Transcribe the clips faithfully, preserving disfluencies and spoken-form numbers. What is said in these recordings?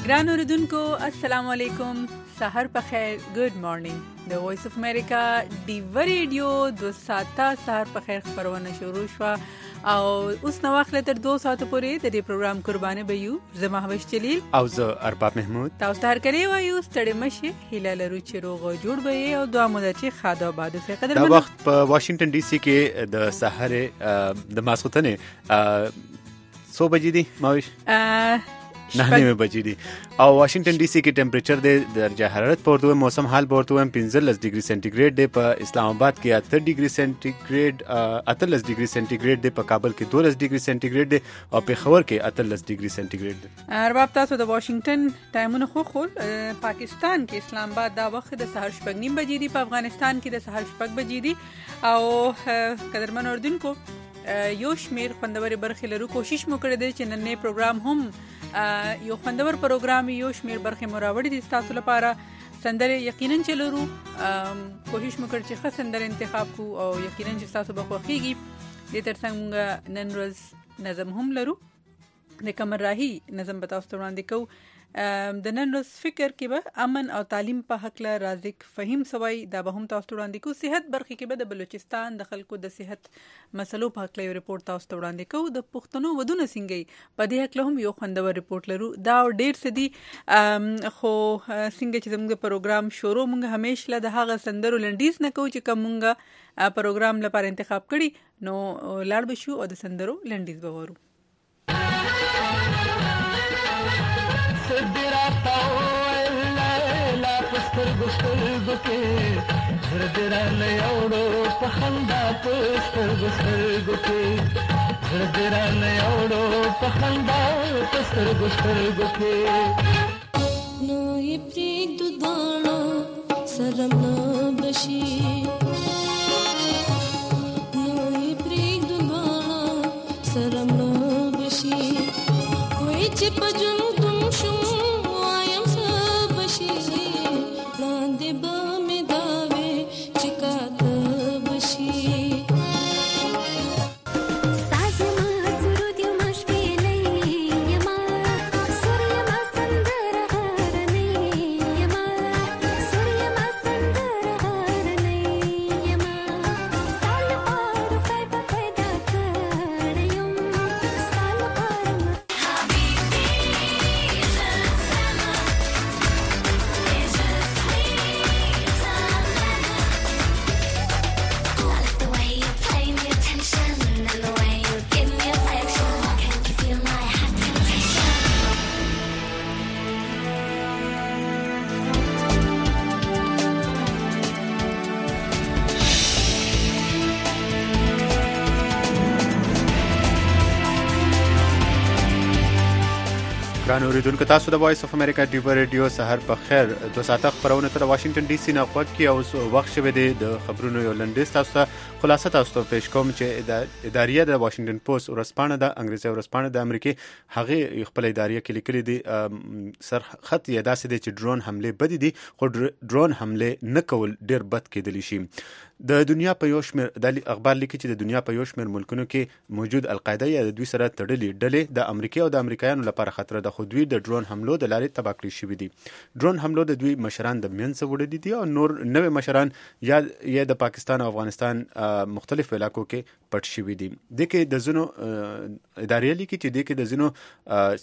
ګران اوریدونکو السلام علیکم، سحر په خیر، ګډ مارنینګ. د وایس اف امریکا ډیو ریډیو دو ساعته سحر په خیر خبرونه شروع شوه او اوس نو وخت تر دوه ساعته پورې د دې پروګرام قرباني به یو. زما هوش جلیل او زه ارباب محمود. تاسو ته هر کله وایو ستړي مشي، هیله لرو چې روغ او جوړ به او دعا مو ده چې خدا آباد وي. قدر دا وخت په واشنگټن ډي سي کې د سحر د ماسختنه څو بجې دي ماوش؟ نه نیمه بجې دي او واشنگټن ډي سي کې ټمپریچر د درجه حرارت په اردو موسم حال په اردو پنځلس ډیګري سنټیګریډ دی، په اسلام آباد کې اته ډیګري سنټیګریډ اتلس ډیګري سنټیګریډ دی، په کابل کې دولس ډیګري سنټیګریډ دی او په خور کې اتلس ډیګري سنټیګریډ دی. ارباب تاسو د واشنگټن ټایمونه خو خول پاکستان کې اسلام آباد دا وخت د سحر شپږ نیم بجې دی، په افغانستان کې د سحر شپږ بجې دی او قدرمن اردوونکو یو شمیر خوندور برخې لرو. کوشش مو کړی دی چې نن نه پروګرام هم یو خوندور پروګرام یو شمیر برخې مراوړې دي تاسو لپاره. سندره یقینا چلورو، کوشش مو کړی چې ښه سندره انتخاب کو او یقینا چې تاسو به خوښیږي. د ترڅنګ نن ورځ نظم هم لرو، د کمر راهي نظم به تاسو ته وړاندې کوو. د نن ورځ فکر کې به امن او تعلیم په حق له رازق فهیم سوای دا به هم تاسو ته وړاندې کوو. صحت برخې کې به د بلوچستان د خلکو د صحت مسلو په حق له یو ریپورت تاسو ته وړاندې کوو. د پښتنو ودونه څنګه په دې حق له هم یو خوندور ریپورت لرو. دا ډیر څه دي خو څنګه چې زموږ پروګرام شروع مونږ همیشه له هغه سندرو لنډیز نه کوو چې کوم مونږ پروګرام لپاره انتخاب کړي، نو لاړ بشو او د سندرو لنډیز به ورو. سدراتا ولا پستر ګستر ګکه زړه نه اورو په خندا پستر ګستر ګکه زړه نه اورو په خندا پستر ګستر ګکه نو یې پرې د دانا سرم بشي نو یې پرې د دانا سرم بشي وای چې پجن ګران اوریدونکو، تاسو د وایس اف امریکا ډیو ریډیو سحر په خیر دوه ساعته خبرونه تر واشنگټن ډي سي نه غوږ کی او وخت شوه د خبرونو یو لنډیز تاسو ته خلاصه تاسو ته پیش کوم چې اداریه د واشنگټن پوسټ ورسپانه د انګریزي ورسپانه د امریکای هغه خپل اداریه کې لیکلي دي سر خط یې داسې دي چې ډرون حمله بد دي، خو ډرون حمله نه کول ډیر بد کېدلی شي. د دنیا په یو شمیر د اخبار لیکي چې د دنیا په یو شمیر ملکونو کې موجود القاعده یا د دوی سره تړلې ډلې د امریکا او د امریکایانو لپاره خطر ده، خو دوی د ډرون حملو د لارې تباه کړی شوي دي. ډرون حملو د دوی مشران د منځه وړي دي او نور نوې مشران یا یا د پاکستان او افغانستان مختلف علاقو کې پټ شوي دي. د کې د زونو ادارې لیکي چې د کې د زونو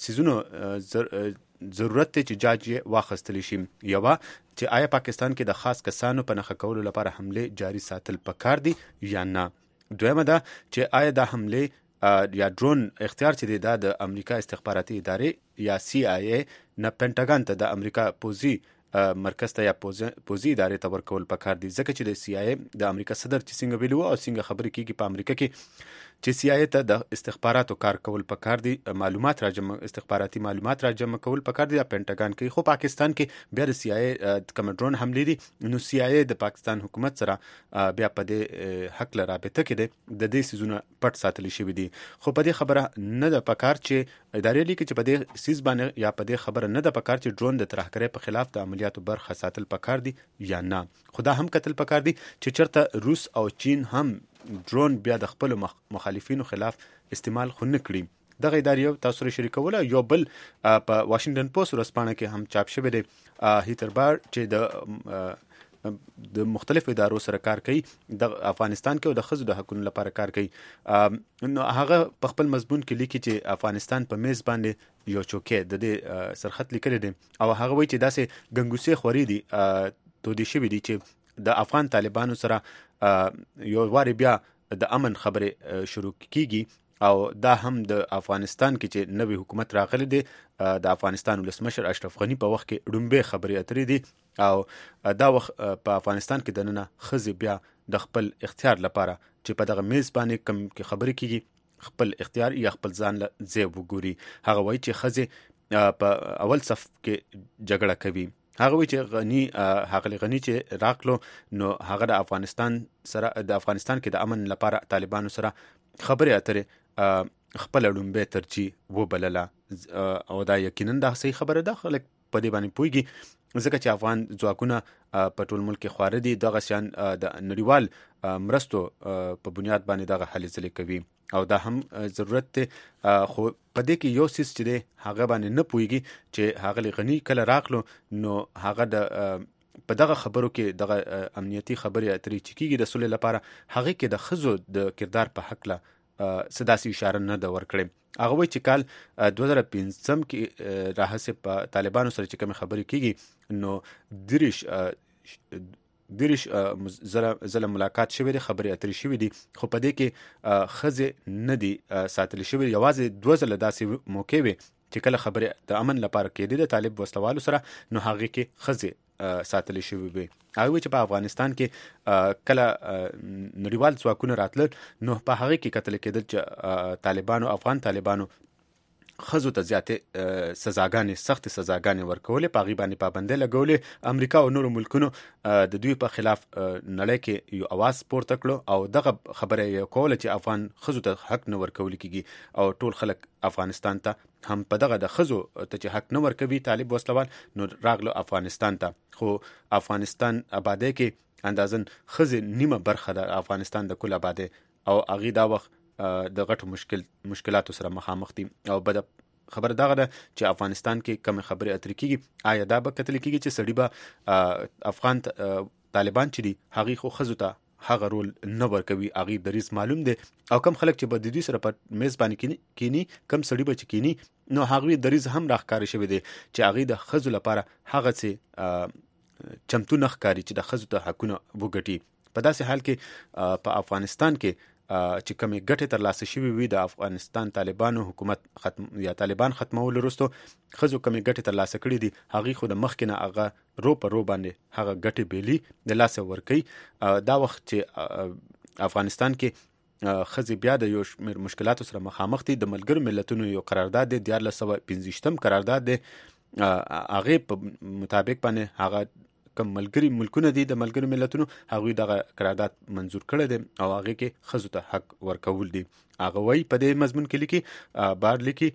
سيزونو ضرورت ته چې جاج واخستلی شي. یو چې آیا پاکستان کې د خاص کسانو په نخښه کولو لپاره حمله جاری ساتل پکار دي یا نه. دویمه ده چې آیا د حمله یا ډرون اختیار چې دی د امریکا استخباراتي ادارې یا سی آی ای نه پینټاګن ته د امریکا پوزي مرکز ته یا پوزي ادارې ته ورکول پکار دي، ځکه چې د سی آی ای د امریکا صدر چې څنګه ویلو او څنګه خبرې کیږي په امریکا کې چې سی آی ای ته د استخباراتو کار کول پکار دي، معلومات راجمع استخباراتي معلومات راجمع کول پکار دي د پینټاګن کې. خو پاکستان کې بیا د سی آی ای کوم ډرون حمله دي، نو سی آی ای د پاکستان حکومت سره بیا په دې حق له رابطه کې د دې سيزونه پټ ساتل شي دي. خو په دې خبره نه د پکار چې ادارې لیکي چې په دې سیس باندې یا په دې خبره نه د پکار چې ډرون د ترهګرۍ په خلاف د عملیاتو برخه ساتل پکار دي یا نه. خدا هم قتل پکار دي چې چرته روس او چین هم ډرون بیا د خپل مخالفینو خلاف استعمال خو نه کړي. دغه ادارې تاسو سره شریکوله. یو بل په واشنگټن پوسټ ورځپاڼه کې هم چاپ شوی دی هیتربار چې د د مختلفو ادارو سره کار کوي د افغانستان کې او د ښځو د حقوقو لپاره کار کوي. نو هغه په خپل مضمون کې لیکي چې افغانستان په میز باندې یو چوکۍ د دې سرخط لیکلی دی او هغه وایي چې داسې ګنګوسې خوري دي تودې شوي دي چې د افغان طالبانو سره یو وارې بیا د امن خبرې شروع کیږي او دا هم د افغانستان کې چې نوی حکومت راغلی دی د افغانستان ولسمشر اشرف غنی په وخت کې ډومبې خبرې اترې دي او دا وخت په افغانستان کې دننه ښځې بیا د خپل اختیار لپاره چې په دغه میز باندې کوم کې خبرې کیږي خپل اختیار یا خپل ځان له ځای وګوري. هغه وایي چې ښځې په اول صف کې جګړه کوي. هغه وایي چې غنی هغه غنی چې راغلو نو هغه د افغانستان سره د افغانستان کې د امن لپاره طالبانو سره خبرې اترې خپل ډومبې ترجیح وبلله او دا یقینا دا صحیح خبره ده. خلک په دې باندې پوهیږي ځکه چې افغان ځواکونه په ټول ملک کې خواره دي. دغه شیان د نړیوال مرستو په بنیاد باندې دغه هلې ځلې کوي او دا هم ضرورت دی. خو په دې کې یو څیز چې دی هغه باندې نه پوهیږي چې هغه غنی کله راغلو نو هغه د په دغه خبرو کې دغه امنیتي خبرې اترې چې کیږي د سولې لپاره هغه کې د ښځو د کردار په حق له څه داسې اشاره نه ده ورکړې. هغه وایي چې کال دوه زره پنځم کې راهسې په طالبانو سره چې کومې خبرې کیږي نو دېرش دېرش ځله ملاقات شوی دی خبرې اترې شوي دي خو په دې کې ښځې نه دي ساتلې شوي. یوازې دوه ځله داسې موقع وي چې کله خبرې د امن لپاره کېدې د طالب وسلوالو سره نو هغې کې ښځې ساتلې شوي وي. هغه وایي چې په افغانستان کې کله نړیوال ځواکونه راتلل نو په هغې کې کتل کېدل چې طالبانو افغان طالبانو ښځو ته زیاتې سزاګانې سختې سزاګانې ورکولې په هغې باندې پابندۍ لګولې. امریکا او نورو ملکونو د دوی په خلاف نړۍ کې یو اواز پورته کړو او دغه خبره یې کوله چې افغان ښځو ته حق نه ورکول کېږي او ټول خلک افغانستان ته هم په دغه د ښځو ته چې حق نه ورکوي طالب وسلوال نو راغلو افغانستان ته. خو افغانستان آبادۍ کې اندازن ښځې نیمه برخه د افغانستان د کل آبادۍ او هغې دا وخت د غټو مشکل مشکلاتو سره مخامخ دي او بد خبر دغه ده چې افغانستان کې کوم خبرې اترې کیږي آیا دا به کتل کیږي چې سړی به افغان طالبان چې دي هغه خو ښځو ته هغه رول نه ورکوي. هغه دریز معلوم دی او کم خلک چې به د دې سره په میز باندې کینی کم سړی به چې کینی نو هغه دریز هم راخکاره شوی دی چې هغه د ښځو لپاره هغه څه چمتو نه ښکاري چې د ښځو ته حقونه وګټي. په داسې حال کې په افغانستان کې چې کومې ګټې ترلاسه شوي وي د افغانستان طالبانو حکومت ختم یا طالبان ختمولو وروسته ښځو کومې ګټې ترلاسه کړي دي هغې خو د مخکې نه هغه رو په رو باندې هغه ګټې بیلي د لاسه ورکوي. دا وخت چې افغانستان کې ښځې بیا د یو شمېر مشکلاتو سره مخامخ دي. د ملګرو ملتونو یو قرارداد دی دیارلس سوه پنځویشتم قرارداد دی. هغې په مطابق باندې هغه کوم ملګري ملکونه دي د ملګرو ملتونو هغوی دغه قرارداد منظور کړی دی او هغې کې ښځو ته حق ورکول دي. هغه وایي په دې مضمون کې لیکي بار لیکي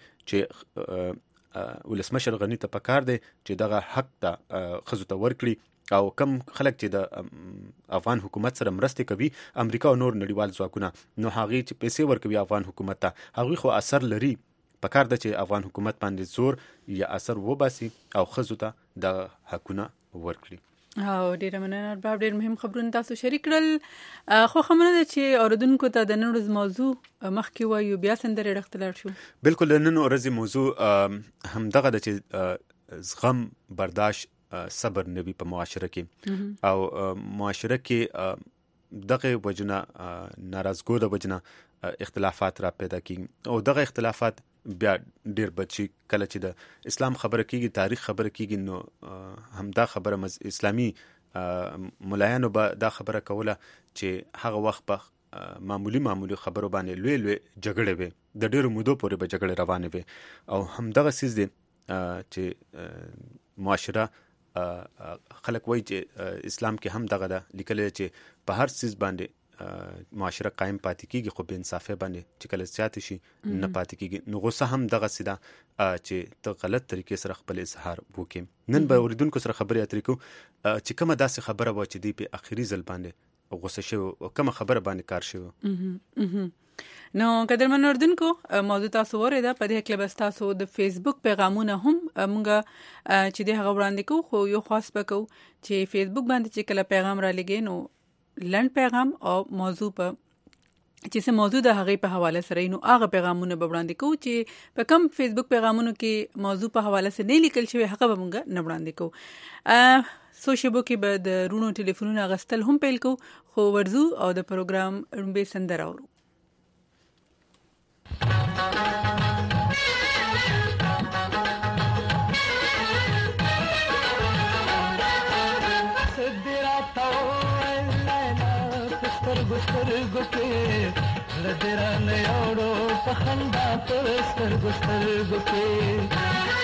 چې ولسمشر غني ته پکار دی چې دغه حق ته ښځو ته ورکړي او کم خلک چې د افغان حکومت سره مرستې کوي امریکا او نور نړیوال ځواکونه نو هغې چې پیسې ورکوي افغان حکومت ته هغوی خو اثر لري. پکار ده چې افغان حکومت باندې زور یا اثر وباسي او ښځو ته د حقونه ورکړي. او ډیره مننه ارباب ډیر مهم خبرونه تاسو شریک کړل. خو خمنه ده چې اوردونکو ته د نن ورځ موضوع مخکې وایو بیا سندرې رختلار شو. بالکل د نن ورځې موضوع هم دغه ده چې زغم برداشت صبر نوي په معاشره کې او معاشره کې دغه وجنه ناراضګو د وجنه اختلافات را پیدا کیږي او دغه اختلافات بیا ډیر بچي کله چې د اسلام خبره کیږي تاریخ خبره کیږي نو هم دا خبره اسلامي ملایانو به دا خبره کوله چې هغه وخت په معمولی معمولی خبرو باندې لوی لوی جګړې وي د ډیرو مودو پورې به جګړې روانې وي او هم دغه سیز دي چې معاشره خلک وایي چې اسلام کې هم دغه ده لیکل چې په هر سیز باندې معاشره قائم پاتې کیږي خو بې انصافي باندې چې کله زیات شي نه پاتې کیږي. نو غوسه هم دغه سیده چې ته غلط طریقې سره خپل اظهار وکې. نن به اوریدونکو سره خبرې اترې کوو چې کومه داسې خبره وه چې دوی په اخري ځل باندې غوسه شوي او کومه خبره باندې کار شوی. نو قدرمن اردوونکو موضوع تاسو ورته په دې کې بس تاسو د فیسبوک پیغامونه هم مونږه چې د هغه وړاندې کو خو یو خاص بکو چې فیسبوک باندې چې کله پیغام را لګي نو لند پیغام او موضوع په چې څه موضوع د هغه په حواله سره نو هغه پیغامونه به وړاندې کو چې په کم فیسبوک پیغامونو کې موضوع په حواله سره نه لیکل شوی هغه به مونږه نه وړاندې کو سوشل بوکي به د رونو ټلیفونونو غستل هم پیل کو خو ورزو او د پروګرام رمبه سندره اورو سترګو کې لدرا نه اورو په خندا پر سترګو سترګو کې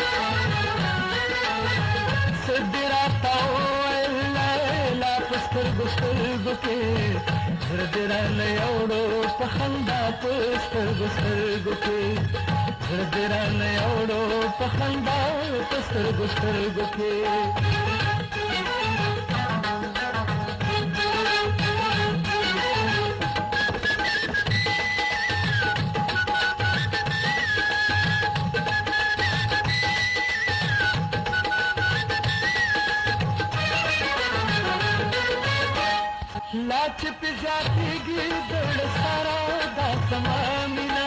سدرا تاو لا په سترګو سترګو کې لدرا نه اورو په خندا پر سترګو سترګو کې لدرا نه اورو په خندا پر سترګو سترګو کې لاچ په ذاتيږي دړ سارا د سمامینا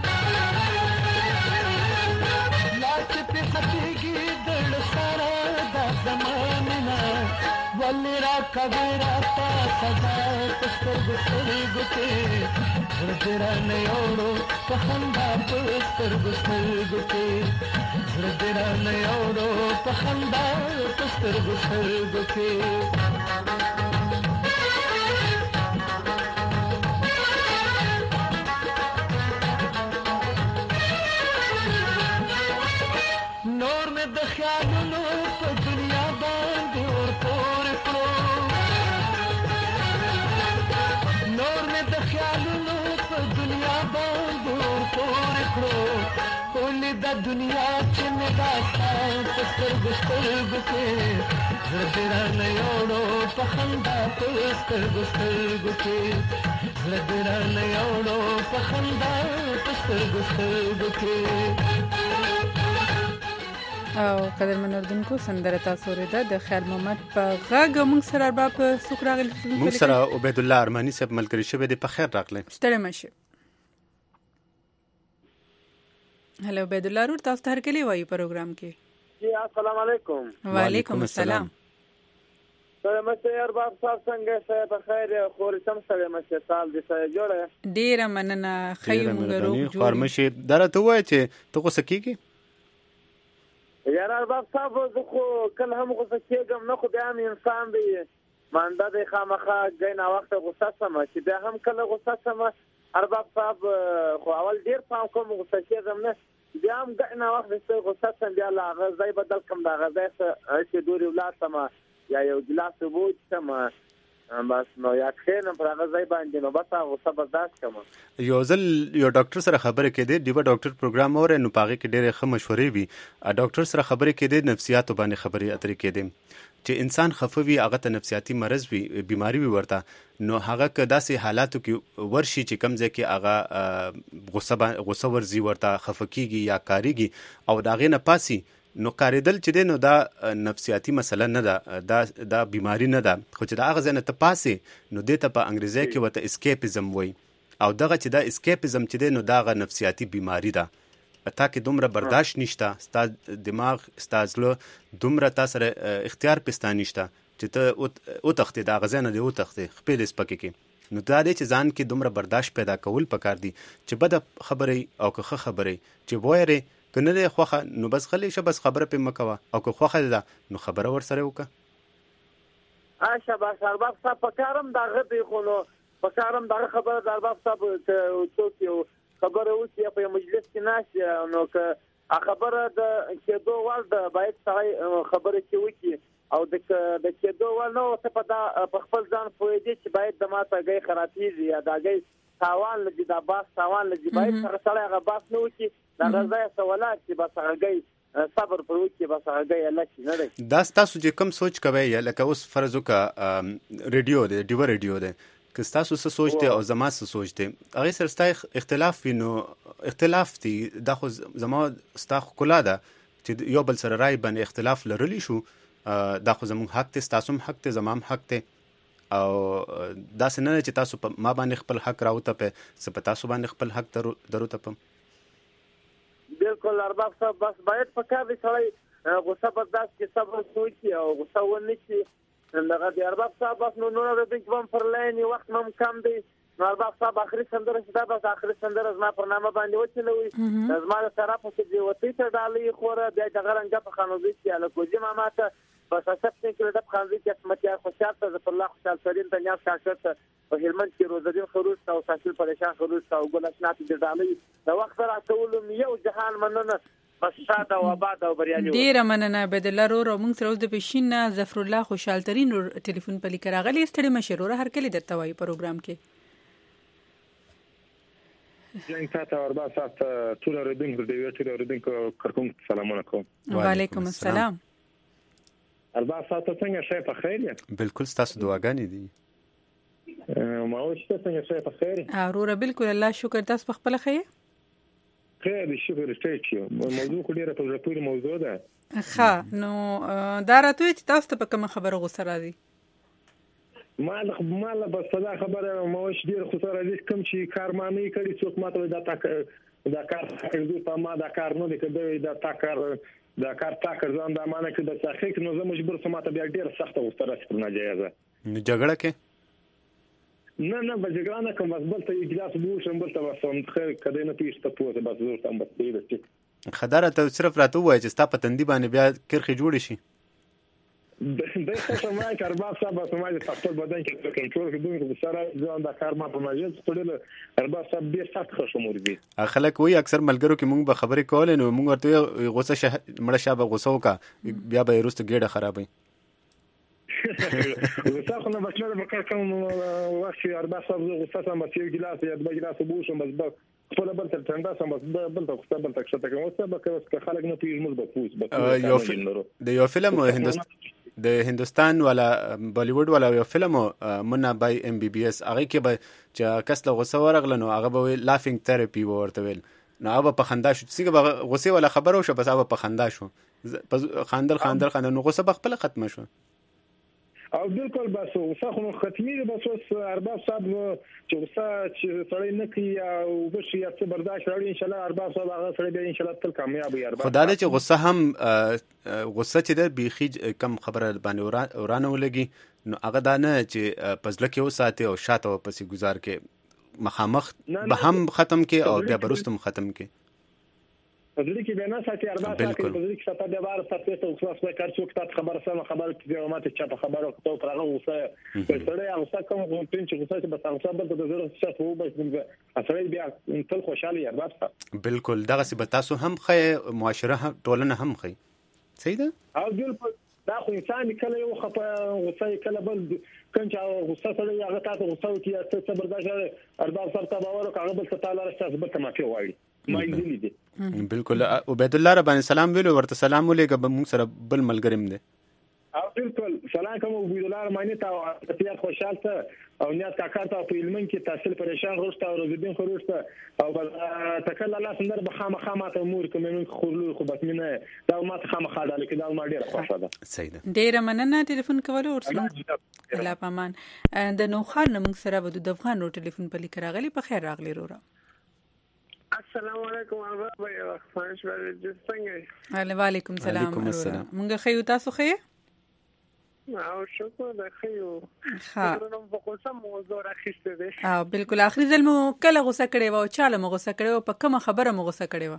لاچ په ذاتيږي دړ سارا د سمامینا ولې را کبیرا تا سدا پستر ګستر ګته ورته نه اورو په خندا پستر ګستر ګته ورته نه اورو په خندا پستر ګستر ګته نور میں د خیالونو په دنیا باندې اور پور کړو نور میں د خیالونو په دنیا باندې اور پور کړو ټول د دنیا چې مې داستان پستر ګستر ګته زړه نه یوړو په خندا پستر ګستر ګته زړه نه یوړو په خندا پستر ګستر ګته او قدرمن اردوونکو سندره تاسو ورته د خیال محمد په غاګه موږ سره ارباب سوک راغلی موږ سره عبید الله ارمانی صاحب ملګری شوی دی په خیر راغلی ستړی مشه هلو عبید الله ور تاسو ته هرکلی وایي پروګرام کې جی السلام علیکم وعلیکم السلام سلام مشه ارباب صاحب څنګه شه په خیر خوري سم سره مشه سال دې سره جوړه ډیر مننه خیر موږ روغ جوړ فارمشي درته وای چې ته کو سکیږي یار ارباب صاحب زه خو کله هم غوسه کېږم نه خو بیا هم انسان دی مانده دی خامخا ګینا وخت غوسه سم چې بیا هم کله غوسه سم ارباب صاحب خو اول ډیر پام کوم غوسه کېږم نه بیا هم ګینا وخت چې غوسه سم بیا لا غزای بدل کوم دا غزای چې دوري ولات سم یا یو ګلاس وبو سم بس نو یا خېنم پر هغه ځای باندې نو بس غوسه برداشت کوم یو ځل یو ډاکټر سره خبرې کېده دیو ډاکټر پروګرام اور نو پاغه کې ډېر ښه مشورې وي ډاکټر سره خبرې کېده نفسیات باندې خبرې اترې کېده چې انسان خفوي هغه ته نفسیاتي مرض وي بیماری وي ورته نو هغه که داسې حالاتو کې ورشي چې کم ځای کې هغه غوسه غوسه ورزي ورته خفکیږي یا کاریږي او داغه نه پاسي نو کاریدل چې دی نو دا نفسیاتی مسله نه ده دا دا بیماری نه ده خو چې دا هغه ځای نه ته پاسې نو دې ته په انګریزي کې ورته اسکیپیزم وایي او دغه چې دا اسکیپیزم چې دی نو دا هغه نفسیاتي بیماری ده تا کې دومره برداشت نشته ستا دماغ ستا زړه دومره تا سره اختیار پستا نشته چې ته وتښتې د هغه ځای نه دې وتښتې خپلې سپکې کې نو دا دی چې ځان کې دومره برداشت پیدا کول پکار دي چې بده خبرې او که ښه خبرې چې وایرې که نه دی خوښه نو بس غلی شه بس خبره پې مه کوه او که خوښه ده نو خبره ورسره وکړه اشه بس ارباب صاحب په کارم دغه دی خو نو په کارم دغه خبره د ارباب صاحب څوک یو خبره وکړي په مجلس کې ناست نو که خبره د کېدو وړ ده باید سړی خبره کې وکړي او د د کېدو وړ نه ورته په خپل ځان پوهېدي چې باید د ماته ګۍ خرابېږي یا د ګۍ تاوان لږي دا باس تاوان لږي باید هغه سړی هغه باس نه وکړي دا غځای سوالات چې بس هغه ګۍ صبر پر وکړي بس هغه ګۍ الله چې نه دی دا ستاسو چې کوم سوچ کوئ لکه اوس فرض وکړه ریډیو دی ډیوه ریډیو دی که ستاسو څه سوچ دی او زما څه سوچ دی هغې سره ستا اختلاف وي نو اختلاف دی دا خو زما ستا ښکلا ده چې یو بل سره رای باندې اختلاف لرلی شو دا خو زموږ حق دی ستاسو هم حق دی زما هم حق دی او داسې نه چې تاسو په ما باندې خپل حق راوتپئ زه په تاسو باندې خپل حق دروتپم. بالکل ارباب صاحب بس باید په کار دی سړی غصه برداشت کړي صبر وکړي او غصه ونه کړي دغه دی ارباب صاحب بس نو نور د دې هم پر لاین وخت هم کم دی نو ارباب صاحب اخري سندره چې دا بس اخري سندره زما پر نامه باندې وچلوي زما د طرفه چې دی وتی ته ډالۍ خوره بیا دغه رنګ په خانوزي کې الکوجي ما ماته بس اساس کې د خانوزي کې اسمتیا خوشاله ته ظفر الله خوشال سرین ته نیاز کاکړ په هلمند کې روزدین خروج او ساشل پریشان خروج او ګلشنات د ډالۍ د وخت راټولم یو جهان مننه بس شاده او آباد او بریالي ډیره مننه بدل رو موږ سره د پښین ظفر الله خوشال ترين ټلیفون په لیک راغلی ستړي مشروره هر کله درته وایي پروګرام کې څنګه تاسو وربا تاسو ټول ردینګ د یو ټول ردینګ کارکوم سلامونه کوم. وعلیکم السلام. وربا تاسو څنګه شې په خیر یې؟ بالکل تاسو دعاګانې دي. ما و چې څنګه شې په خیر؟ اورور بالکل الله شکر تاسو په خپل خیر؟ خیر شکر ستاسو. موضوع خو ډیره په ټول موضوع ده. ښه نو دا راته چې تاسو ته په کوم خبره غوسه راځي؟ مال مال بس صدا خبره موش ډیر خو سره دې کوم چې کارمانی کړي څوک ماته دا تا دا کار کوي په ما دا کار نه دی کړی دا تا کار دا کار تا کار ځان دا معنی کې د تحقیق نو زه مجبور سم ته بیا ډیر سخت او ستره پر ناجایزه نو جګړه کې نه نه به جګړه نه کوم بس بل ته اجلاس بو شم بل ته وسم خیر کده نه پیښ ته پوهه بس زور تم بس دې خداره ته صرف راته وای چې ستا په تندې باندې بیا کرخي جوړ شي د څه ما کارباب صاحب سمای د خپل بدن کې کنټرول کوي د سره ځان د کار ما په ماجز خپل ارباب صاحب ډیر سخت خشمور دي خلک وای اکثر ملګرو کې مونږ به خبرې کول نو مونږ ورته غوسه مړه شابه غوسه وکا بیا به روست ګډه خرابوي غوسه خو نه بچنه د کار کوم وخت ارباب صاحب غوسه سم په یو ګلاس یا دوه ګلاس بوشم بس خپل بل تر څنګه سم بس بل ته خپل بل تک شته کوم څه به خلک نه پیژمل به پوس بس د یو فلم هندوستان د هندوستان ولا بالیوډ ولا یو فلم منا بای ام بي بي اس هغه کې به چې کس له غوسه ورغله نو هغه به لافینګ تھراپي ورته ویل نو هغه په خندا شو چې هغه غوسه ولا خبرو شو بس هغه په خندا شو خاندل خاندل خاندل نو غوسه په خپل ختمه شو او بالکل بس غوسه خو ختمي بس اوس ارباب صاحب چې غوسه چې سړی نه کوي او بشي یا څه برداشت لري ان شاء الله ارباب صاحب هغه سړی به ان شاء الله تل کامیاب وي ارباب خدای چې غوسه هم غوسه چې د بيخي کم خبره باندې ورانه ولګي نو هغه دا نه چې پزله کې وساتي او شاته پسې گزار کې مخامخ به هم ختم کې او بیا برستم ختم کې پزلی کې بنا ساتي ارباب صاحب کې پزلی کې ساته بیا بار ستاسو ته خلاص وکړ کار څوک تاسو خبره سم خبره کې ماته چا په خبره کوته پر هغه غوسه سړی هغه کوم غوښتنه چې غوسه به تاسو بل د زړه څه وو بس اصلي بیا تل خوشاله ارباب صاحب بالکل دغه څه به تاسو هم خې معاشره ټولنه هم خې صحیح ده او بالکل دا خو انسان کله یو خپه غوسه کله بل کنه غوسه سره هغه تاسو غوسه وکي څه برداشت ارباب صاحب ته باور هغه بل څه تعالی راځي به تماکه وایي ما یې دي بالکل عبید الله ربانی سلام ویلو ورته سلام ولېګه به موږ سره بل ملګریم دي او بالکل سلام کوم عبید الله ربانی ته اتیا خوشحال ته او نیت کاکا ته په علم کې تحصیل پریشان غوښته او روزدین خروجته او تکل الله سندر به خامخا ماته امور کوم من خورلو خو بس منه دا ماته خامخا دا لیکل دا ما ډیر خوښه ده صحیح ده ډیر مننه ټلیفون کول ورسره الله پامان د نوخان موږ سره به د افغان رو ټلیفون په لیک راغلی په خیر راغلی رورا السلام علیکم ارباب بھائی خواهش ورته څنګه وعلیکم السلام مونږ خیو تاسو خې او شکر د خیو ها نو په کومه موضوع راخسته دي او بالکل اخري ځل مو کله غوسه کړې و او چاله مو غوسه کړې و په کومه خبره مو غوسه کړې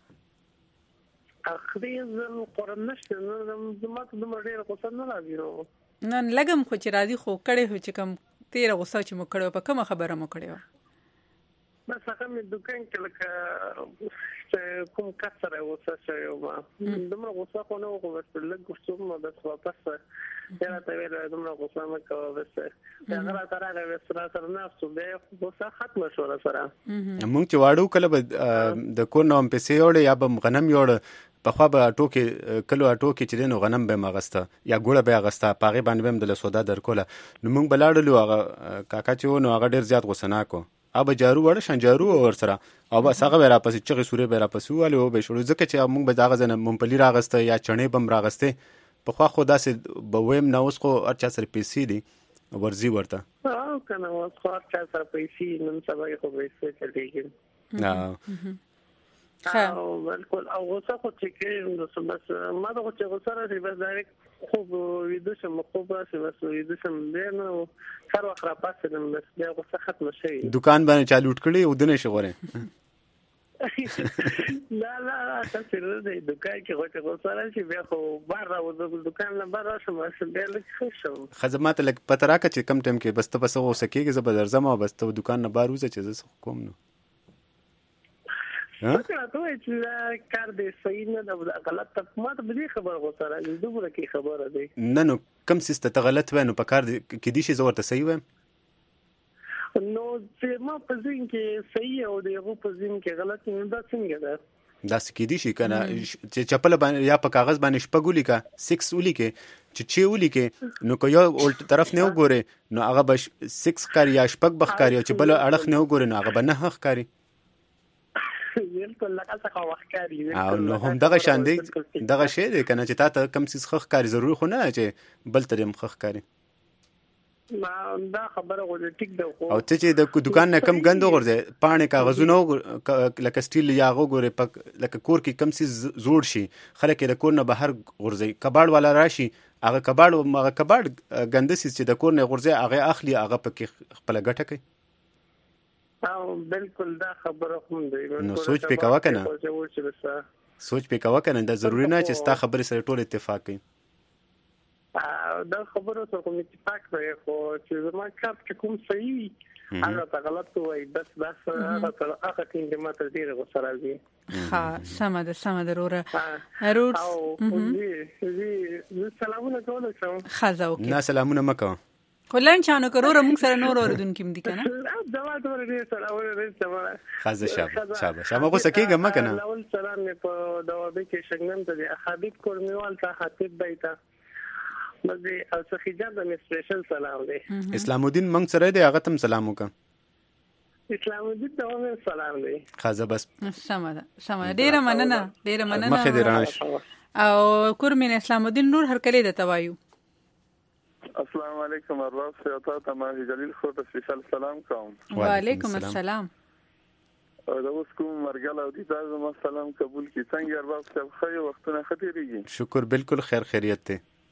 و اخري ځل قرن نشته نو ما ته د مړې غوسه نه راځي نو نن لګم خو چې راځي خو کړې هو چې کوم تیر غوسه چې مو کړې په کومه خبره مو کړې و بس هغه مې دکان کې لکه کوم کسر غوسه شوی ما دمر غوسه خو نه وو بس لږ غوسه مو بس واپس یا ته ویل دمر غوسه مې کوه بس هغه راځره بس سره نه سو به غوسه ختم شو سره موږ چې واړو کله به د کور نوم پیسې وړ یا به غنم یوړ په خوا به ټوکې کلو ټوکې چې دینو غنم به مغسته یا ګوړه به غسته پاغه باندې به د سودا درکوله نو موږ بلاړلو هغه کاکا چې ونو هغه ډیر زیات غوسناکو ابا جارو وړ شان جارو ور سره او بس هغه را پسې چغې سورې به را پسې والي او به شروع ځکه چې موږ به داغه زنه ممپلی راغسته یا چڼې بم راغسته په خوا خو داسې به ویم نو اوس خو هر چا سره پیسې دي ورزي ورته او کنه اوس خو هر چا سره پیسې نن سبا خو پیسې چلېږي نه او بالکل او غوسه خو چې کې نو بس ما دا چې غوسه راځي بس ډایرکټ خوب ویده شم خوب راشي بس ویده شم بیا نو هر وخت را پاسېدم بس بیا غوسه ختمه شي دکان باندې چا لوټ کړي او دنه شي غوره لا لا تاسو دې دکان کې غوټه غوسه راشي بیا خو بار راوځم دکان نه بار راشم بیا لږ ښه شم خدمات لک پته راکړه چې کم ټایم کې بس ته بس غوسه کېږي زه به درځم او بس ته دکان نه بار وځه چې زه کوم نو ها ته چې کار دې صحیح نه ده غلط ته ما ته دې خبر غوسه راځي دومره کې خبره ده نه نو کم سیسته ته غلط وای نو په کار کې دي شي زه ورته صحیح وایم نو چې ما په ځین کې صحیح او دغه په ځین کې غلط نه ده څنګه ده دا سکیدی شي کنه چې چپل باندې یا په کاغذ باندې شپګولی کا سکس ولی کې چې چې ولی کې نو کو یو الټ طرف نه وګوره نو هغه به سکس کاری یا شپګ بخ کاری چې بل اړخ نه وګوره نو هغه به نه حق کاری بالکل لکه څنګه وختاري او نو هم دغه شان دی دغه شی دی کنه چې تا ته کم سیس خخ کاری ضروري خو نه چې بل ترې مخخ کاری ما دا خبره غوډه ټیک ده خو او ته چې د دکان نه کم غند غورځي پانه کاغذونه لکه سټیل یا غوګوره پک لکه کور کې کم سیس زوړ شي خلک د کور نه بهر غورځي کباړ والا راشي هغه کباړ هغه کباړ غند سیس چې د کور نه غورځي هغه اخلي هغه پکې خپل ګټه کوي او بالکل دا خبره هم دی نو سوچ پې کاوه کنه سوچ پې کاوه کنه دا ضروری نه چې ستا خبره سره ټول اتفاق کوي دا خبره سره کوم اتفاق دی خو چې زما کار کوم صحیح هغه غلط وای بس بس هغه هغه ټینګ ما ته ډیره غوسه راځي ها سم ده سم ده وروره روټ او زی سلامونه کوم خزاو نه سلامونه مکو کولن چانو کروره موږ سره نور اوردون کې مدي کنه دا ډول دې سره اورې سره خزه شابه شابه شابه غوسه کېږم کنه اول سلام په داوبه کې شګنم ته حبیب کورنیوال ته خطیب بیتا مزه او سخیجه د سپیشل سلام دی اسلام الدین منګ سره دی هغه تم سلام وکړه اسلام الدین ته هم سلام دی خزه بس سمه سمه ډیره مننه ډیره مننه مخه دی رانش او کورمین اسلام الدین نور هر کله د توایو السلام علیکم ارباب سیاتا تمام جلیل خو ته سپیشل سلام کوم وعلیکم السلام او دا اوس کوم مرګل او دي تاسو ما سلام قبول کی څنګه ارباب صاحب خو وختونه خطرېږي شکر بالکل خیر خیریت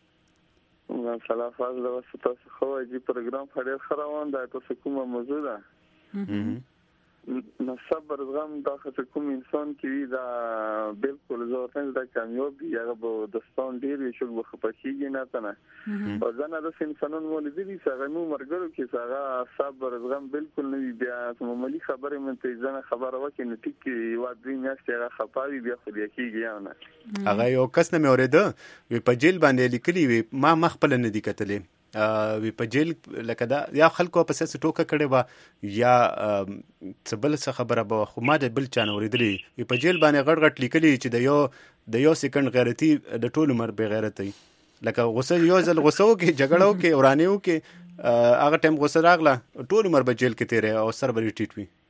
ته ما سلام فاضل واسطه خو جی پروګرام فړې خروان دا تاسو کومه موضوع ده نو صبر زغم دا خو کوم انسان کې دا بالکل زه دا کامیاب دی هغه به دستان ډیر شو بخپشيږي نه تنه او ځنه د انسانانو ولې دي چې هغه مو مرګرو کې هغه صبر زغم بالکل نه بیا معمولی خبره مونته ځنه خبره وکړي نو ټیک یو دوی میاشتې هغه خپاوي بیا خو یکیږي نه هغه یو کس نه مې اورېده وی په جیل باندې لیکلی وی ما مخبل نه دی کتلې وی په جیل لکه دا یا خلکو په سیاسي ټوکه کړي با یا څبل څه خبره به خو ما د بل چانه اوریدلې وی په جیل باندې غټ غټ لیکلي چې د یو د یو سکند غیرتی د ټول عمر به غیرتی لکه غوسه یو ځل غوسه وکي جګړه وکي ورانه وکي هغه ټیم غوسه راغله ټول عمر به جیل کې تیرې او سر به ټیټ وي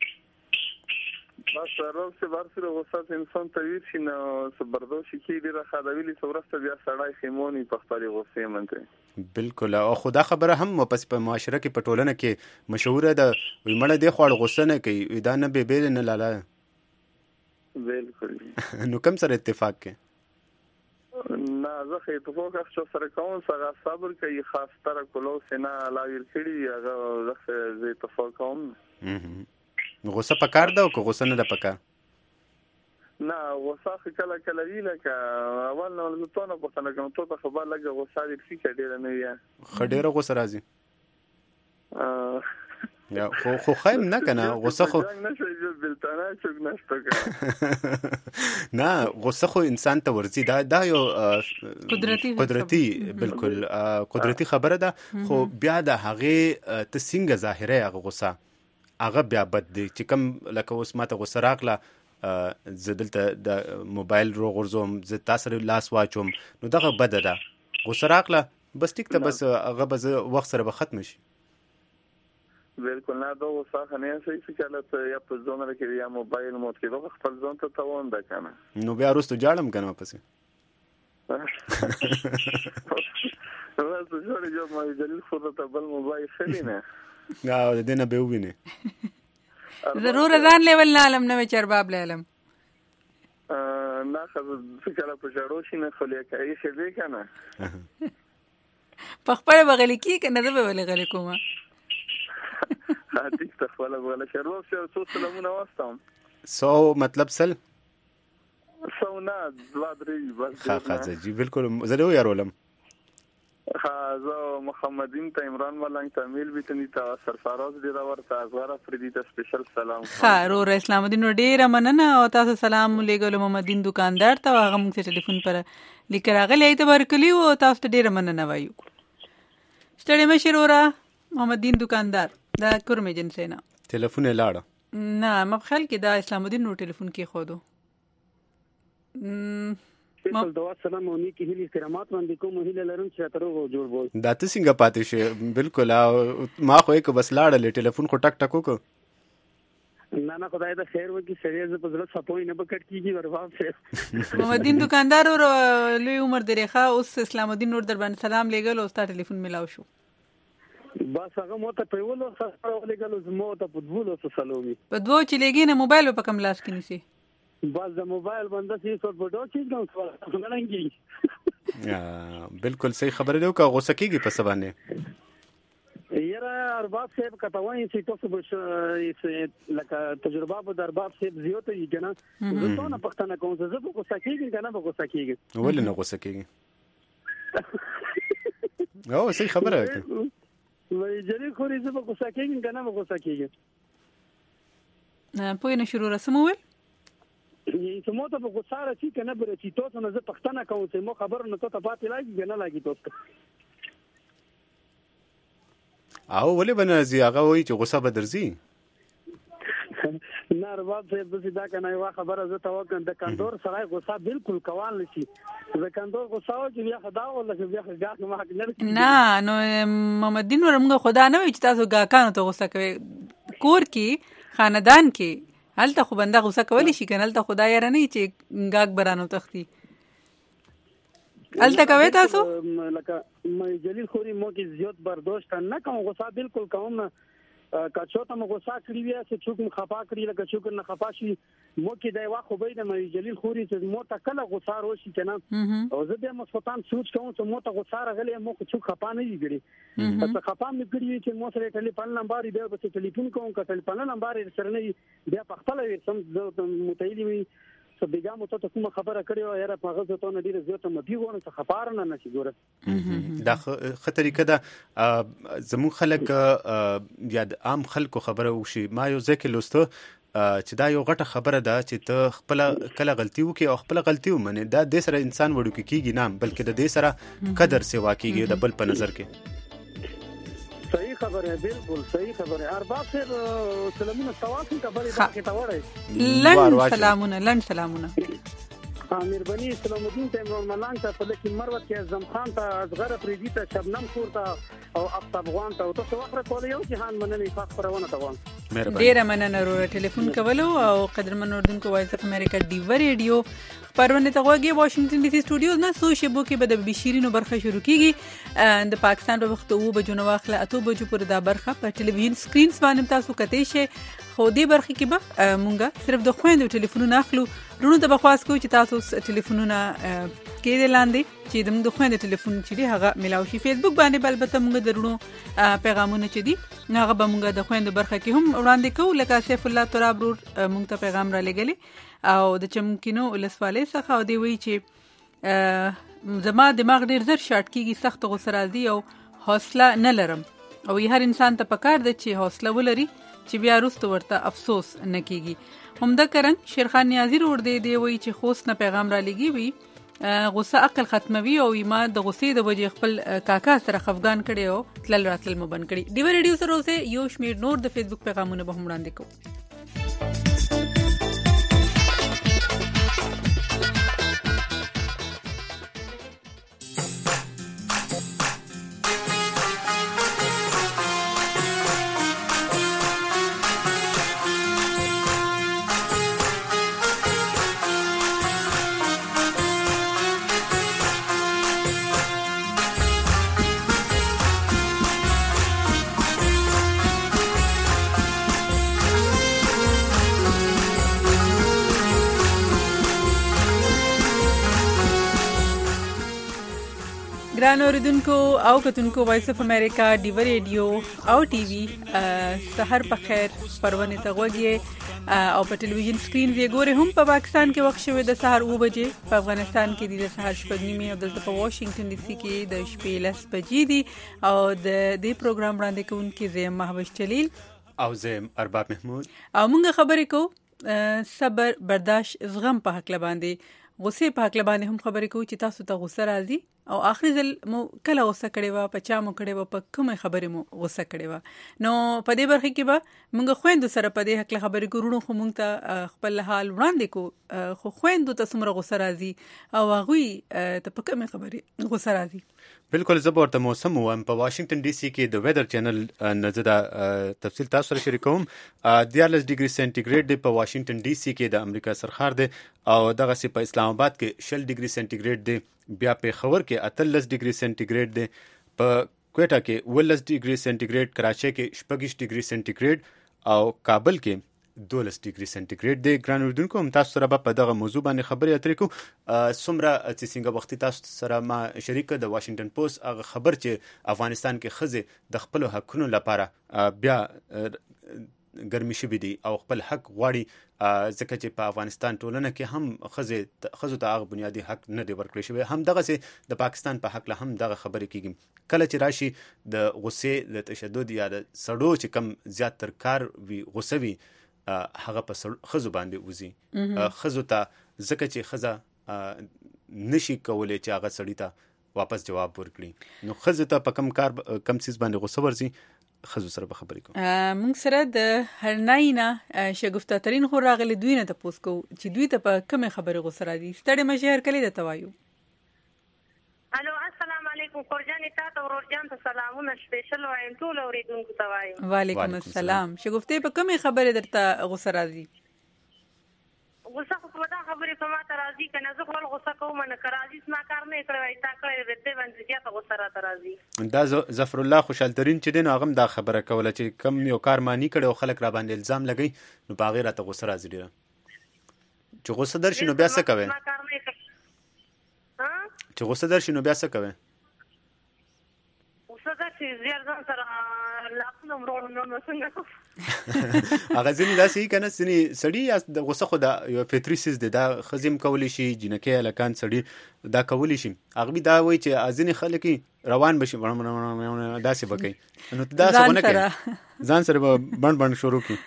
بس روغ سے بارسره غوسه انسان تویر شي نو برداشت کی ډیره خداویلی سورسته بیا سړای خیمونی په خپل غوسه منته بالکل او خدا خبره هم پس په معاشره کې پټولنه کې مشهوره ده وي مړه دی خو غوسه نه کوي دا نه به بیل نه لاله بالکل نو کوم سره اتفاق کې نه زه اتفاق اخ سره کوم سره صبر کوي خاص تر کولو سینا لاویر کړي هغه زه اتفاق کوم غوسه پکار ده او که غوسه نه ده پکار نه غوسه کله کله وی لکه اول نو زه نه پوښتنه کوم ته په خبر لګه غوسه دې فکر ډیر نه وي خډيره غوسه راځي یا خو خو خایم نه کنه غوسه خو نه شي بلتانه چوک نشته نه غوسه خو انسان ته ورزي دا دا یو قدرتي قدرتي بالکل قدرتي خبره ده خو بیا د هغه ته څنګه ظاهره هغه غوسه هغه بیا بد دی چې کوم لکه اوس ماته غوسه راغله زه دلته د موبایل روغورځوم زه تاسو سره لاس واچوم نو دغه بده ده غوسه راغله بس ټیک ته بس هغه به زه وخت سره به ختم شي بالکل نه دا غوسه نه شي چې کله یا په ځونه کې یا موبایل مو کې دغه خپل ځون ته توان ده کنه نو بیا وروسته جاړم کنه پسې راځه جوړ جو ما جلیل خو ته بل موبایل خلی نه دا د دینه به ویني ضرور ځان لیول نه علم نه چرباب لالم نه خو فکر په جوړو شي نه خو لیکه یې څه دی کنه په خپل بغل کې کنه دا به ولغل کومه هاتیک تخواله ولا شروع شو څو سلامونه واستم سو مطلب سل سو نه دوا درې بس ها ها جی بالکل زه یو یارولم ها محمدین ته عمران ملنګ ته میل بیتنی ته سرفراز دی دا ورته ازغره فریدی ته سپیشل سلام ها رو اسلام الدین ډیر مننه او تاسو سلام علیکم محمدین دکاندار ته هغه موږ ته ټلیفون پر لیکل راغلی ته ورکلی او تاسو ته ډیر مننه وایو ستړي مشرورا محمدین دکاندار دا کورم ایجنسی نه ټلیفون لاړه نه مبخل کې دا اسلام الدین نو ټلیفون کې خودو سپیشل دوا سلام او نیکی هیلي کرامات باندې کوم هیله لرم چې ترغه جوړ بول دا ته څنګه پاتې شي بالکل ما خو یک بس لاړه ټلیفون خو ټک ټک وکړ نه نه خدای دا خیر وکړي سړی ز په زړه سپوي نه بکټ کیږي ورباب شه محمدین دکاندار او لوی عمر درېخه اوس اسلام الدین نور در باندې سلام لګل او ستا ټلیفون ملاو شو بس هغه مو ته په ولو سره لګل زمو ته په دولو سلامي په دوه چې لګینه موبایل په کم لاس کې نیسی بس د موبایل باندې څه څه په ډو چې کوم څه نه یا بالکل صحیح خبره دی او غوسه کیږي په سبانه یاره ارباب صاحب کتاوای چې تاسو به لکه تجربه په ارباب صاحب زیاته یې کنه زه څنګه پښتنه کوم زه په غوسه کیږم کنه په غوسه کیږم ولې نه غوسه کیږي او صحیح خبره ده وای جری خوري زه په غوسه کیږم کنه په غوسه کیږم نه په نه شروع رسمول چې مو ته په غوسه راځي کنه بر چې تاسو نه زه پښتنه کوم چې مو خبر نه ته پاتې لګي کنه لګي تاسو او ولې بنځي هغه وایي چې غوسه به درځي نه رباب صاحب دې دا کنه یو خبره زه ته وکم د کندور سره غوسه بالکل کوال نشي د کندور غوسه او چې بیا خدا ولا چې بیا ګاک ما حق نه نو محمدین ورمغه خدا نه وي چې تاسو ګاکانو ته غوسه کوي کور کې خاندان کې هلته خو بنده غوسه کولی شي کنه هلته خدای را نه چې ګاګ برانو تختی هلته کوي تاسو لکه مې جلیل خوري مو کې زیات برداشت نه کوم غوسه بالکل کوم نه کاچو ته مو غوسه کړی وي چې څوک مخفا کړی لکه څوک نه خفا شي مو کې دا واخ به د مې جلیل خوري چې مو ته کله غوسه راشي کنه او زه به مو سلطان سوچ کوم چې مو ته غوسه راغلی مو څوک خفا نه ویګړي ته خفا مې کړی چې مو سره ټلیفون نمبر دی به ټلیفون کوم که ټلیفون نمبر سره نه بیا په خپل سم متعلی وي سبګه مو ته کوم خبره کړی او یاره په غزه ته نه ډیره زیاته مبي غوونه څه خبر نه نشي ګوره دا خطرې کده زمو خلک یا عام خلکو خبره وشي ما یو ځکه لسته چې دا یو غټه خبره ده چې ته خپل کله غلطي وکي او خپل غلطي ومنې دا د سره انسان وړو کیږي نه بلکې د دې سره قدر سیوا کیږي د بل په نظر کې صحیح خبره بالکل صحیح خبره ارباب صاحب سلامونه تاسو خبره باندې تا وړي لن سلامونه لن سلامونه مهرباني اسلام الدین ته عمران ملنګ ته په لکه مروت کې اعظم خان ته اصغر فریدی ته شبنم خور ته او افغان ته تاسو وخت کول یو جهان مننه فاق پرونه ته وان ډیر مننه ورو ټلیفون کولو او قدرمن اردوونکو وایس اف امریکا ډیو ریډیو پرونه ته وګي واشنگټن ډي سي سټوډیوز نه سو شبو کې به د بشیرینو برخه شروع کیږي د پاکستان په وخت او بجو نو واخله اته بجو پر دا برخه په ټلویزیون سکرینز باندې تاسو کته شي خو دې برخه کې به مونږه صرف د خويندو ټلیفونونه اخلو رونو ته بخواس کوو چې تاسو ټلیفونونه کې د لاندې چې د خويندو ټلیفون چې دی هغه ملاوي شي فیسبوک باندې بلبته مونږ درونو پیغامونه چې دی هغه به مونږ د خويندو برخه کې هم وړاندې کوو لکه سیف الله تراب رور مونږ ته پیغام را لګلې او د چمکینو ولسوالۍ څخه او دی وی چې زما دماغ ډیر زر شارټ کیږي سخت غوسه راځي او حوصله نه لرم او هر انسان ته پکار دی چې حوصله ولري چې بیا وروسته ورته افسوس نه کیږي همدا کرن شیرخان نیازی ور دی دی وی چې خوست نه پیغام را لګي وی غوسه عقل ختموي او ما د غوسې د وجې خپل کاکا سره خفغان کړي او تل راتل مبن کړي دی ریډیو سره اوسه یو شمیر نور د فیسبوک پیغامونه به هم وړاندې کوو ګران اوریدونکو او کتونکو وایس اف امریکا ډیو ریډیو او ټي وي سحر په خیر پرونه ته غوږی او په ټلویزیون سکرین وی ګوري هم په پاکستان کې وخت شوه د سحر او بجې په افغانستان کې د سحر شپږ نیمه او د په واشنگټن ډي سي کې د شپې لس بجې دي او د دې پروګرام وړاندې کوونکې زه مهوش جلیل او زه ارباب محمود او موږ خبرې کوو صبر برداشت زغم په حق لباندې غصه په حق لباندې هم خبرې کوو چې تاسو ته غصه راځي او اخري ځل مو کله غصه کړې و په چا مو کړې و په کومه خبرې مو غصه کړې و نو په دې برخه کې به موږ خويندو سره په دې حق خبرې کوو خو موږ ته خپل حال وړاندې کو خو خويندو ته څومره غصه راځي او هغه ته په کومه خبرې غصه راځي بالکل زه ورته موسم وم په واشنگټن ډي سي کې د ویدر چینل نزدا تفصیل تاسو سره شریکوم دیارلس ډیګري سنټیګریډ دی په واشنگټن ډي سي کې د امریکا سرخار دی او دغه سي په اسلام آباد کې شل ډیګري سنټیګریډ دی بیا په خبر کې اتلس ډیګري سنټیګریډ دی په کوټا کې ولس ډیګري سنټیګریډ کراچۍ کې شپږ ډیګري سنټیګریډ او کابل کې دولس ډیګري سنټیګریډ دی ګران اوریدونکو هم تاسو سره په دغه موضوع باندې خبرې اترې کوو سمره چې څنګه وختي تاسو سره ما شریک د واشنگټن پوسټ هغه خبر چې افغانستان کې خزه د خپل حقونو لپاره بیا ګرمي شوي دي او خپل حق غواړي ځکه چې په افغانستان ټولنه کې هم خزه خزو ته هغه بنیادی حق نه دی ورکړی شوی هم دغه سي د پاکستان په حق له هم دغه خبرې کیږي کله چې راشي د غصې د تشدد یا د سړو چې کم زیات تر کار وی غصوي هغه په خزو باندې وزي خزو ته ځکه چې خزه نشي کولای چې هغه سړی ته واپس جواب ورکړي نو خزو ته په کم کار کم سیس باندې غصه ورزي خزو سره به خبرې کوم موږ سره د هرناینا شګفتا ترين خو راغلي دوی نه تاسو کو چې دوی ته په کومه خبره غوسه راځي ستړي مشهر کلی د توایو الو السلام علیکم قرجان تاسو ورجان ته سلامونه سپیشل وایم ټول اوریدونکو ته وایم وعلیکم السلام شګفتې په کومه خبره درته غوسه راځي غوسه په دا خبره په ما ته راځي کنه زه خپل غوسه کوم نه راځي ما کار نه کړی تا کړی ورته باندې چې تا غوسه را راځي دا ظفر الله خوشحال ترين چې دین هغه دا خبره کوله چې کم یو کار مانی کړي او خلک را باندې الزام لګي نو باغی راته غوسه راځي ډیره چې غوسه درشي نو بیا څه کوي چې غوسه درشي نو بیا څه کوي غوسه درشي زیار ځان سره لاپنه مرور نو نو څنګه هغه ځینې داسې کنه ځینې سړی د غوسه خو د یو فطري سیس دی دا خزم کولی شي جنکه لکان سړی دا کولی شي هغه دا وایي چې ځینې خلک روان بشي داسې بکې نو دا څنګه کوي ځان سره بند بند شروع کی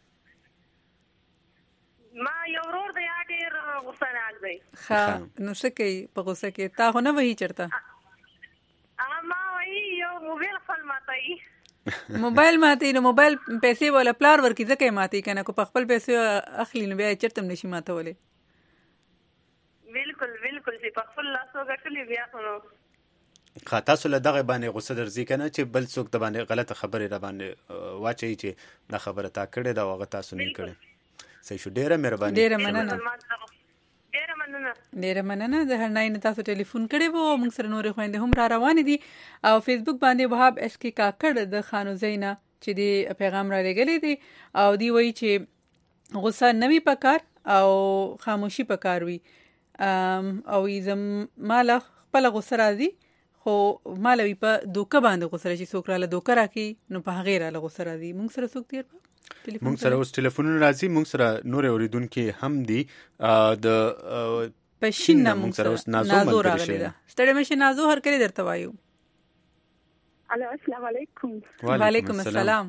ما یو ورور د یا ډیر غوسه راغلی ها نو څه کوي په غوسه کې تا خو نه وਹੀ چرته ما وایي یو موبایل خپل ماتای موبایل ماتي نو موبایل پیسې ولا پلار ورکی ځکه ماتي کنه کو په خپل پیسې اخلي نو بیا چرته نشي ماتولې بالکل بالکل چې په خپل لاسو غټلې بیا خو خاطا سره دغه باندې غوسه درځي کنه چې بل څوک د باندې غلطه خبره را باندې واچي چې دا خبره تا کړې دا وغه تاسو نه کړې صحیح شو ډیره مهرباني ډیره مننه ډیره مننه ډیره مننه د هرناین تاسو ټلیفون کړی وو موږ سره نور خويندې هم را روان دي او فیسبوک باندې وهاب اس کی کاکړ د خانو زینا چې دی پیغام را لګلې دي او دی وایي چې غوسه نوي پکار او خاموشي پکار وي او زم مال خپل غوسه راځي خو مالوي په دوکه باندې غوسه راځي څوک را له دوکه راکي نو په غیر له غوسه راځي موږ سره څوک تیر موږ سره اوس ټلیفونونه راځي موږ سره نور اوریدونکو هم دي د پښین موږ سره اوس نازو راغلی دا ستړي مشه نازو هر کلی درته وایو الو السلام علیکم وعلیکم السلام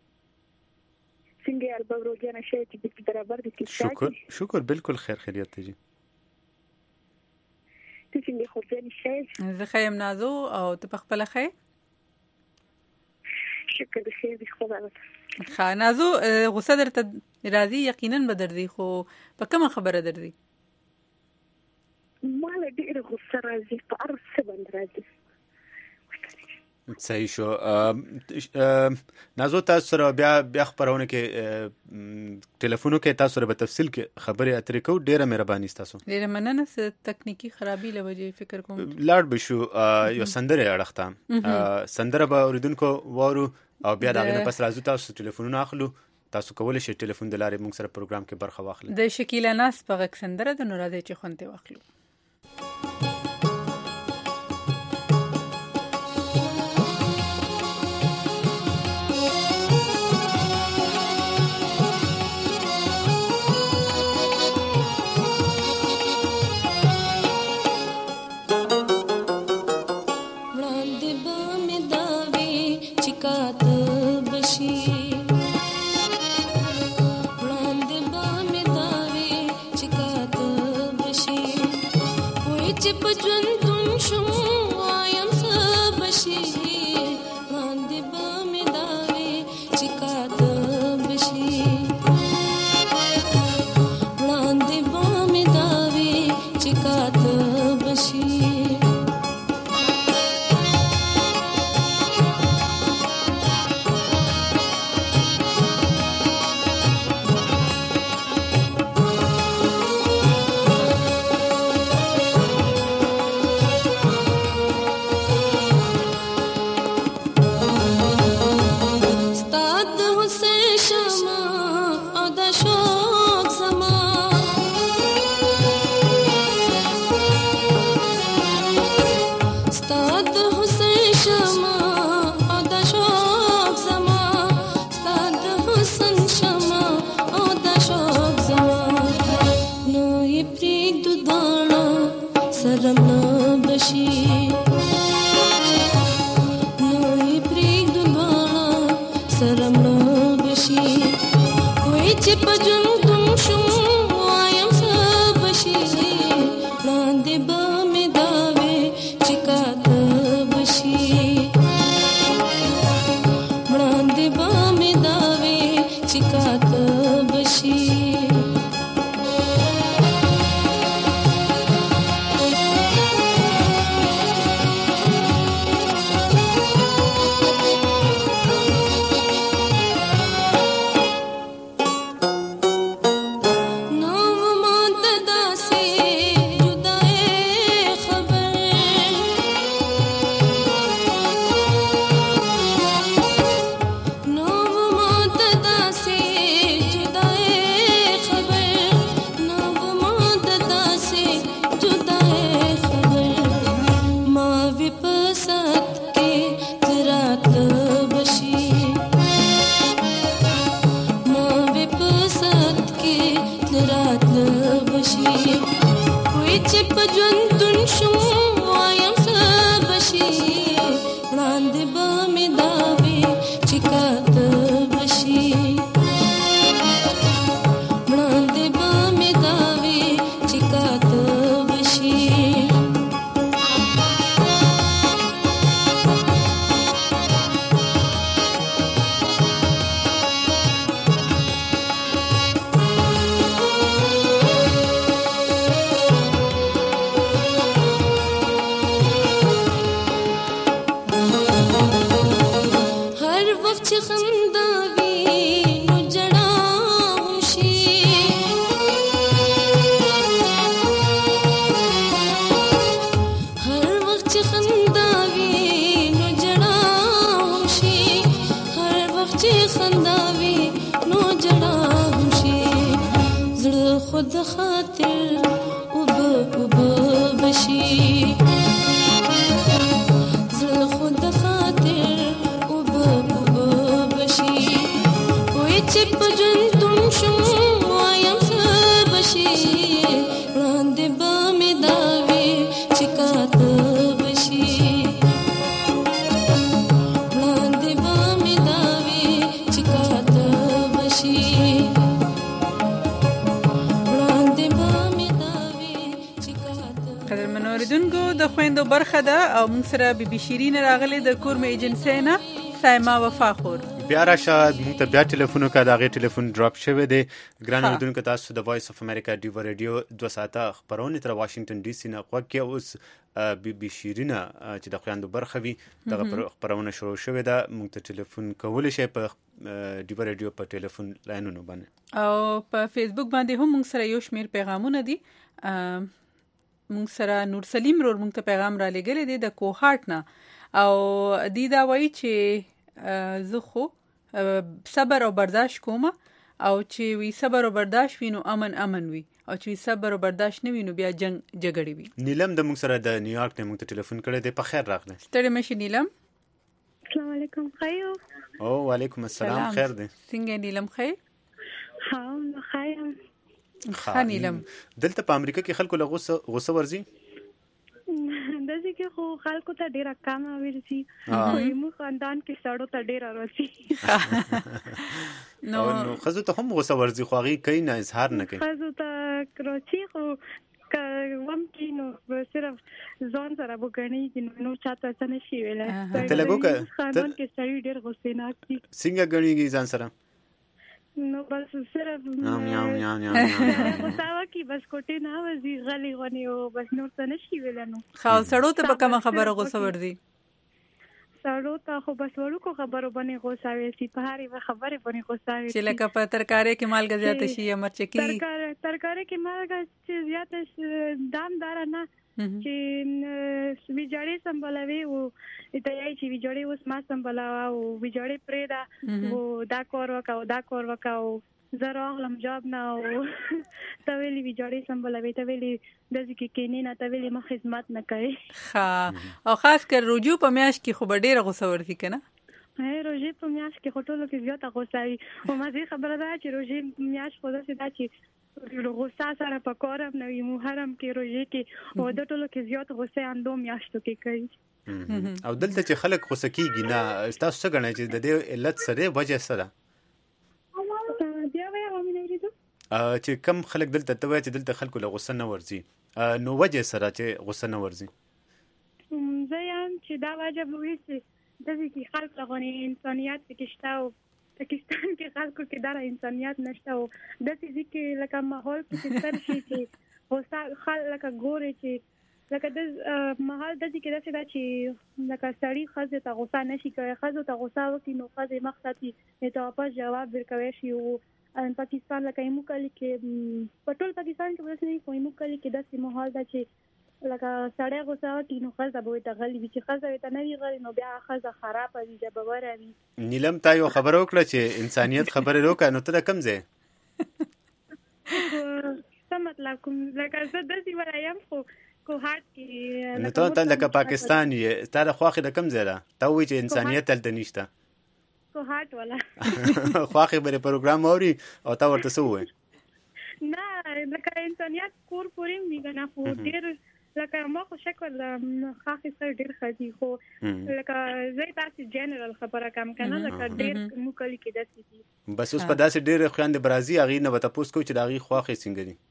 څنګه ارباب روزانه شي چې برابر دي شکر شکر بالکل خیر خیریت ته جی ته څنګه خو ځین شي زه خیم نازو او ته په خپل خې شکر دې خیر دې خدای خانازو غوسه درته راځي یقینا به درځي خو په کومه خبره درځي مال ډېر غوسه راځي په ارسه باندې راځي صحیح شو نازو تاسو سره بیا بیا خبرونه کې ټلیفونو کې تاسو سره په تفصیل کې خبرې اترې کو ډیره مهرباني تاسو ډیره مننه س تکنیکی خرابې لوجه فکر کوم لاړ بشو یو سندره اړخته سندره به اوریدونکو وورو او بیا دا غنه پس راځو تاسو ټلیفونونه اخلو تاسو کولای شئ ټلیفون د لارې موږ سره پروګرام کې برخه واخلئ د شکیلا ناس په غږ سندره د نورادې چې خونته واخلو چې په ژوندون شم وایم څه بشي وړاندې به مې دا وې چې کاته بشي وړاندې به مې دا وې چې کاته بشي برخه ده او موږ سره بي بي شيرين راغلي د کورم ایجنسی نه سایما وفا خور بیا راشه موږ ته بیا ټلیفون وکړه دا غي ټلیفون ډراپ شوی دی ګران اوردونکو تاسو د وایس اف امریکا ډیو رادیو دوه ساعته خبرونه تر واشنگټن ډي سي نه غوږی اوس بي بي شيرين چې د خويندو برخه وي دغه خبرونه شروع شوی ده موږ ته ټلیفون کول شي په ډیو رادیو په ټلیفون لاینونو باندې او په فیسبوک باندې هم موږ سره یو شمیر پیغامونه دي مونږ سره نور سلیم رور مونږ ته پیغام را لګلې دی د کوهارت نه او دی دا وایي چې زه خو صبر او برداشت کوم او چې وی صبر او برداشت وینو امن امن وي او چې صبر او برداشت نه وینو بیا جنگ جګړې وي. نیلم د مونږ سره د نیویارک نه مونږ ته ټلیفون کړی دی. په خیر راغله. ستړي مشي نیلم. السلام علیکم. خیر. او وعلیکم السلام. خیر دی. څنګه نیلم خیر؟ ها خیر. خانیلم دلته په امریکا کې خلکو له غوسه غوسه ورزي دځي کې خو خلکو ته ډیره کم ورزي خو مو خاندان کې سړو ته ډیره ورزي نو نو خزو ته هم غوسه ورزي خو هغه کوي نه اظهار نه کوي خزو ته کروچی خو وم کې نو صرف ځان سره وګڼي نو نو چاته څه نشي ویلای. ته لګو که خاندان کې سړی ډېر غوسې ناک دي. څنګه ګڼيږي ځان سره؟ نو بس صرف میاو میاو میاو میاو غوساوه کې بس کوټې نه وځي غلي غونی او بس نور څه نشي ویلای. نو خو سړو ته به کومه خبره غوسه ورځي؟ سړو ته خو بس وړوکو خبرو باندې غوسه وي، په هرې خبرې باندې غوسه وي چې لکه په ترکارې کې مالګه زیاته شي یا مرچکي. ترکارې ترکارې کې مالګه چې زیاته شي دامدار نه چې ویجاړې سمبلوي او ته یې چې ویجاړې اوس ما سمبلاوه او ویجاړې پرېدا او دا کور وکاو دا کور وکاو زه راغلم جاب نه او ته ویلې ویجاړې سمبلوي، ته ویلې داسې کې کینې نه، ته ویلې ما خدمت نه کوي. ښه، او خاص کر رجوع په میاشت کې خو به ډېره غوسه ورځي که نه؟ هی روژې په میاشت کې خو ټولو کې زیاته غوسه وي. خو مزې خبره ده چې روژې میاشت خو داسې ده چې غوسه سره په کار هم نه وي. محرم کې روژې کې او د ټولو کې زیات غوسه اندو میاشتو کې کوي. او دلته چې خلک غوسه کېږي نه، ستاسو څه ګڼئ چې د دې علت سره وجه څه ده؟ چې کم خلک دلته ته وایي چې دلته خلکو له غوسه نه ورځي، نو وجه سره چې غوسه نه ورځي؟ زه یم چې دا وجه به وي چې داسې کې خلک لغونې انسانیت پکې شته او پاکستان کې خلکو کې داره انسانیت نشته او داسې ځي کې لکه ماحول پکې سر شي چې غوسه خلک لکه ګوري چې لکه د ماحول داسې کې داسې ده چې لکه سړي ښځې ته غوسه نشي کوی، ښځو ته غوسه وکړي نو ښځې مخ ساتي ته واپس جواب ورکوی شي. او پاکستان لکه ایمو کلي کې په ټول پاکستان کې داسې نه خو ایمو کلي کې داسې ماحول ده چې لکه سړی غوسه وکړي نو ښځه به ورته غلي وي، چې ښځه ورته نه وي غلي نو بیا ښځه خرابه وي، جبوره وي. نیلم تا یو خبره وکړه چې انسانیت خبرې وکړه، نو ته د کوم ځای؟ څه مطلب کوم؟ لکه زه داسې وایم خو کوهاټ کې نو ته لکه پاکستان یې، تا د خواښې د کوم ځای ده؟ تا ووایي چې انسانیت هلته نشته. کوهاټ والا خواښې به دې پروګرام اوري او تا ورته څه ووایي؟ نه لکه انسانیت کور پورې وي که نه، خو ډېر لکه ما خو شکل خاصې سره ډېر ښه دي، خو لکه زه تاسې جنرال خبره کوم که نه، لکه ډېر مو کلي کې داسې دي. بس اوس په داسې ډېرې خویندې به راځي، هغې نه به تپوس کوو چې د هغې خواښې څنګه دي.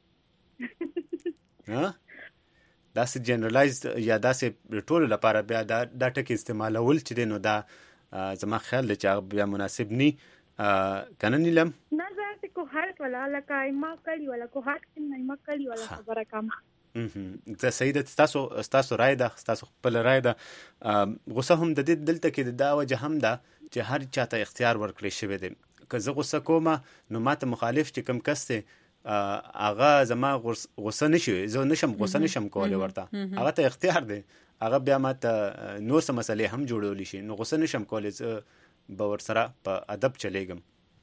داسې جنرالایز یا داسې ټولو لپاره بیا دا دا ټکي استعمالول چې دی نو دا زما خیال دی چې هغه بیا مناسب ني که نه نیلم؟ نه زه هسې کوهاټ والا لکه ایما کلي والا کوهاټ کې نه ایما کلي والا خبره کوم. زه صحیح ده، ستاسو ستاسو رای ده، ستاسو خپله رای ده. غوسه هم د دې دلته کې دا وجه هم ده چې هر چا ته اختیار ورکړی شوی دی. که زه غوسه کومه نو ما ته مخالف چې کوم کس دی هغه زما غوسه نشي، زه نشم غوسه نشم کولی ورته، هغه ته اختیار دی، هغه بیا ما ته نور څه مسلې هم جوړولی شي، نو غوسه نشم کولی، زه به ورسره په ادب چلیږم.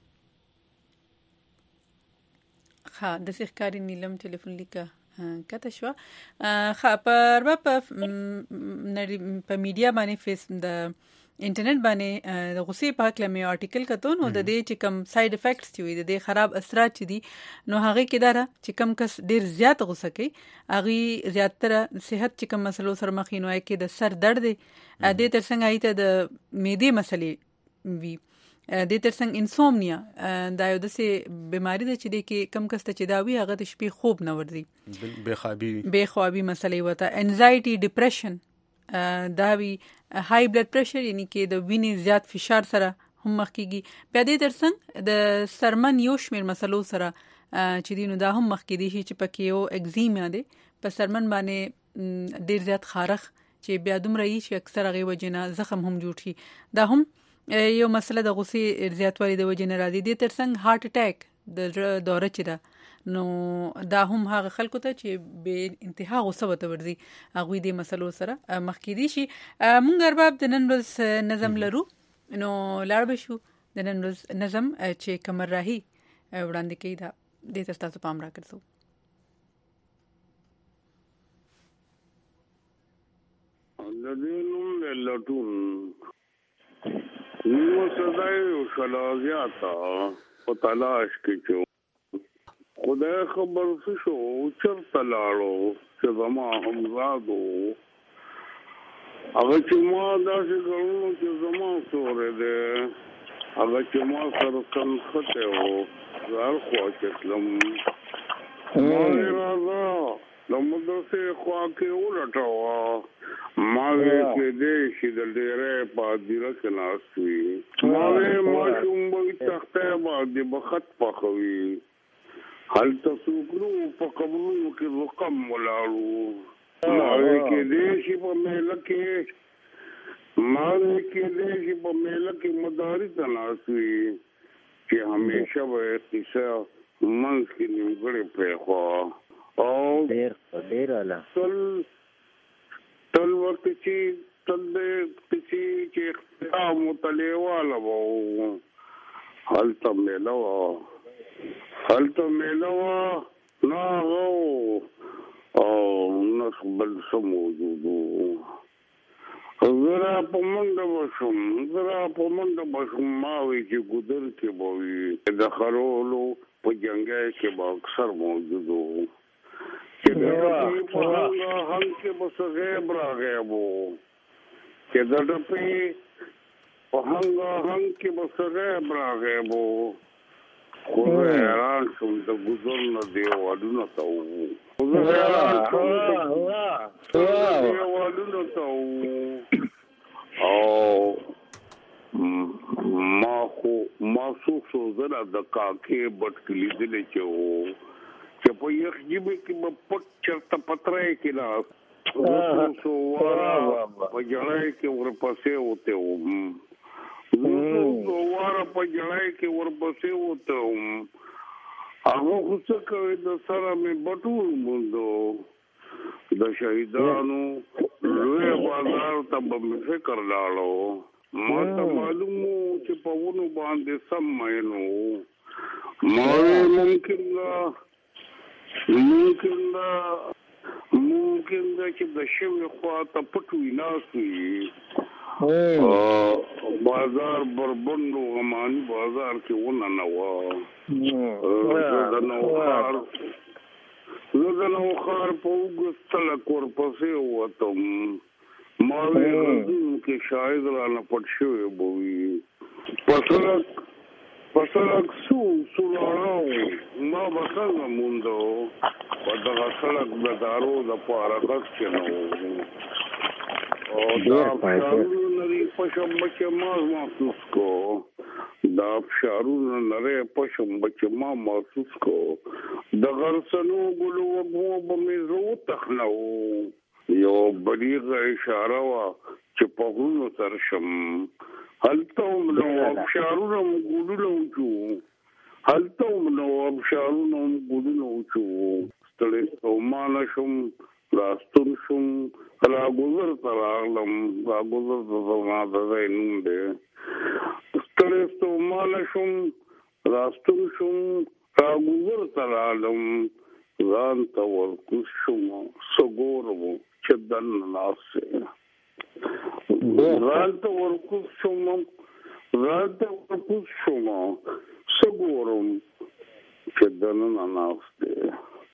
ښه، داسې ښکاري نیلم ټلیفون لیکه کته شوه. ښه، پر به په میډیا باندې فیس د انټرنیټ باندې د غوسې په هکله مې آرټیکل کتو، نو د دې چې کوم ساید افیکټس چې وي، د دې خراب اثرات چې دي، نو هغې کې دا ده چې کوم کس ډېر زیات غوسه کوي هغې زیاتره صحت چې کوم مسلو سره مخ وي، نو هغې کې د سر درد دی، دې تر څنګ هغې ته د معدې مسلې وي، دې تر څنګ انسومنیا دا یو داسې بیماري ده چې دې کې کم کس ته چې دا وي هغه د شپې خوب نه ورځي، بېخوابي بېخوابي مسلې ورته، انزایټي، ډپریشن دا وي، های بلډ پریشر یعنی کې د وینې زیات فشار سره هم مخ کېږي، بیا دې تر څنګ د سرمن یو شمېر مسلو سره چې دي نو دا هم مخ کېدی شي چې پکې یو اګزیما دی په سرمن باندې ډېر زیات خارښ چې بیا دومره وي چې اکثر هغې وجې نه زخم هم جوړ شي، دا هم یو مسله د غوسې زیاتوالي د وجې نه راځي. دې تر څنګ هارټ اټیک د زړه دوره چې ده نو دا هم هغه خلکو ته چې بې انتها غوسه ورته ورځي هغوی دې مسلو سره مخ کېدی شي. مونږ ارباب د نن ورځ نظم لرو، نو لاړ به شو د نن ورځ نظم چې قمر راهي وړاندې کوي، دا دې ته ستاسو پام راګرځو. د دې نوم د لټون نیمه سزای او شلازیاتا په تلاش کې چې خدای خبر شو چرته لاړو چې زما همزادو هغه چې ما داسې کړنو چې زما سورې دی، هغه چې ما سره کنخته و زه هر خوا چې تلم ما یې راځه نو مدرسې خوا کې ولټاوه ما کې دې چې د ډېرې پادیره کې ناشوي ما ما کوم به تخته باندې بخت پخوي هل تاسو په قبرونو کې رقم ولاړو ما کې دې چې په مېله کې ما کې دې چې په مېله کې مدارس ناشوي چې همیشه به قصه منځ کې نیمګړې پرېښوه او ډېر ډېر اعلی تل تل وخت چې تل دې چې اختیار مطالعه والا وو حالت ملو حالت ملو نه وو او نسبل سموجودو زرا په منډه وشم زرا په منډه وشم ما وی چې ګودر کې بوي د خرولو په جنگای کې به اکثر موجودو چې دا په هغه هم کې به غیب راغی وو چې دا په هغه هم کې به غیب راغی وو خو حیران شوم د ګذر نه دی وادونه ته وو خو حیران شوم د وادونه ته وو او ما خو ما سو سو زرا د کاکې بټ کلی دلې چې وو چې په یخ جیبه کې په پټ چرته پترې کې لا سو واره په جړای کې ورپسې وته و نو واره په جړای کې ورپسې وته و هغه خو څه کوي د سره مې بټول مونږ د شهیدانو لوی بازار ته به فکر لاړو ما ته معلومو چې په ونو باندې سم مینو ما ممکن ممکن دا ممکن دا چې د شوی خوا ته پټوي ناسوي بازار بربندو غمانی بازار کې ونه نه وه زه د نوخار زه د نوخار په اوږد سړک ورپسې ووتم ما ویل کې شاید رانه پټ شوی به وي په سړک په سړک سو سولاړو ما به څنګه موندو په دغه سړک د دارو دپاره غږ کې نه و او دا فشارونه لري پشم چې ما محسوس کو دا فشارونه لري پشم چې ما محسوس کو د غرسنو ګلو وګمو به مې زه وتخنو یو بلیغه اشاره وه چې په غرونو سر شم هلته هم نو ابشارونه هم ګلونه وچو هلته هم نو ابشارونه هم ګلونه وچو ستړی ستومانه شم راستون شم راګذر ته راغلم راګذر ته زما د ځای نوم دی ستړی ستومانه شم راستون شم راګذر ته راغلم ځان ته ورکوز شم څه ګورم چې دننه ناست رالته ورکوز شوم رالته ورکوز شوم څه ګورم چې دننه ناست دی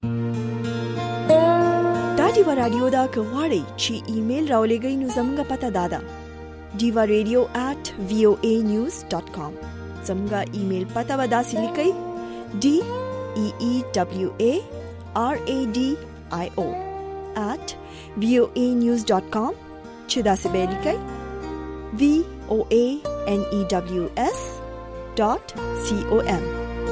دا ډیوا رادیو دا که غواړئ چې ایمیل راولېږئ نو زموږ پته دا ده ډیوا ریډیو ایٹ وی او ای نیوز ډاټ کام زموږ ایمیل پته به داسې لیکئ ډي ای ای ډبلیو ای آر ای ډي آی او ایٹ وی او ای نیوز ډاټ کام چې داسې به لیکئ وی او ای ان ای ډبلیو اس ډاټ سی او ام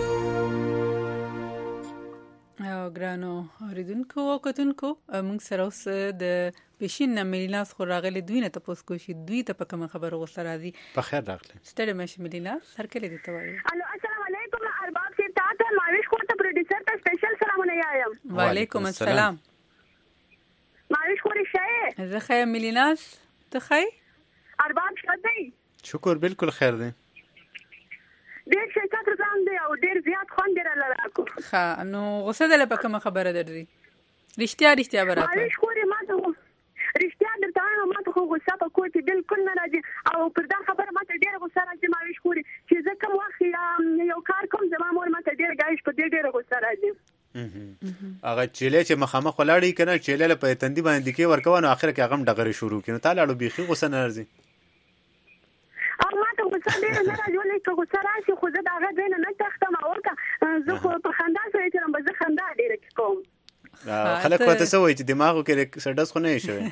او ګرانو اوریدونکو او کتونکو موږ سره اوس د پیشین نه ملیناس خو راغلي دوی نه تاسو کوشي دوی ته په کوم خبره غوسه راځي په خیر راغلی ستړي مشه ملیناس هر کله دي ته وایي الو السلام علیکم ارباب سے تا ماویش کو ته پروډوسر ته سپیشل سلامونه یایم وعلیکم السلام ماویش خوري شای زه خیر ملیناس ته خیر ارباب شدی شکر بالکل خیر دی ډیر شکر ځان دی او ډیر زیات خوان دی راکو ها نو غوسه ده په کوم خبره درځي رښتیا رښتیا براته ماویش خوري ما ته رښتیا درته ما ته غوسه په کوټي بالکل نه راځي او پر دا خبره ما ته ډیر غوسه راځي ماویش خوري چې زه کوم وخت یو کار کوم زما مور ما ته ډیر گایش په دې ډیر غوسه راځي هغه چيله چې مخامخ ولاړی کنه چيله په تندې باندې کې ورکو نو اخر کې هغه ډغره شروع کینو تعالی اړو بيخي غوسه نه راځي او ما ته غوسه ډیر نه راځي ولې که غوسه راشي خو زه دا غږ نه نه تختم او که زه خو په خندا سره چې رم زه خندا ډیر کوم خلک ورته څه وایي چې دماغو کې سډس خو نه یې شوی؟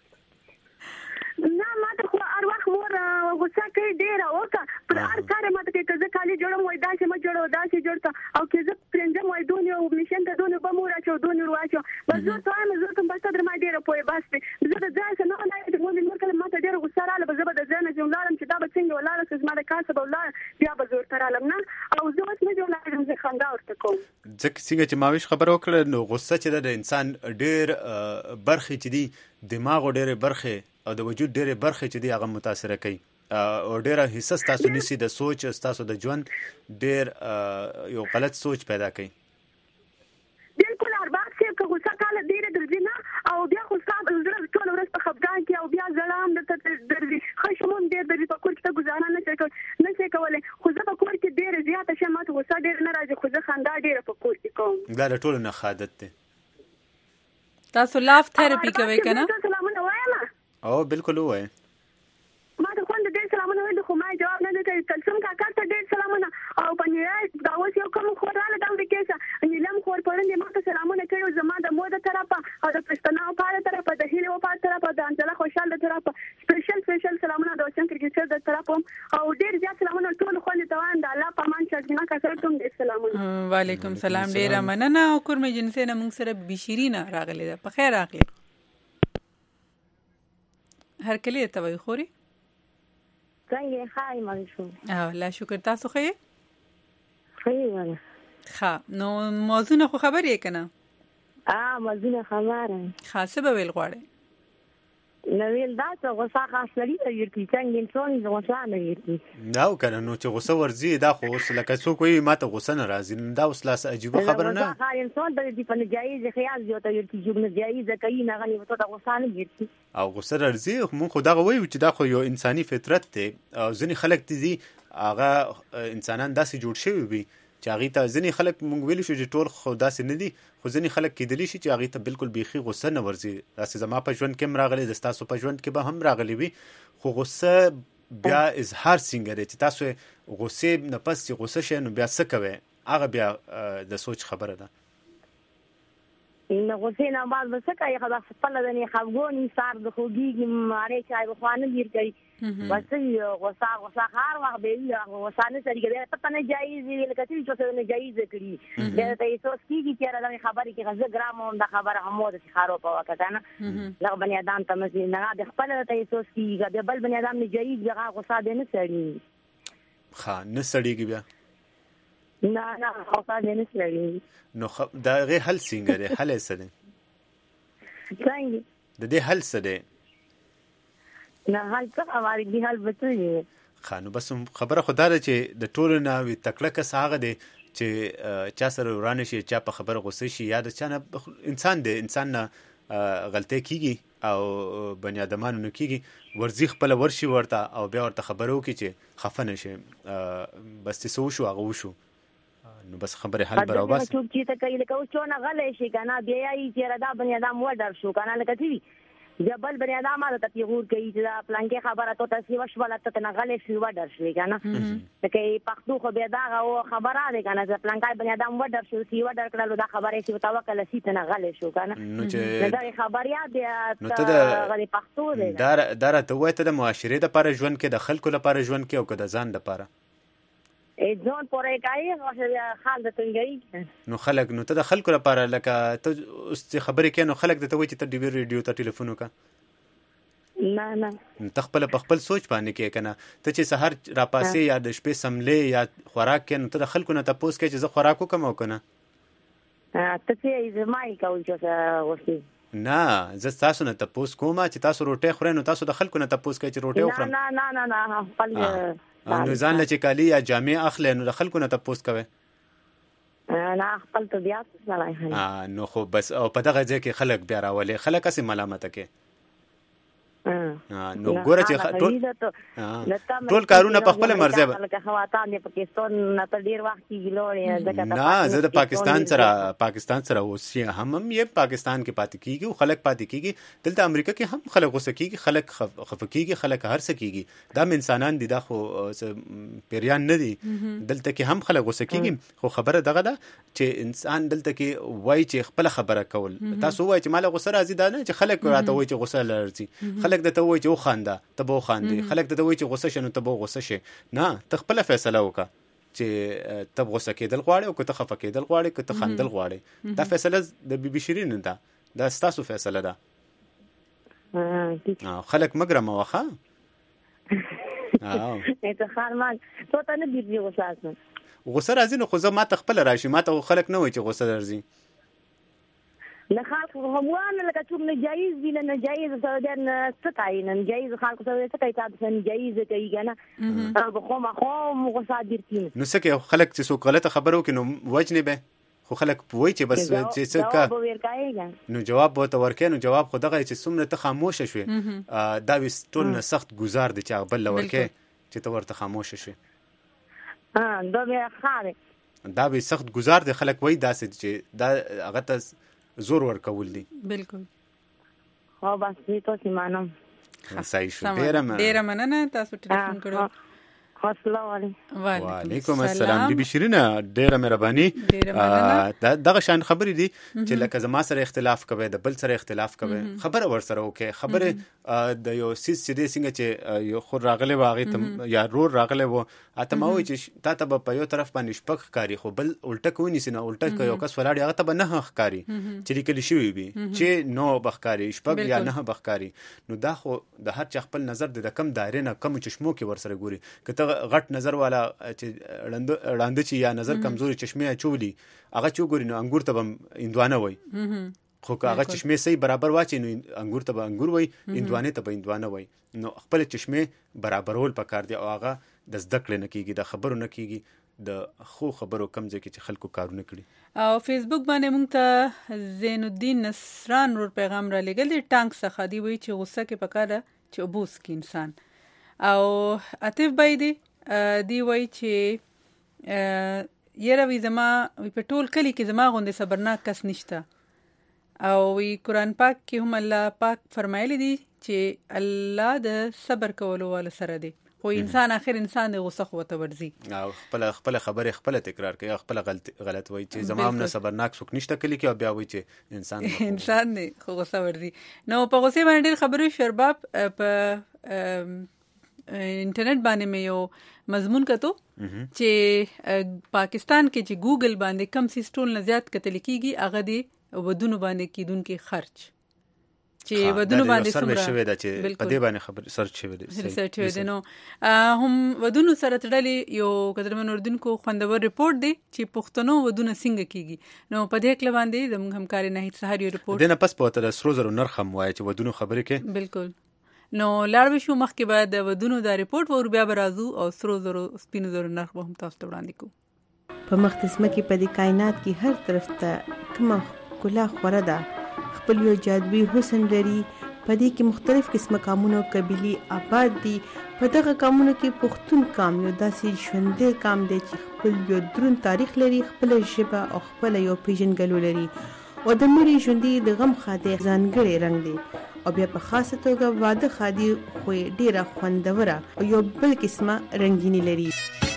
نه ما ته خو هر وخت مور غوسه کوي ډېره وکړه پر هر کار ماته کوي که زه کالي جوړم وایي داسې مه جوړوه داسې جوړ کړه او که زه پرېنځم وایي دونې میشن ته دونې به مور اچو دونې ور واچو بس زه ورته وایم زه ورته بس ته در ما ډېره پوهې بس دی زه د ځای څخه نه ولاړم چې مور مې نور کله ما ته ډېره غوسه راغله به زه به د ځای نه چې ولاړم چې دا به څنګه ولاړه که زما د کار څخه به ولاړم بیا به زه ورته رالم نه او زه اوس نه ولاړم زه خندا ورته کوم. ځکه څنګه چې ما ویش خبره وکړه نو غوسه چې ده د انسان ډېر برخې چې دي دماغو ډېرې برخې او د وجود ډېرې برخې چې دي هغه متاثره کوي او ډېره حصه ستاسو نیسي د سوچ ستاسو د ژوند ډېر یو غلط سوچ پیدا کوي. بالکل ارباب صاحب که غوسه کاله ډېره درځي نه او بیا خو ستا زړه ټوله ورځ په خفګان کې او بیا زړه هم درته درځي ښه شمون ډېر درځي په کور کې ته ګزاره نه شې نه شې کولی خو زه په کور کې ډېره زیاته شم ما ته غوسه ډېره نه راځي خو زه خندا ډېره په کور کې کوم. دا د ټولو نه ښه عادت دی. تاسو لاف تھراپي کوئ که نه؟ سلامونه وایم او بالکل ووایه. ما ته خوند ډېر سلامونه ویل خو ما جواب نه دی کوي. کلسم کاکا ته ډېر سلامونه او په نیای دا اوس یو کوم خور راله د امریکې څخه نیلم خور پرندې ما ته سلامونه کړي زما د مور د طرفه او د پښتنو په طرفه د هیلې په طرفه د انجلا خوشحال د طرفه سپیشل سپیشل سلامونه د شنکر کیچر د طرفه او ډېر زیات سلامونه ټول خوند ته وان د الله په مان چې ما کسر کوم ډېر سلامونه. وعلیکم سلام ډېر مننه او کورمې جنسه نه موږ سره بشیرینه راغلی ده. په خیر راغلی. هر کله ته وای خوري څنګه خای مې شو او لا شکر تاسو خې خې ولا ښه نو موضوع نه خو خبر یې کنه اه موضوع خبره خاصه به ویل غواړي نو ویل دا څه غوسه خاصلې د یوټی څنګه انسان غوسه نه یې نو کنه نو چې غوسه ورځي دا خو اوس لکه څوک وي ماته غوسه نه راځي دا اوس لاس عجیب خبره نه غوسه انسان د دې په نجایز خیال دی ته یوټی جوړ نه جایز کوي نه غني وته د غوسه نه یې او غوسه راځي مونږ خو دا وایو چې دا خو یو انساني فطرت دی او ځینې خلک دي هغه انسانان داسې جوړ شوي وي چې هغه ته ځینې خلک مونږ ویل شو چې ټول خو داسې نه دي خو ځینې خلک کېدلی شي چې هغه ته بالکل بیخي غوسه نه ورځي. داسې زما په ژوند کې هم راغلی د تاسو په ژوند کې به هم راغلی وي خو غوسه بیا اظهار څنګه دی چې تاسو غوسه نه پس چې غوسه شئ نو بیا څه کوئ هغه بیا د سوچ خبره ده. نو غوسه نه بعد څه کوي خدا خپل د نه خفګونی سار د خوږی ماره چای بخوانه لیر کوي بس غوسه غوسه هر وخت به غوسه نه سړي کوي پته نه جایز ویل کتي چې څه نه جایز کړی دا ته ایسو کیږي چې را د خبرې کې غزه ګرام هم د خبره هم د خارو په وخت کنه لغه بنی ادم ته مزي نه د خپل ته ایسو کیږي د بل بنی ادم نه جایز هغه غوسه دې نه سړي ښه نه سړيږي بیا نه نه غوسه دې نه سړي نو خ... دا غي حل څنګه دی حل څه دی څنګه د دې حل څه دی نه حل څه اواري دی حل بتوي خانو بس خبره خدای چې د ټولو نه وي تکړه ساغه دی چې چا سره ورانه شي چا په خبره غوسه شي یا د چا نه انسان دی انسان نه غلطي کیږي او بنی ادمانو نه کیږي ورزي خپل ورشي ورته او بیا ورته خبرو کی چې خفه نشي بس څه وشو هغه وشو نو بس خبره حل برابر بس څوک چې ته کوي لکه اوس نه غلې شي کنه بیا یې چې ردا بنی ادم وډر شو کنه لکه تی جبل بنی ادم ماته ته پیغور کوي چې پلان کې خبره ته تاسو وشوله ته نه غلې شي وډر شي کنه لکه پښتو خو بیا دا او خبره ده کنه چې پلان کې بنی ادم وډر شو سی وډر کړل دا خبره چې توکل شي ته نه غلې شو کنه نو چې دا خبریا بیا نو ته غلې پښتو ده دا دا ته وای ته د معاشره د لپاره ژوند کې د خلکو لپاره ژوند کې او د ځان لپاره ای ځون پورې کوي خو حال د څنګه نو خلک نو ته د خلکو لپاره لکه ته اوس خبرې کې نو خلک د ته وای چې ته ډي وی ریډیو ته ټلیفون وکړه نه نه ته خپل په خپل سوچ باندې کې کنه ته چې سحر را پاسې یا د شپې سملې یا خوراک کې نو ته د خلکو نه تاسو کې چې زه خوراک وکم او کنه ته چې زمای کوي چې وسی نه زه تاسو نه تاسو کومه چې تاسو روټي خورئ نو تاسو د خلکو نه تاسو کې چې روټي وخورم نه نه نه نه خپل نو ځان لچې کالی یا جامع اخلي نو د خلکو نه تاسو کوي نه خپل طبيعت سره نو خو بس او په دغه ځای کې خلک بیا راولي خلک اسې ملامت کوي نو ګوره چې ټول ټول کارونه په خپل مرزه به لکه خواتان د پاکستان نه ته ډیر وخت کېږي لوړې ځکه نه زه د پاکستان سره پاکستان سره اوس هم هم یې پاکستان کې پاتې کیږي او خلک پاتې کیږي دلته امریکا کې هم خلک غوسه کیږي خلک خفه کیږي خلک هر څه کیږي دا انسانان دي دا خو پیریان نه دي دلته کې هم خلک غوسه کیږي خو خبره دغه ده چې انسان دلته کې وای چې خپل خبره کول تاسو وای چې مال غوسه راځي دا نه چې خلک راته وای چې غوسه لرځي خلک دته وای چې او خانده ته بو خاندي خلک دته وای چې غوسه شنو ته بو غوسه شي نه ته خپل فیصله وکړه چې ته غوسه کېدل غواړې او که ته خفه کېدل غواړې که ته خندل غواړې دا فیصله د بي بي شیرین ده دا ستاسو فیصله ده خلک مګرم واخا او ته خارمان ته ته نه دی غوسه اسنه غوسه راځي نو خو زه ما ته خپل راشي ما ته خلک نه وای چې غوسه راځي نه خلق هموان لکه څوک ناجایز دي نه ناجایز سره نه ستای نه ناجایز خلق سره ستای تاسو ناجایز کوي کنه او خو ما خو غوسه درتين نو سکه خلک چې څوک غلطه خبرو کینو وجنه به خو خلک وای چې بس چې څه نو جواب به تو ورکې نو جواب خو دغه چې څومره ته خاموش شوي دا وستون سخت گزار دي چې بل ورکې چې ته ورته خاموش شې ها دا به خاره دا به سخت گزار دي خلک وای داسې چې دا هغه ته زور ورکول دي بالکل خو بس دې تاسو مانم صحیح شو ډیر مننه ډیر مننه تاسو ټلیفون کړو السلام علیکم وعلیکم السلام بي بي شیرینه ډیره مهرباني دغه شان خبرې دي چې لکه زما سره اختلاف کوي د بل سره اختلاف کوي خبره ور سره وکي خبره د یو سیس چې دې څنګه چې یو خور راغله واغې ته یا رور راغله و اته ما وای چې تا ته په یو طرف باندې شپک کاری خو بل الټه کوي نسنه الټه یو کس ولاړ هغه ته به نه خکاری چې لیکل شوی وي چې نو بخکاری شپک یا نه بخکاری نو دا خو د هر چا خپل نظر د کم دایره نه کم چشمو کې ور سره ګوري کته غټ نظر والا چې وړاندې چې یا نظر کمزوري چشمه چولی هغه چوغوري نو انګور ته هم اندوانه وای خو که هغه چشمه صحیح برابر واچي نو انګور ته به انګور وای اندوانه ته به اندوانه وای نو خپل چشمه برابرول پکار دی او هغه د زده کړې نه کیږي د خبرو نه کیږي د خو خبرو کم ځکه چې خلکو کارونه کړي او فیسبوک باندې مونږ ته زین الدین نصران ور پیغام را لګل دی ټانک څخه دی وای چې غوسه کې پکاره چې ابوس کې انسان او عاطف بای دی دی وای چې یره وی زما په ټول کلی کې زما غوندې صبرناک کس نشته او وی قرآن پاک کې هم الله پاک فرمایلی دی چې الله د صبر کولو ول سره دی خو انسان اخر انسان د غوسه خو ته ورزي او خپل خپل خبره خپل تکرار کوي خپل غلط غلط وای چې زما هم نه صبرناک څوک نشته کلی کې او بیا وای چې انسان انسان دی خو غوسه ورزي نو په غوسه باندې خبرو شرباب په انټرنیټ باندې مې یو مضمون کتو چې پاکستان کې چې ګوګل باندې کم سیسټول نه زیات کتل کیږي هغه دی ودونو باندې کیدونکو خرچ چې ودونو باندې سره شوی دا چې په دې باندې خبر سرچ شوی دی سرچ شوی دی نو هم ودونو سره تړلې یو قدرمن اردوونکو خوندور ریپورت دی چې پښتنو ودونه څنګه کیږي نو په دې کله باندې زموږ همکاري نه هیڅ سهار یو ریپورت دنه پس پوهه د سرو زرو نرخ هم وایي چې ودونو خبرې کې بالکل نو لاړ شو مخکې بعد د ودونو دا ریپورت ور بیا برازو او سرو زرو سپینو زرو نرخ هم تاسو ته وړاندې کو په مختصمه کې په دې کائنات کې هر طرف ته کومه کلا خوره ده خپل یو جادوي حسن لري په دې کې مختلف قسمه قامونو قبيلي آباد دي په دغه قامونو کې پښتون قام یو داسې ژوندې قام دی چې خپل یو درون تاریخ لري خپل ژبه او خپل یو پیژنګلو لري او د مړي ژوندې د غم خاطر ځانګړي رنگ دی او بیا په خاصه توګه واده خادي خو ډیره خوندوره او یو بل قسمه رنگینی لري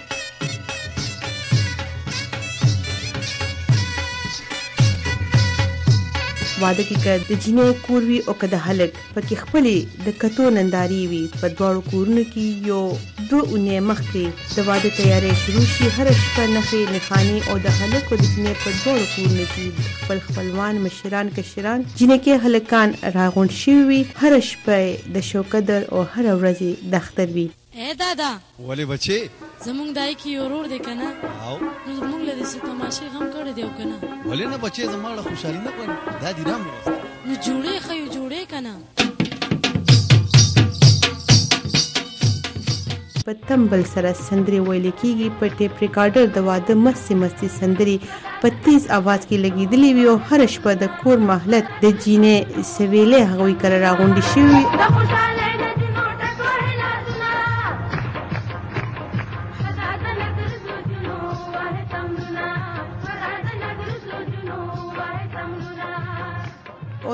واده کې کړه د جینې کور وی او کده هلک پکې خپلې د کتو ننداري وي په دواړو کورونو کې یو دوه اونۍ مخکې د واده تیاری شروع شي هر شپه نخې نخانی او د هلک او د جینې په دواړو کورونو کې خپل خپلوان مشران کشران جینې کې هلکان راغونډ شوي وي هر شپه د شوکدر او هر ورځ د اختر وي اے دادا ولې بچي زمونږ دای کی اورور دی کنه او نو زمونږ له دې تماشې غم کړی دی کنه ولې نه بچي زموږ خوشحالي نه کوي دا دی رام نو جوړې خو جوړې کنه په تمبل سره سندري ویل کیږي په ټیپ ریکارډر د واده مستي مستي سندري په تیز आवाज کې لګیدلې وي او هر شپه د کور محلت د جینې سویلې هغوی کړه راغونډي شي د خوشاله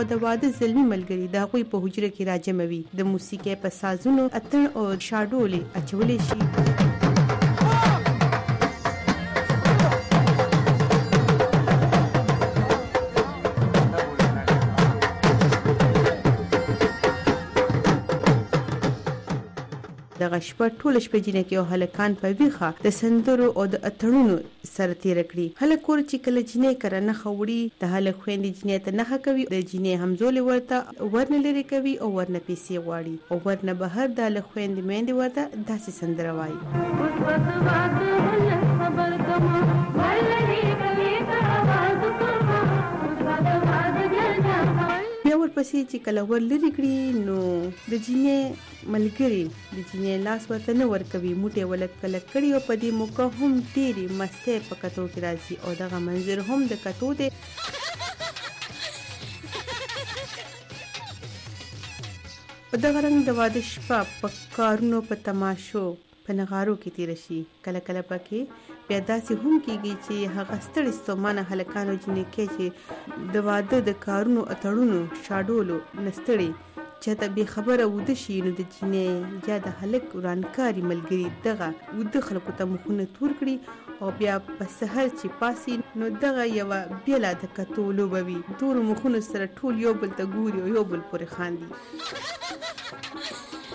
د واده زلمی ملګری د هغوی په حجره کې راجموي. د موسیقۍ په سازونو اتڼ او شاډولې اچولی شي. دغه شپه ټوله شپه جینکې او هلکان په ویښه د سندرو او د اتڼونو سره تېره کړي. هلک ور چې کله جینۍ کره نښه وړي د هلک خویندې جینۍ ته نښه کوي، د جینۍ همزولې ورته ورنه لرې کوي او ورنه پیسې غواړي او ورنه بهر د هلک خویندې میندې ورته داسې سندره وایي. بیا ورپسې چې کله ور لرې کړي نو د جینۍ ملګري د جینۍ لاس ورته نه ورکوي، موټې ولک کلک کړي او په دې موقع هم ډېرې مستۍ په کتو کې راځي او دغه منظر هم د کتو دی. په دغه رنګ د واده شپه په کارونو په تماشو په نغارو کې تېره شي. کله کله پکې بیا داسې هم کېږي چې هغه ستړي ستومانه هلکان او جینکۍ چې د واده د کارونو اتړونو شاډولو نه ستړي چاته بې خبره وده شي نو د جینۍ یا د هلک ورانکاري ملګري دغه وده خلکو ته مخونه تور کړي او بیا په سحر چې پاسي نو دغه یوه بیله د کتو لوبه وي. تورو مخونو سره ټول یو بل ته ګوري او یو بل پورې خاندي.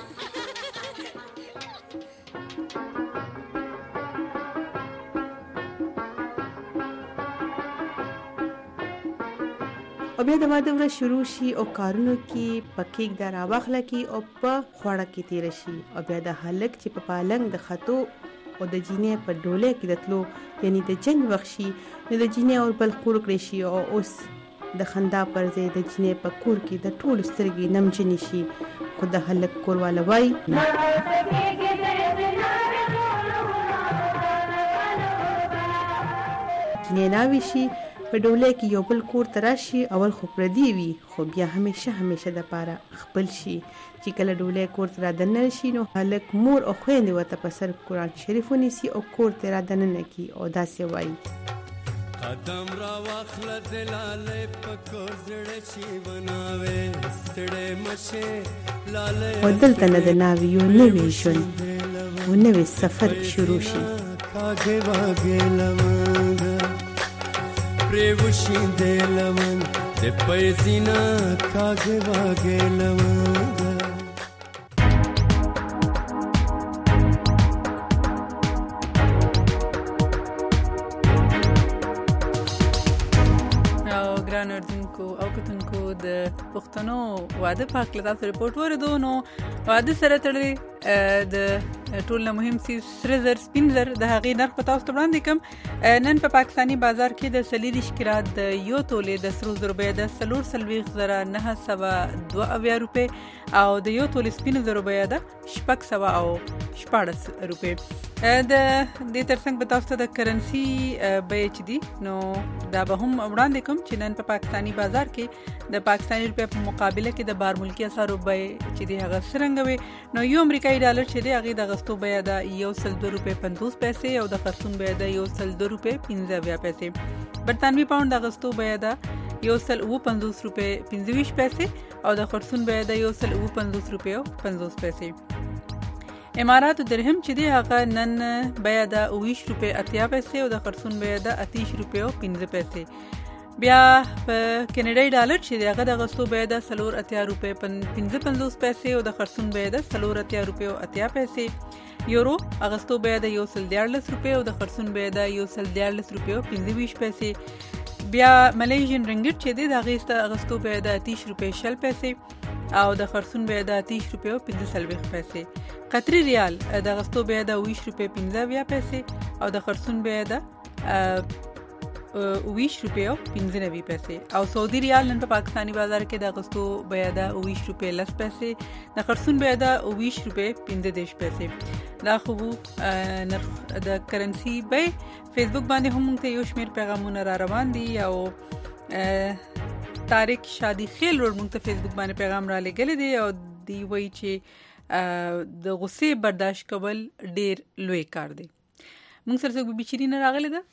او بیا د واده ورځ شروع شي او کارونو کې په کیک د راواخله کې او په خوړه کې تېره شي او بیا د هلک چې په پالنګ د خطو او د جینۍ په ډولۍ کې د تلو یعنی د جنګ وخت شي نو د جینۍ اور بل خور کړی شي او اوس د خندا پر ځای د جینۍ په کور کې د ټولو سترګې نمجنې شي. خو د هلک کورواله وایي جینۍ ناوي شي په ډولۍ کې یو بل کور ته راشي، اول خو پردي وي خو بیا همیشه همیشه دپاره خپل شي. چې کله ډولۍ کور ته رادننه شي نو هلک مور او خویندې ورته په سر قرآن شریف ونیسي او کور ته رادننه کي او داسې وایي قدم را واخله دلاله پکور زړه شي بناوي ستړې مشه لاله او دلته نه د ناوي یو نوی ژوند او نوی سفر شروع شي. کاږه واږه لمنګ پریوشي د لمن د پیسینا کاږه واږه لمنګ. ګران اردوونکو او کتونکو د پښتنو واده په هکله تاسو رپورټ ورېدو نو واده سره تړلې د ټول نه مهم څیز سره زر سپین زر د هغې نرخ په تاسو ته وړاندې کوم. نن په پاکستاني بازار کې د څلېرویشت کرات د یو تولې د سرو زرو بیه د څلور څلوېښت زره نهه سوه دوه اویا روپۍ او د یو تولې سپینو زرو بیه ده شپږ سوه او شپاړس روپۍ. د دې ترڅنګ به تاسو ته د کرنسي بیې چې دي نو دا به هم وړاندې کوم چې نن په پاکستاني بازار کې د پاکستاني روپۍ په مقابله کې د بار ملکي اسعارو بیې چې دي هغه څرنګه وي نو یو امریکایي ډالر چې دی هغې د اغوستو بیه ده یو سل دوه روپۍ پنځوس پیسې او د خرڅون بیه ده یو سل دوه روپۍ پنځه اویا پیسې. برطانوي پاونډ د اغوستو بیه ده یو سل اوه پنځوس روپۍ پنځه ویشت پیسې او د خرڅون بیه ده یو سل اوه پنځوس روپۍ او پنځوس پیسې. اماراتو درهم چې دی هغه نن بیه ده اوویشت روپۍ اتیا پیسې او د خرڅون بیه ده اتیش روپۍ او پنځه پیسې. بیا په کینیډایي ډالر چې دی هغه د اغوستو بیه ده څلور اتیا روپۍ پنځه پنځوس پیسې او د خرڅون بیه ده څلور اتیا روپۍ او اتیا پیسې. یورو اغوستو بیه ده یو سل دیارلس روپۍ او د خرڅون بیه ده یو سل دیارلس روپۍ او پنځه ویشت پیسې. بیا ملیشین رنګټ چې دی د هغې اغوستو بیه ده اتیش روپۍ شل پیسې او د خرڅون بیه ده اتیش روپۍ او پنځه څلوېښت پیسې. قطري ریال د اغوستو بیه ده اوویشت روپۍ پنځه اویا پیسې او د خرڅون بیه ده اوویشت روپۍ او پنځه نوي پیسې. او سعودي ریال نن په پاکستاني بازار کې د اغوستو بیه ده اوویشت روپۍ لس پیسې د خرڅون بیه ده اوویشت روپۍ پنځه دېرش پیسې. دا خو نرخ د کرنسي بیې. فیسبوک باندې هم موږ ته یو شمېر پیغامونه را روان دي او طارق شادي خیل ور موږ ته فیسبوک باندې پیغام را لېږلی دی او دی وایي چې د غصې برداشت کول ډېر لوی کار دی. موږ سره څوک بیبي شیرینه راغلې ده؟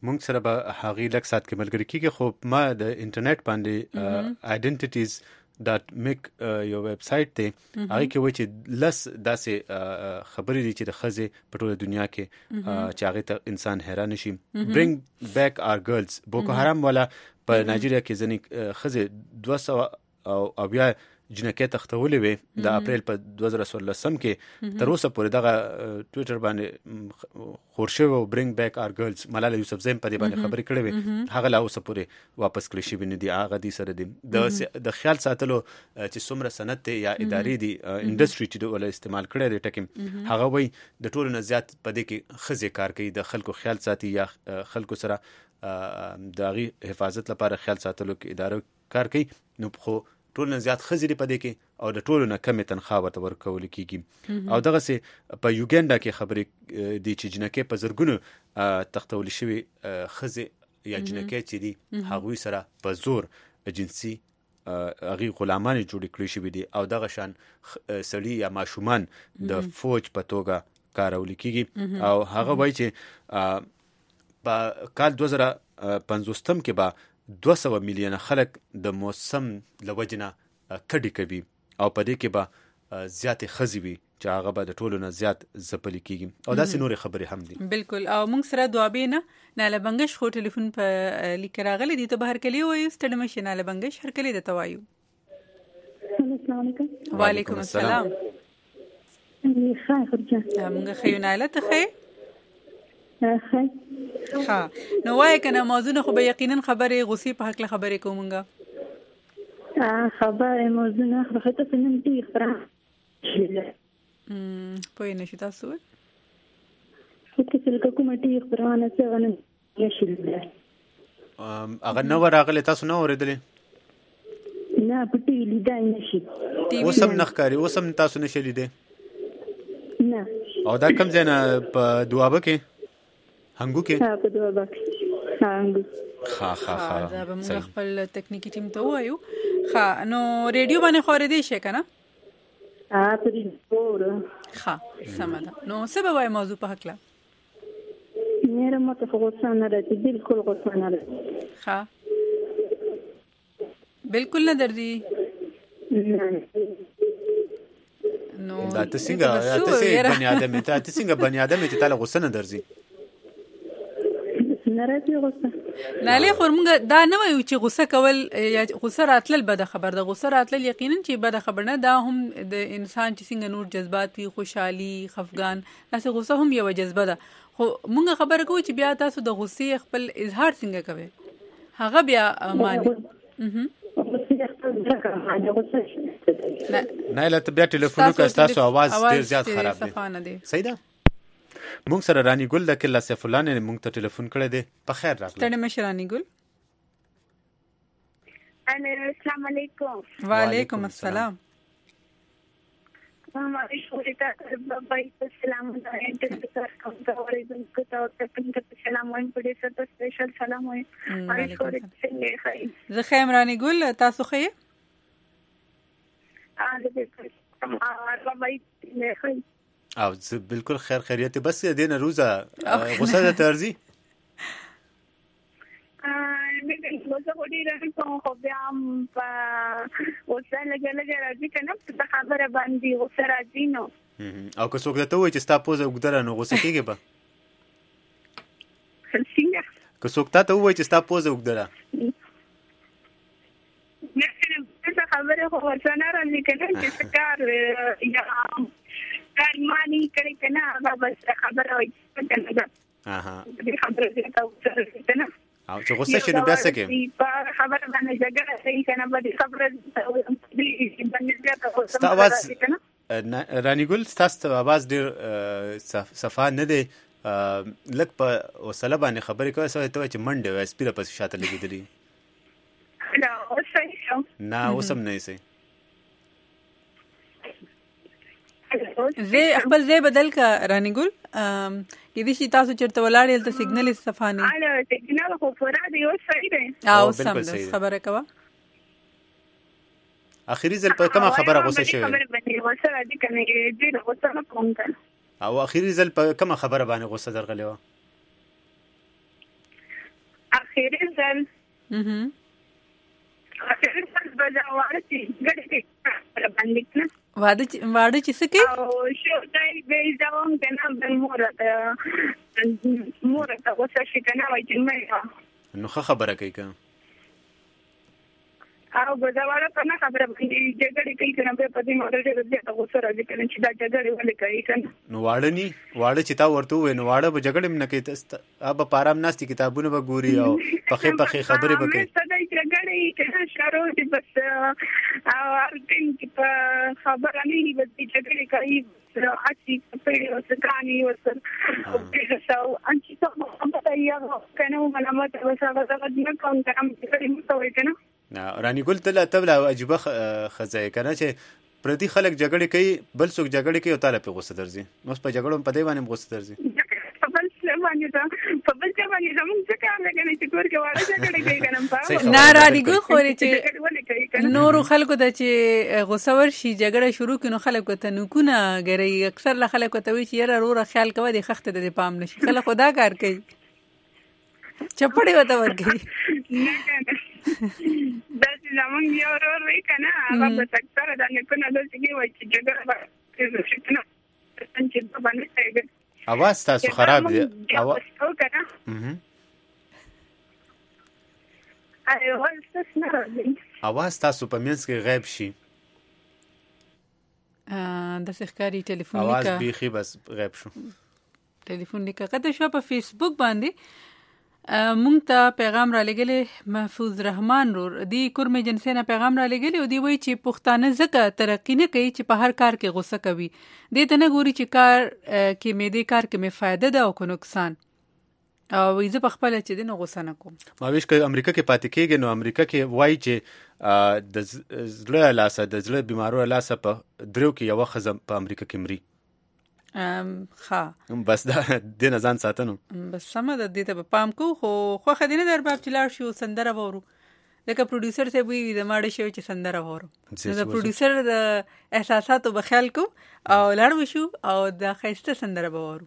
مونږ سره به هغه لک سات کې ملګری کیږي خو ما د انټرنیټ باندې آیډنټیټیز ډاټ میک یو ویب سایټ ته هغه کې وایي چې لس داسې خبرې دي چې د خزې په ټوله دنیا کې چې هغه ته انسان حیران شي. برینګ بیک آر ګرلز بوکو حرام والا په نایجیریا کې ځنې خزې دوه سوه او بیا جنکې تختولې وي د اپریل په دوه زره څوارلسم کې تر اوسه پورې دغه ټویټر باندې خورشو او برینګ بیک آر ګرلز ملاله یوسف زین په دې باندې خبرې کړې وي هغه لا اوسه پورې واپس کړی شي بنه دي هغه دي سره دي د خیال ساتلو چې څومره سند یا ادارې دي انډستری چې ول استعمال کړي دي ټکم هغه وي د ټولو نه زیات په دې کې خزې کار کوي د خلکو خیال ساتي یا خلکو سره د غي حفاظت لپاره خیال ساتلو کې ادارې کار کوي نو خو ټول نه زیات خزري پدې کې او د ټولو نه کم تنخواه ورته ورکول کیږي او دغه سه په یوګاندا کې خبرې دي چې جنکې په زرګونو تختول شوی خزه یا جنکې چې دي هغوی سره په زور جنسي هغه غلامان جوړ کړی شوی دي او دغه شان سړي یا ماشومان د فوج په توګه کارول کیږي او هغه وایي چې په کال دوه زره پنځوستم کې به دوه سوه میلیونه خلک د موسم لوجنه کډی کوي او په دې کې به زیات خزي وي چې هغه به د ټولو نه زیات زپل کیږي او داسې نور خبرې هم دي. بالکل او موږ سره دوابې نه ناله بنگش خو ټلیفون په لیک راغلی دي ته بهر کلی وایو ستړي مشه ناله بنگش هر کلی د توایو. السلام علیکم. وعلیکم السلام. خیر خرجه موږ خیو ناله ته خیر خیر ها نو وای کنه موضوع خو به یقینا خبره غصې په حق له خبرې کومګه خبره موضوع نه خو ته فنم دي خبره امم پوه نه شي تاسو خو چې کومه دي خبره نه څه غنه یشیل ام هغه نو راغله تاسو نو اوریدلې نه پټی لیدای نشي اوسم نخکاری اوسم تاسو نشي لیدې نه او دا کوم ځای نه په دوابه کې هنګو کې ها په دوابه کې هنګو خا خا خا دا به موږ خپل تکنیکی ټیم ته وایو خا نو ریډیو باندې خورې دی شي کنه ها پرې پور خا سمه ده نو څه به وای موضوع په حق لا مېره مته غوسه نه راځي بالکل غوسه نه راځي ها بالکل نه درځي نو دا ته څنګه ته څنګه بنی ادم ته ته څنګه بنی ادم ته تعالی غوسه نه درځي ناراضي غوسه نه له خورمږه دا نه وایو چې غوسه کول یا غوسه راتل بده خبر ده غوسه راتل یقینا چې بده خبر نه دا هم د انسان چې څنګه نور جذبات وي خوشحالي خفګان تاسو غوسه هم یو جذبه ده خو موږ خبره کوو چې بیا تاسو د غوسې خپل اظهار څنګه کوي هغه بیا معنی نه لا ته بیا ټلیفون وکړه تاسو आवाज ډیر زیات خراب دی صحیح ده مونږ سره رانی ګل د کله سیف الله نه مونږ ته ټلیفون کړی دی په خیر راغلی ستړي مشه رانی ګل السلام علیکم وعلیکم السلام हमारी छोटी का भाई को सलाम है सर कम का और इनको तो तकन का सलाम है बड़े सर तो स्पेशल सलाम है हमारी छोटी से ले खाई زخیم رانی ګل تاسو خې اه بالکل هغه भाई ले खाई او بالکل خیر خیریت بس دین روزه غوسه ده ترزی مې غوسه وړي راځم خو بیا هم غوسه لګه لګه راځي کنه په خبره باندې غوسه راځي نو او که څوک ته وایي چې ستا پوزه وګدره نو غوسه کېږي به څنګه که څوک ته وایي چې ستا پوزه وګدره نه څه خبره خو ورسره راځي کنه چې کار یا کار مانی کړي کنه هغه بس خبره وایي کنه اها دې خبره دې تاسو کنه او چې غوسه شي نو بیا څه کوي په خبره باندې جګړه کوي کنه به خبره دې باندې زیاته غوسه راځي کنه رانی ګل تاسو आवाज ډیر صفه نه دی لک په وسله باندې خبرې کوي سوې ته چې منډه وای سپیره پس شاته لګیدلی نه اوسه شو نه اوسم نه سي زه خپل ځای بدل کا رانی ګل کې دې شي تاسو چرته ولاړې ته سیګنل استفانه اله سیګنل خو پورا دی او صحیح دی او سم خبره کوه اخیری ځل په کومه خبره غوسه شوی خبره باندې غوسه راځي کنه دې غوسه نه کوم او اخیری ځل په کومه خبره باندې غوسه درغلی و اخیری ځل مهم اخیری ځل به واړه چې ګډې کې باندې کنه واده واده چې څه کې او شو دای به ځوان کنه بل مور ته مور ته وڅ شي کنه وای چې مې نو خبره کوي که او غزاوړه کنه خبره باندې جګړه کوي کنه په دې ماده چې د ته غوسه راځي کنه چې دا جګړه ولې کوي کنه نو واړه ني واړه چې تا ورته وې نو واړه به جګړه نه کوي تاسو اب پارام ناستي کتابونه به ګوري او پخې پخې خبرې به کوي څه دای جګړه کنه شارو دې بس او ارتين چې په خبره نه وي بس جګړه کوي اچي په وسکاني وسر او پیښو ان چې څه هم ته یو کنه ملامت وسره دا نه کوم کوم چې مستوي کنه رانی ګل تل تبلا عجيبه خزای کنه چې پردي خلک جګړه کوي بل څوک جګړه کوي او تعالی په غوسه درځي نو په جګړو په دی باندې غوسه درځي په بل څه باندې دا په بل څه باندې زموږ څه کار لګنه چې کور کې واړه جګړه کوي کنه په نه رانی ګل خوري چې نورو خلکو ته چې غوسه ورشي جګړه شروع کینو خلکو ته نو کو نه غري اکثر له خلکو ته وی چې یاره وروره خیال کوي د خخته د پام نشي خلک خدا کار کوي چپړې وته ورګي دا چې زمونږ یو ورور وی کنه هغه په سکتر د نه کنه د چې وای چې جګړه به چې کنه څنګه په باندې څنګه اواز تاسو خراب دی اواز او کنه مهم اواز تاسو نه راځي اواز تاسو په منځ کې غیب شي د سخکاری ټلیفون لیکه اواز بیخي بس غیب شو ټلیفون لیکه کته شو په فیسبوک باندې مونږ ته پیغام را لګلې محفوظ رحمان رور دی کورمه جنسي نه پیغام را لګلې او دی وایي چې پښتانه زکه ترقی نه کوي چې په هر کار کې غوسه کوي دې ته نه ګوري چې کار کې مې دې کار کې مې فائدہ ده او کو نقصان او زه په خپل چې دې نه غوسه نه کوم ما ویش که امریکا کې پاتې کېږي نو امریکا کې وایي چې د زړه لاسه د زړه بیمارو لاسه په درو کې یو خزم په امریکا کې مري ام ها بس دا د نه ځان ساتنو بس سم د دې ته پام کو خو خو خدینه در باب چلار شو سندره وورو لکه پروډوسر ته وی د ماړه شو چې سندره وورو نو د پروډوسر د احساساتو په خیال کو او لړ وشو او د خیسته سندره وورو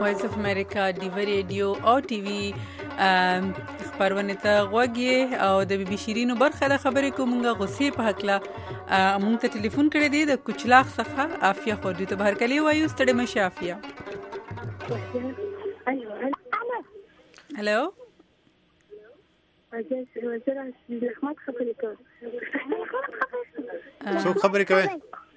وایس اف امریکا ډیو ریډیو او ټي وي خبرونه ته غوږی او د بي بي شیرینو برخه د خبرې کومه غوسې په حقله مونږ ته ټلیفون کړی دی د کوچلاخ څخه عافیه خو دې ته بهرکلی وایو ستړي مشه عافیه هلو څوک خبرې کوي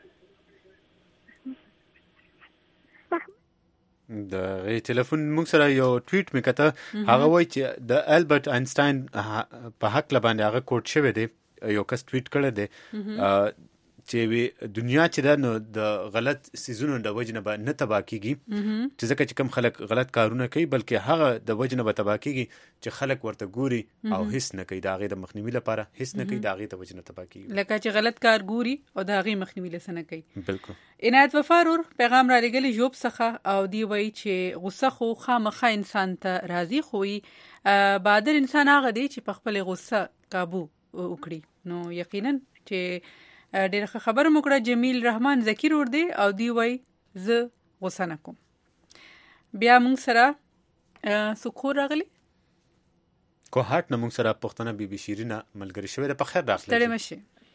د غي ټلیفون موږ سره یو ټویټ میکته هغه وایي چې د البرت آینسټاین په حق لباندې هغه کوټ شوی دی یو کس ټویټ کړی دی چې دنیا چې دا نو د غلط سيزونو د وجنه به نه تبا کیږي چې ځکه چې کم خلک غلط کارونه کوي بلکې هغه د وجنه به تبا کیږي چې خلک ورته ګوري او هیڅ نه کوي دا غي د مخنیوي لپاره هیڅ نه کوي دا غي د وجنه تبا کیږي لکه چې غلط کار ګوري او دا غي مخنیوي لسنه کوي بالکل عنایت وفارور پیغام را لګلی جوب څخه او دی وایي چې غصه خو خامخا انسان ته راضي خوي بادر انسان هغه دی چې په خپل غصه काबू وکړي نو یقینا چې ډېر خبره مو کړه جمیل رحمان ذکر ور دی او دی وای ز غوسه نکوم بیا موږ سره سکور راغلی کو هات نه موږ سره پښتنه بي بي شیرینه ملګری شوی د په خیر راغلی ستړي مشه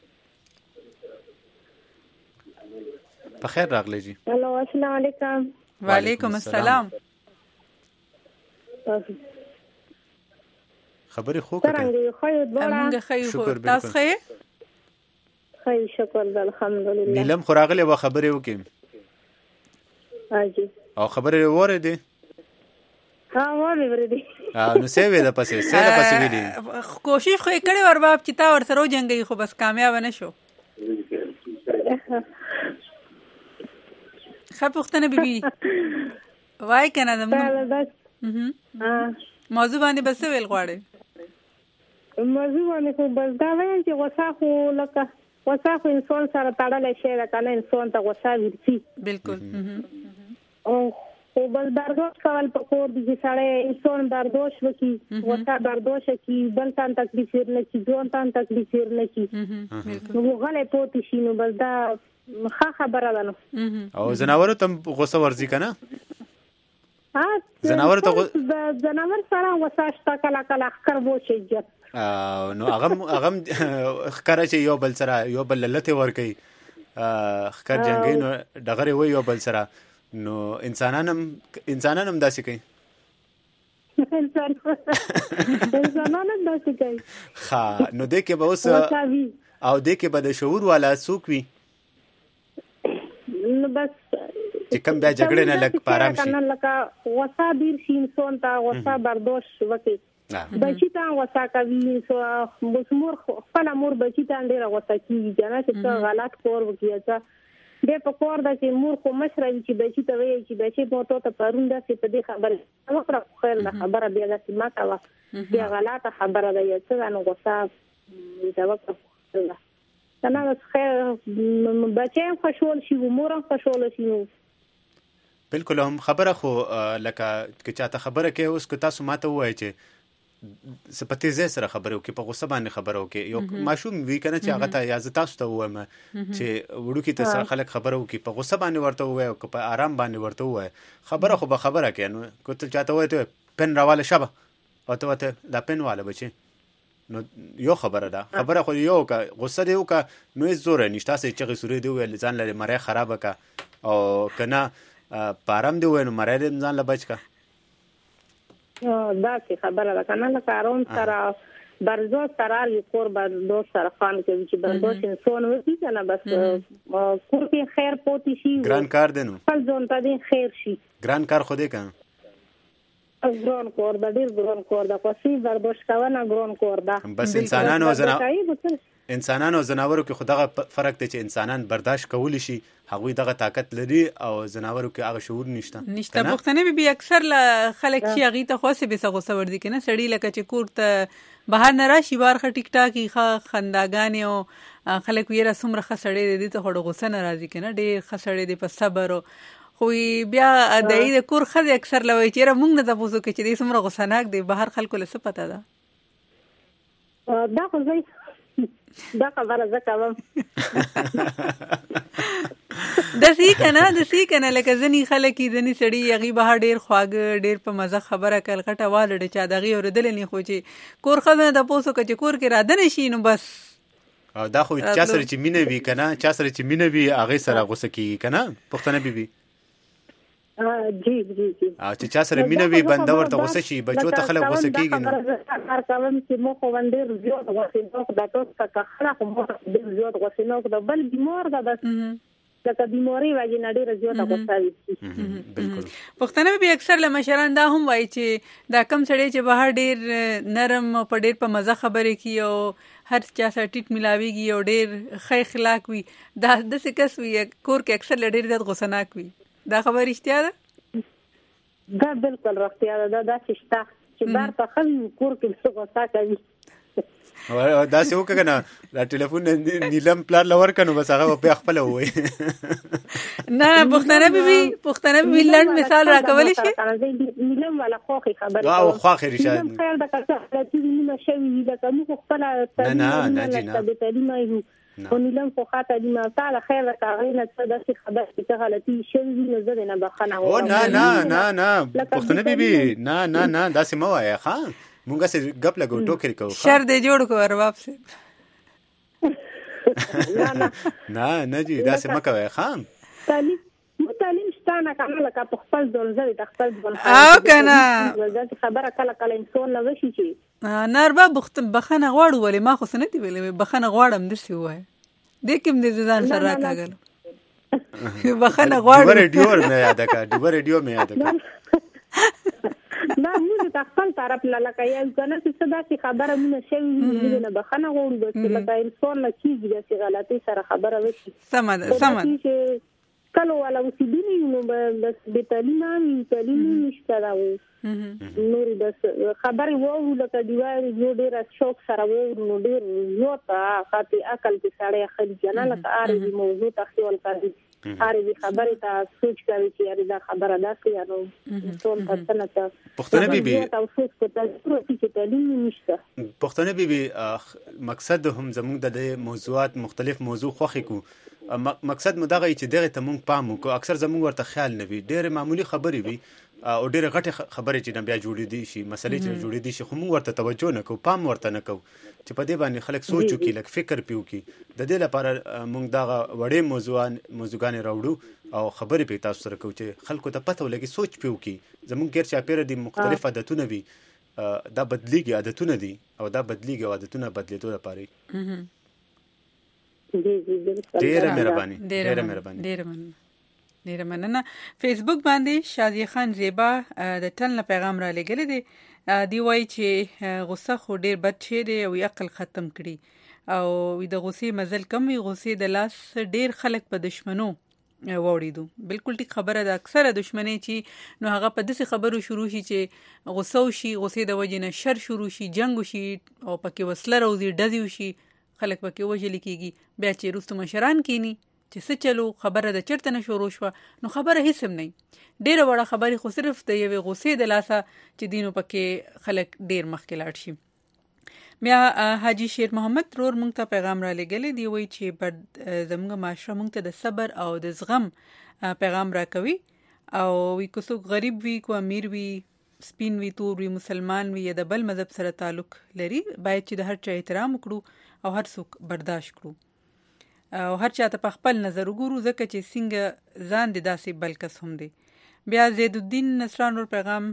په خیر راغلی جی الو السلام علیکم وعلیکم السلام خبرې خو کوي څنګه خو موږ خو تاسو خې خیر شکر الحمدلله نیلم خوراغله و خبرې وکم اجي او خبرې وره دي ها وره وره دي نو سیوی ده پسې سیده پسې ویلي کوشش خو کړي ور باب چې تا ور سره جنگي خو بس کامیاب نه شو خپختنه بیبي وای کنه دم موضوع باندې بس ویل غواړي موضوع باندې خو بس دا وایي چې غوسه خو لکه غوسه خو انسان سره تړلې شي دا کنه انسان ته غوسه ورسي بالکل او خو بل برداشت کول په کور دي چې سړی انسان برداشت وکړي غوسه برداشت وکړي بل تان تکلیف نه شي ځون تان تکلیف نه شي نو غلې پوت شي نو بل دا ښه خبره ده نو او زناور ته غوسه ورځي کنه ها زناور ته زناور سره غوسه شته کله کله خر وو شي جت نو هغه هغه خکاره چې یو بل سره یو بل لته ور کوي خکار جنگي نو دغه وی یو بل سره نو انسانانم انسانانم داسې کوي انسانانم داسې کوي ها نو دې کې به اوس او دې کې به د شعور والا څوک وي نو بس چې کوم بیا جګړه نه لګ پارام شي کنه لکه غوسه ډیر شي انسان ته غوسه برداشت وکړي بچی ته غوسه کوي سو مسمور خپل مور بچی ته ډیر غوسه کوي جنا چې غلط کور وکړي چې د په کور د چې مور خو مشره چې بچی ته وایي چې بچی مو ته پرون د څه په دې خبره وکړه خیر نه خبره بیا د ما تا بیا غلطه خبره ده چې نو غوسه دا وکړه کنه خیر بچی خوشحال شي مور خوشحال شي بالکل هم خبره خو لکه چې چاته خبره کوي اوس کو تاسو ماته وایي چې سپته زې سره خبرو کې په غوسه باندې خبرو کې یو ماشوم وی کنه چې هغه ته یا تاسو ته وایم چې وړو کې تاسو خلک خبرو کې په غوسه باندې ورته وای او په آرام باندې ورته وای خبره خو به خبره کې نو کوته چاته وای ته پن راواله شبه او ته ته دا پن واله بچي نو یو خبره ده خبره خو یو کا غوسه دی او کا نو زور نشته چې چې سوري دی ول ځان لري مړی خراب کا او کنه پارم دی وینو مړی ځان له بچ کا دا څه خبره ده کنه لکه اروم سره برداشت سره کور برداشت سره خان کوي چې برداشت انسان وځي کنه بس کور کې خیر پوتې شي ګران کار دینو خپل ځون ته دې خیر شي ګران کار خو دې کنه ګران کور دا ډیر ګران کور دا کوسي برداشت کوونه ګران کور دا بس انسانانو زنا انسانانو او زناورو کې خدغه فرق دی چې انسانان برداشت کولی شي هغوی دغه طاقت لري او زناورو کې هغه شعور نشته نشته پښتنه به اکثر خلک چې هغه ته خوسه به غوسه ور دي کنه سړی لکه چې کوړه بهر نه راشي بار خ ټیک ټاکی خ خنداګانی او خلک ویره سمره خسړې دي ته هډو غوسه ناراضي کنه ډېر خسړې دي په صبر خو بیا د دې کور خځه اکثر لوي چې موږ نه تاسو کې چې دې سمره غوسه ناک دي بهر خلکو له څه پته ده دا خو زه دا خبره زکه وم د سی کنه د سی کنه لکه ځنی خلک ځنی سړی یغي به ډیر خواږه ډیر په مزه خبره کړ غټه والډ چا دغه اوردل نه خو چې کور خزنه د پوسو کچ کور کې را دنه شي نو بس دا خو چا سره چې مینه وی کنه چا سره چې مینه وی هغه سره غوسه کیږي کنه پښتنه بیبي جی جی جی ا چې چا سره مینه وی بنده ورته غوسه شي بچو ته خلک غوسه کیږي نو هر کوم چې مو خو باندې زیات غوسه نو د تاسو څخه خلک مو ډیر زیات غوسه نو د بل بیمار ده بس لکه بیماری واجی نه ډیر زیات غوسه وي بالکل پښتنه به اکثر له مشران دا هم وایي چې دا کم سړی چې بهر ډیر نرم په ډیر په مزه خبرې کوي او هر چا سره ټیټ ملاويږي او ډیر ښه اخلاق وي دا د څه کس وي کور کې اکثر ډیر زیات غوسه ناک وي دا خبر رښتیا ده دا بالکل رښتیا ده دا چې شته چې بار په خل کور کې غوسه کوي او دا څه وکړه دا ټلیفون نیلم پلار لور کنو بس هغه په خپل وای نه پښتنه بیبي پښتنه بیبي لړ مثال راکول شي نیلم ولا خوخي خبره واو خوخي رشاد خیر دا کړه چې نیمه شوی دا کوم خپل نه نه نه جی نه د تعلیم او نیلم خو خاطر دی ما تعالی خیر راکړی نه څه د خبره چې غلطي شوی نه زده نه بخنه او نه نه نه نه پښتنه بیبي نه نه نه دا سم وای ښا مونږه سره غپ لګو ټوکر کوو شر دې جوړ کو ارباب سه نه نه نه جی دا سم کوي خام تعلیم تعلیم ستانه کنه لکه په خپل ځل زری د خپل ځل او کنه ولې خبره کله کله انسان نه وشي چې نه ارباب بخنه غواړو ولې ما خو سنتي ویلې بخنه غواړم درسي وای دې کوم دې ځان سره راکاګل بخنه غواړو ریډیو مې یاد کا ډیو ریډیو مې یاد کا دا موږ د خپل طرف لا لکه یو کنه چې صدا چې خبره مونږ شوی نه بخنه غوړو بس لکه انسان لا کیږي چې غلطي سره خبره وشي سمه سمه کله ولا وسیدنی نو بس به تعلیم نه تعلیم نشته دا نور بس خبره وو لکه دیوار یو ډیر شوق سره وو نو ډیر یو ته خاطی عقل کې سړی خل جنا لکه اری موضوع تخیل کوي اری خبره ته سوچ کوي چې اری دا خبره ده چې نو ټول پښتنه ته پښتنه بیبي تاسو څه ته چې تعلیم نشته پښتنه بیبي مقصد هم زموږ د موضوعات مختلف موضوع خوخي کو مقصد مو دغه چې دغه ته مونږ پام کو اکثر زموږ ورته خیال نه وي ډېر معمولی خبرې وي او ډېر غټه خبرې چې نه بیا جوړې دي شي مسلې چې جوړې دي شي خو مونږ ورته توجه نه کو پام ورته نه کو چې په دې باندې خلک سوچ وکړي لکه فکر پیو کی د دې لپاره مونږ دغه وړې موضوعان موضوعګان راوړو او خبرې په تاسو سره کو چې خلکو ته پته ولګي سوچ پیو کی زموږ غیر چا پیر دي مختلف عادتونه وي دا بدلیږي عادتونه دي او دا بدلیږي عادتونه بدلیدو لپاره ډیره مهرباني ډیره مهرباني ډیره مننه ډیره مننه فیسبوک باندې شادي خان زیبا د ټل پیغام را لګل دي دی وایي چې غصه خو ډیر بد شي دی او عقل ختم کړي او د غصې مزل کم وي غصې د لاس ډیر خلک په دشمنو ووړیدو بالکل ټیک خبره ده اکثره دشمنی چې نو هغه په داسې خبرو شروع شي چې غصه وشي غصې د وجې نه شر شروع شي جنگ وشي او پکې وسله راوځي ډزې وشي خلک پکې وژل کېږي بیا چې وروسته مشران کینی چې څه چلو خبره د چرته نه شروع شوه نو خبره هیڅ هم نه ډېره وړه خبرې خو صرف د یوې غصې د لاسه چې دینو پکې خلک ډېر مخکې لاړ شي بیا حاجی شیر محمد رور مونږ ته پیغام را لګلی دی وایي چې بد زموږ معاشره مونږ ته د صبر او د زغم پیغام را کوي او وی که څوک غریب وي کو امیر وي سپین وي تور وي مسلمان وي یا د بل مذهب سره تعلق لري باید چې د هر چا احترام وکړو او هر څوک برداشت کړو او هر چا ته په خپل نظر وګورو ځکه چې څنګه ځان دې داسې بل کس هم دی بیا زید الدین نصران ور پیغام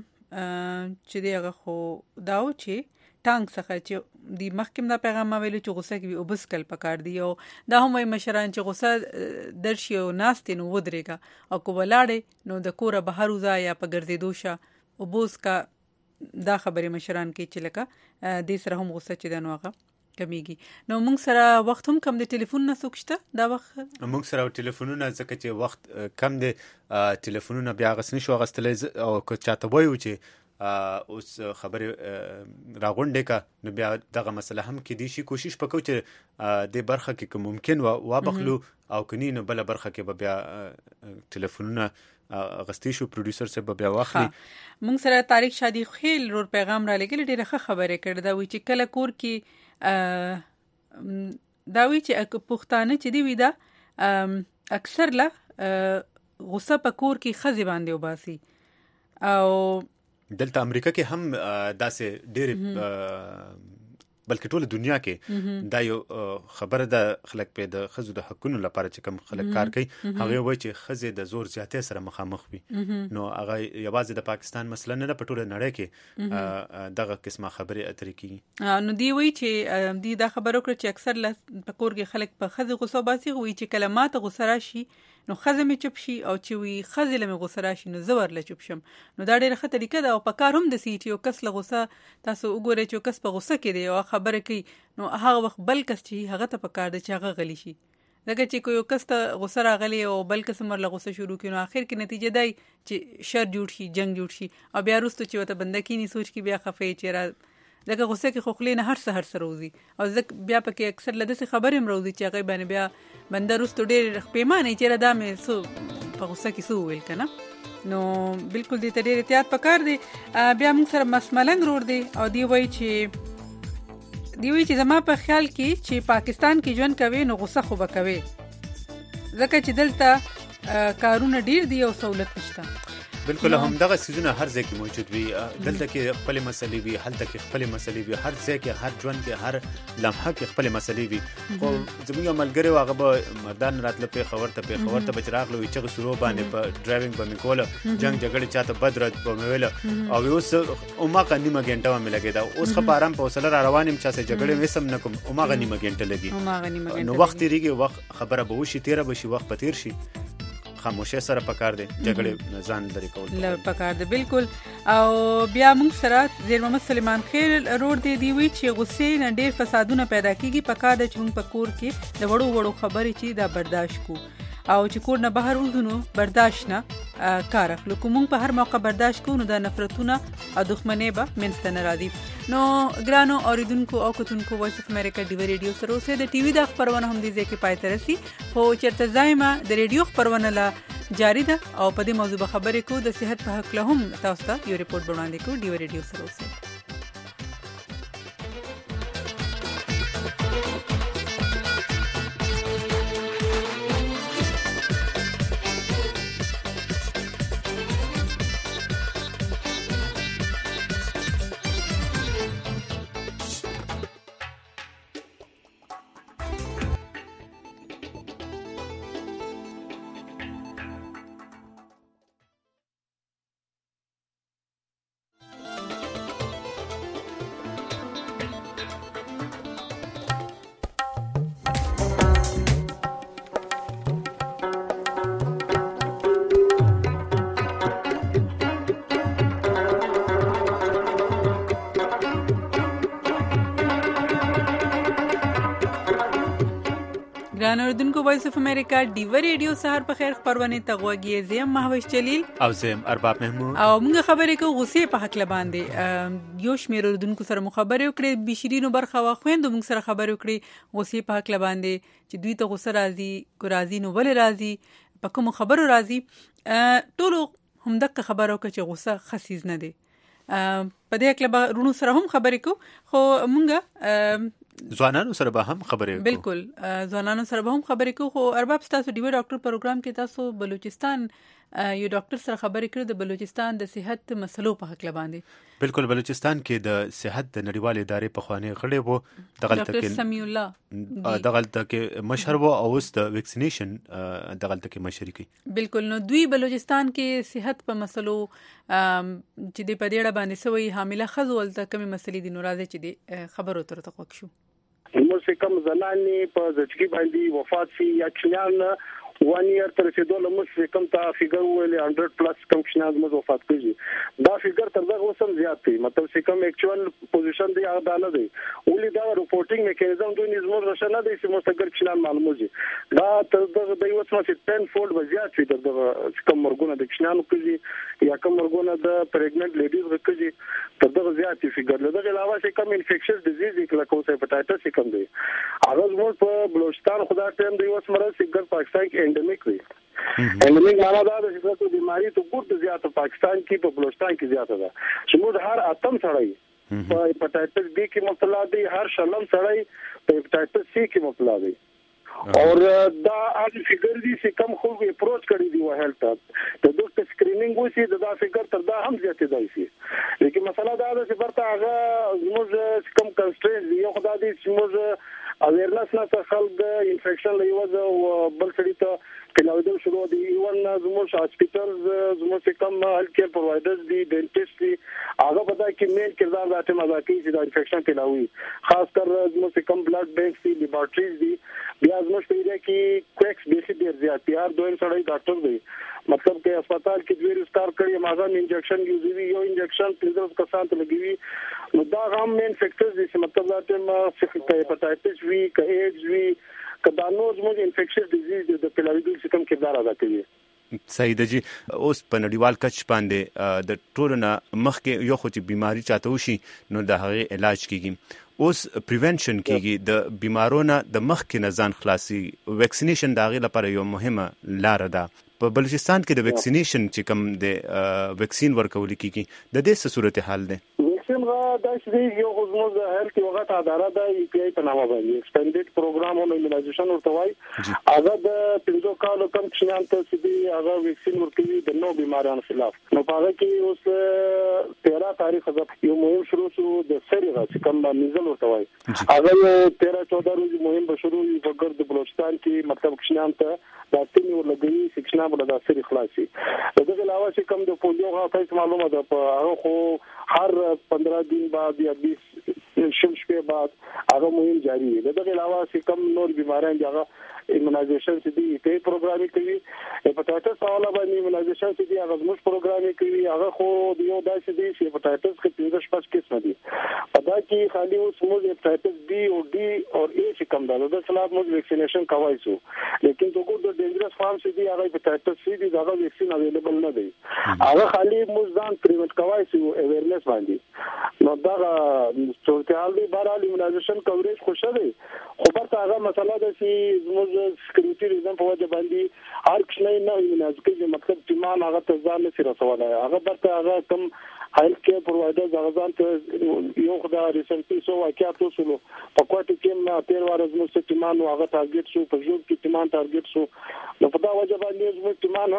چې دی هغه خو داو چې ټانګ څخه چې دی مخکې دا پیغام ویلو چې غوسه کوي او بس کل پکار دی او دا هم مشران چې غوسه درشي او ناست نو ودرېګا او کو ولاړې نو د کوره بهر وځه یا په ګرځېدو شه او بوس کا دا خبره مشران کې چې لکه دې سره هم غوسه چې دنو هغه کمیږي نو موږ سره وخت هم کم دی ټلیفون نه سوکشته دا وخت موږ سره ټلیفونونه ځکه چې وخت کم دی ټلیفونونه بیا غسنی شو غستلې او که چاته وایو چې اوس خبره راغونډه کا نو بیا دغه مسله هم کې دي شي کوشش وکړو چې د برخه کې کوم ممکن و بخلو او کني نو بل برخه کې بیا ټلیفونونه غستی شو پروډوسر سے بیا واخلي موږ سره طارق شادي خیل رور پیغام را لګل ډیره ښه خبره کړه دا وی چې کله کور کې دا وی چې پښتانه چې دی وی دا اکثر لا غصه په کور کې خزي باندې وباسي او دلته امریکا کې هم داسې ډېر بلکې ټول دنیا کې دا یو خبره ده خلک په د خزو د حقونو لپاره چې کوم خلک کار کوي هغه وایي چې خزې د زور زیاتې سره مخامخ وي نو هغه یوازې د پاکستان مسله نه په ټول نړۍ کې دغه قسمه خبرې اترې کوي نو دی وایي چې دی دا خبره وکړه چې اکثر په کور کې خلک په خزې غوسه باسي وایي چې کلمات غوسه راشي نو خزه می چپ شي او چې وی خزه لمه غوسه راشي نو زور ل چپ شم نو دا ډیره ښه طریقه ده او په کار هم د سیټ یو کس له غوسه تاسو وګورئ چې کس په غوسه کې دی او خبره کوي نو هغه وخت بل کس چې هغه ته په کار دی چې هغه غلی شي دغه چې کوی کس ته غوسه راغلی او بل کس مر له غوسه شروع کینو اخر کې نتیجه دی چې شر جوړ شي جنگ جوړ شي او بیا وروسته چې وته بنده کې نه سوچ کې بیا خفه چې را دغه غوسه کې خوخلې نه هر څه هر څه روزي او ځکه بیا پکې اکثر لده څه خبرې مروزي چې هغه باندې بیا بنده روستو ډېر پیمانه چې را دامه سو په غوسه کې سو ویل کنه نو بالکل دې ته ډېر احتیاط پکار دی بیا موږ سره مسملنګ روړ دی او دی وای چې دی وای چې زما په خیال کې چې پاکستان کې ژوند کوي نو غوسه خو بکوي ځکه چې دلته کارونه ډېر دي او سہولت نشته بالکل هم دغه سيزونه هر ځای کې موجود وي دلته کې خپل مسلې وي هلته کې خپل مسلې وي هر ځای کې هر ژوند کې هر لمحه کې خپل مسلې وي خو زموږ ملګری واغه به مردان راتله په خبر ته په خبر ته بچراغلو چې سرو باندې په ډرایوینګ باندې کوله جنگ جګړه چاته بدرت په ویله او اوس اوما قنیمه غنټه مې لګیدا اوس خو آرام په وسله را روانم چا سه جګړه وسم نکوم اوما غنیمه غنټه لګي نو وخت ریږي وخت خبره به وشي تیر به شي وخت په تیر شي خاموشه سره پکار دي جګړه ځان لري کول ل پکار دي بالکل او بیا موږ سره زیر محمد سلیمان خیل روډ دی دی وی چې غصې نه ډېر فسادونه پیدا کیږي پکار د چون پکور کې د وړو وړو خبرې چې دا برداشت کو او چې کور نه بهر وځو برداشت نه کار اخلو کوم په هر موقع برداشت کو نو د نفرتونه او دښمنۍ به منځ ته نه راځي نو ګرانو اوریدونکو او کتونکو وایس اف امریکا ډیو ریډیو سره اوسه د ټي وي د خبرونه هم دي ځکه پای ترسي خو چرته زایمه د ریډیو خبرونه لا جاری ده او په دې موضوع خبرې کو د صحت په حق له هم تاسو ته یو ریپورت وړاندې کو ډیو ریډیو سره اوسه ګران اوردونکو وایس اف امریکا ډیو ریډیو سهار په خیر خبرونه تغوږی زم مهوش جلیل او زم ارباب محمود او موږ خبرې کو غصې په حق لباندې یو شمیر اوردونکو سره مخابره وکړي بشیرینو برخه واخويند موږ سره خبرې وکړي غصې په حق لباندې چې دوی ته غصه راځي کو راځي نو ول راځي په کوم خبرو راځي ټول هم دغه خبرو کې چې غصه خسیز نه دي په دې کله رونو سره هم خبرې کو خو موږ ځوانانو سره به هم خبرې کوو بالکل ځوانانو سره به هم خبرې کوو خو ارباب تاسو ډیو ډاکټر پروګرام کې تاسو بلوچستان یو ډاکټر سره خبرې کړې د بلوچستان د صحت مسلو په حق باندې بالکل بلوچستان کې د صحت د نړیوال ادارې په خواني غړي وو دغلت کې سمي الله دغلت کې مشر وو او اوس د ویکسینیشن دغلت کې مشري کوي بالکل نو دوی بلوچستان کې صحت په مسلو چې د پدېړه باندې سوې حامله خزول ته کمی مسلې دي نو راځي چې د خبرو تر ته وښو مو څه کم زنانې په ځکه باندې وفات شي یا کلیان وان ایئر تر څو له مو کم تا فیګر ویلې مئة پلس کم کښناز مو وفات کیږي دا فیګر تر دغه وسم زیات دی مطلب چې کم اکچوال پوزیشن دی هغه نه دی ولې دا ریپورټینګ میکانیزم دوی نظم راشنه دی چې مستقر کښنان معلومه دي دا تر دغه د یو څه چې عشرة فولډ وزیات وي تر دغه کم مرګونه د کښنانو کیږي یا کم مرګونه د پریګننت لیډیز کیږي تر دغه زیات فیګر له دغه علاوه چې کم انفیکشس ډیزیز کله کوم هپاتایټس کم دی هغه زموږ په بلوچستان خدای ټیم دی اوس مرز فیګر پاکستان کې انډمیک وي انډمیک معنا دا ده چې د بیماری ته ګورته زیاته پاکستان کې په بلوچستان کې زیاته ده چې موږ هر اتم سړی په هپاتایټس بی کې مبتلا دي هر شلم سړی په هپاتایټس سی کې مبتلا دي اور دا اج فګر دي چې کم خو اپروچ کړی دی وهل ته ته د سکرینینګ وسی دا فګر تر دا هم زیاتې دی شي لیکن مسله دا ده چې برته هغه زموږ کم کنسترینټ دی یو خدای دې چې موږ اویرنس نه خلک انفیکشن لوي او بل څه ته کلاودل شروع دي ایون زموږ هاسپټلز زموږ کم هیلث کیر پرووایډرز دي ډینټیسټ دي هغه په دا کې مین کردار راته مزه کوي چې دا انفیکشن کلاوي خاص کر زموږ کم بلډ بینکس دي لیبارټریز دي بیا زموږ په ایریا کې کوکس بیسي ډیر زیات دي هر دویم سړی ډاکټر دی مطلب کې هسپتال کې دوی ریسټار کړی مازه انجکشن یوزوي یو انجکشن پنځه کسان ته لګوي نو دا هم مین فیکټرز دي چې مطلب دا ټیم هیپاټایټس وی ک ایډز وی کدا نو زموږ انفیکشن ډیزیز د پیلاویدل سیستم کردار ادا کوي صحیح ده جی اوس په نړیوال کچ باندې د ټولنه مخکې یو خو چې بیماری چاته وشي نو د هغه علاج کیږي اوس پریونشن کیږي د بیمارونو د مخکې نه ځان خلاصي ویکسینیشن د هغه لپاره یو مهمه لار ده په بلوچستان کې د ویکسینیشن چې کوم د ویکسین ورکول کیږي د دې څه صورتحال ده ویکسین را د شې یو غوښمو د هیلث یو غټه اداره ده ای پی آی په نامه باندې ایکسټندډ پروګرام او ایمونایزیشن ورته وایي هغه د پنځو کالو کم کشنان ته چې هغه ویکسین ورکوي د نو بیماریانو خلاف نو په هغه کې اوس تیرہ تاریخ د یو مهم شروع شو د سری راځي کوم میزل ورته وایي هغه تیرہ چودہ ورځې مهم به شروع وي په ګرد بلوچستان کې مطلب کشنان ته د تینې ورلګي سکشنا بل د سری خلاصي دغه علاوه چې کوم د پولیو غاټه معلومه ده په هغه خو هر پندرہ دن بعد یا بیس شل شپې بعد هغه مهم جاری دی دغه علاوه چې کوم نور بیماریان دي هغه ایمونایزیشن چې دی په پروګرامي کوي هیپاټایټس حواله باندې ایمونایزیشن چې دی هغه زموږ پروګرامي کوي هغه خو یو داسې دی چې هیپاټایټس کې پنځه شپږ قسم دي په دا کې خالي اوس موږ هیپاټایټس بی او ډي او ای چې کوم ده د خلاف موږ ویکسینیشن کوي سو لیکن دغه د ډینجرس فارم چې دی هغه هیپاټایټس سی دی هغه ویکسین اویلیبل نه دی هغه خالي موږ ځان پریونټ کوي سو اویرنس باندې نو دا صورتحال دی بهرحال ایمونایزیشن کوریج خوشاله دی خو برته هغه مسله ده چې زموږ سکیورټي ریزن په وجه باندې هر کله نه ایمونایز کوي مطلب چې مان هغه ته ځان نه رسوله هغه برته هغه کم هیلث کیر پرووایډرز هغه ځان ته یو خدای ریسنټلی سو واقعیت وسلو په کوټه کې ما تیر واره زموږ سټیمان هغه ټارګټ شو په جوړ کې تیمان ټارګټ شو نو په دا وجه باندې زموږ تیمان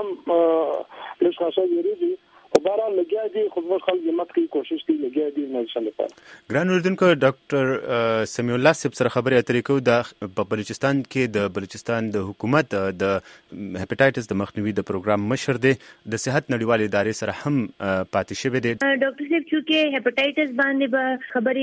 هم لږ خاصه ویریږي او بهرحال لګیا دي خو موږ خلک همت کوي کوشش کوي لګیا دي نشم لپاره ګران اوردونکو ډاکټر سمیع الله صاحب سره خبرې اترې کوو د په بلوچستان کې د بلوچستان د حکومت د هیپاټایټس د مخنیوي د پروګرام مشر دی د صحت نړیوال ادارې سره هم پاتې شوی دی ډاکټر صاحب چې هیپاټایټس باندې به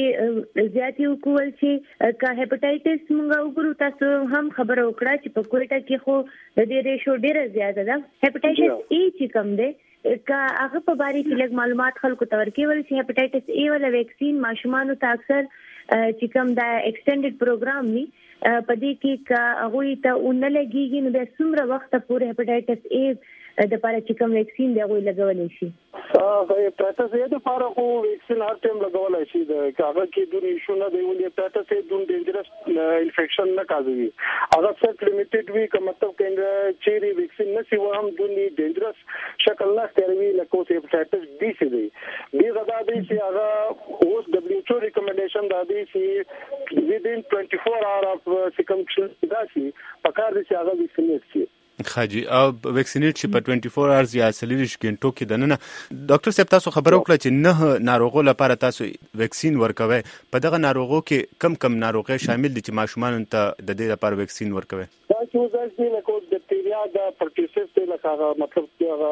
خبرې زیاتې وکول چې کا هیپاټایټس موږ وګورو تاسو هم خبره وکړه چې په کوټه کې خو د دې ریشو ډیره زیاته ده هیپاټایټس ای چې کم دی کا هغه په باره کې لږ معلومات خلکو ته ورکړي ول چې هیپاټایټس ای ولا ویکسین ماشومان ته اکثر چې کوم دا ایکسټندډ پروګرام وي په دې کې کا هغه ته اون لګيږي نو د څومره وخت پورې هیپاټایټس ای د لپاره چې کوم ویکسین دی هغه لګولای شي هغه هیپاټایټس ای د لپاره خو ویکسین هر ټیم لګولای شي د هغه کې د ایشو نه دی ولې هیپاټایټس ای د ډینجرس انفیکشن نه کوي هغه څه لیمیټډ وی کوم مطلب کې چې ویکسین نه سی و هم د ډینجرس شکل نه کوي لکه هیپاټایټس بی سی دی بي غدا دی چې هغه اوس دبليو ایچ او ریکمنډیشن دا دی چې within twenty-four hours of circumcision دا شي پکار دي چې هغه ویکسینیټ شي خاجي او ویکسینیټ چې په چوبیس اورز یا سلیریش غنټو کې دننه ډاکټر صاحب تاسو خبرو کړه چې نه ناروغو لپاره تاسو ویکسین ورکوي په دغه ناروغو کې کم کم ناروغي شامل دي چې ماشومان ته د دې لپاره ویکسین ورکوي دا چې ځکه نه کوم بکټریا د پرټیسس ته لکه مطلب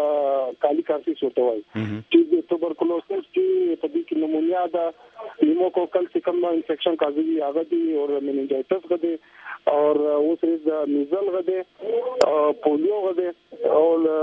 چې کالی کارسیس وته وای چې د توبرکلوسس چې په دې کې نمونیا ده نیموکوکل چې کوم انفیکشن کوي هغه دي او مننجایټس غدي اور اوس د میزل غدي پولیو غدي او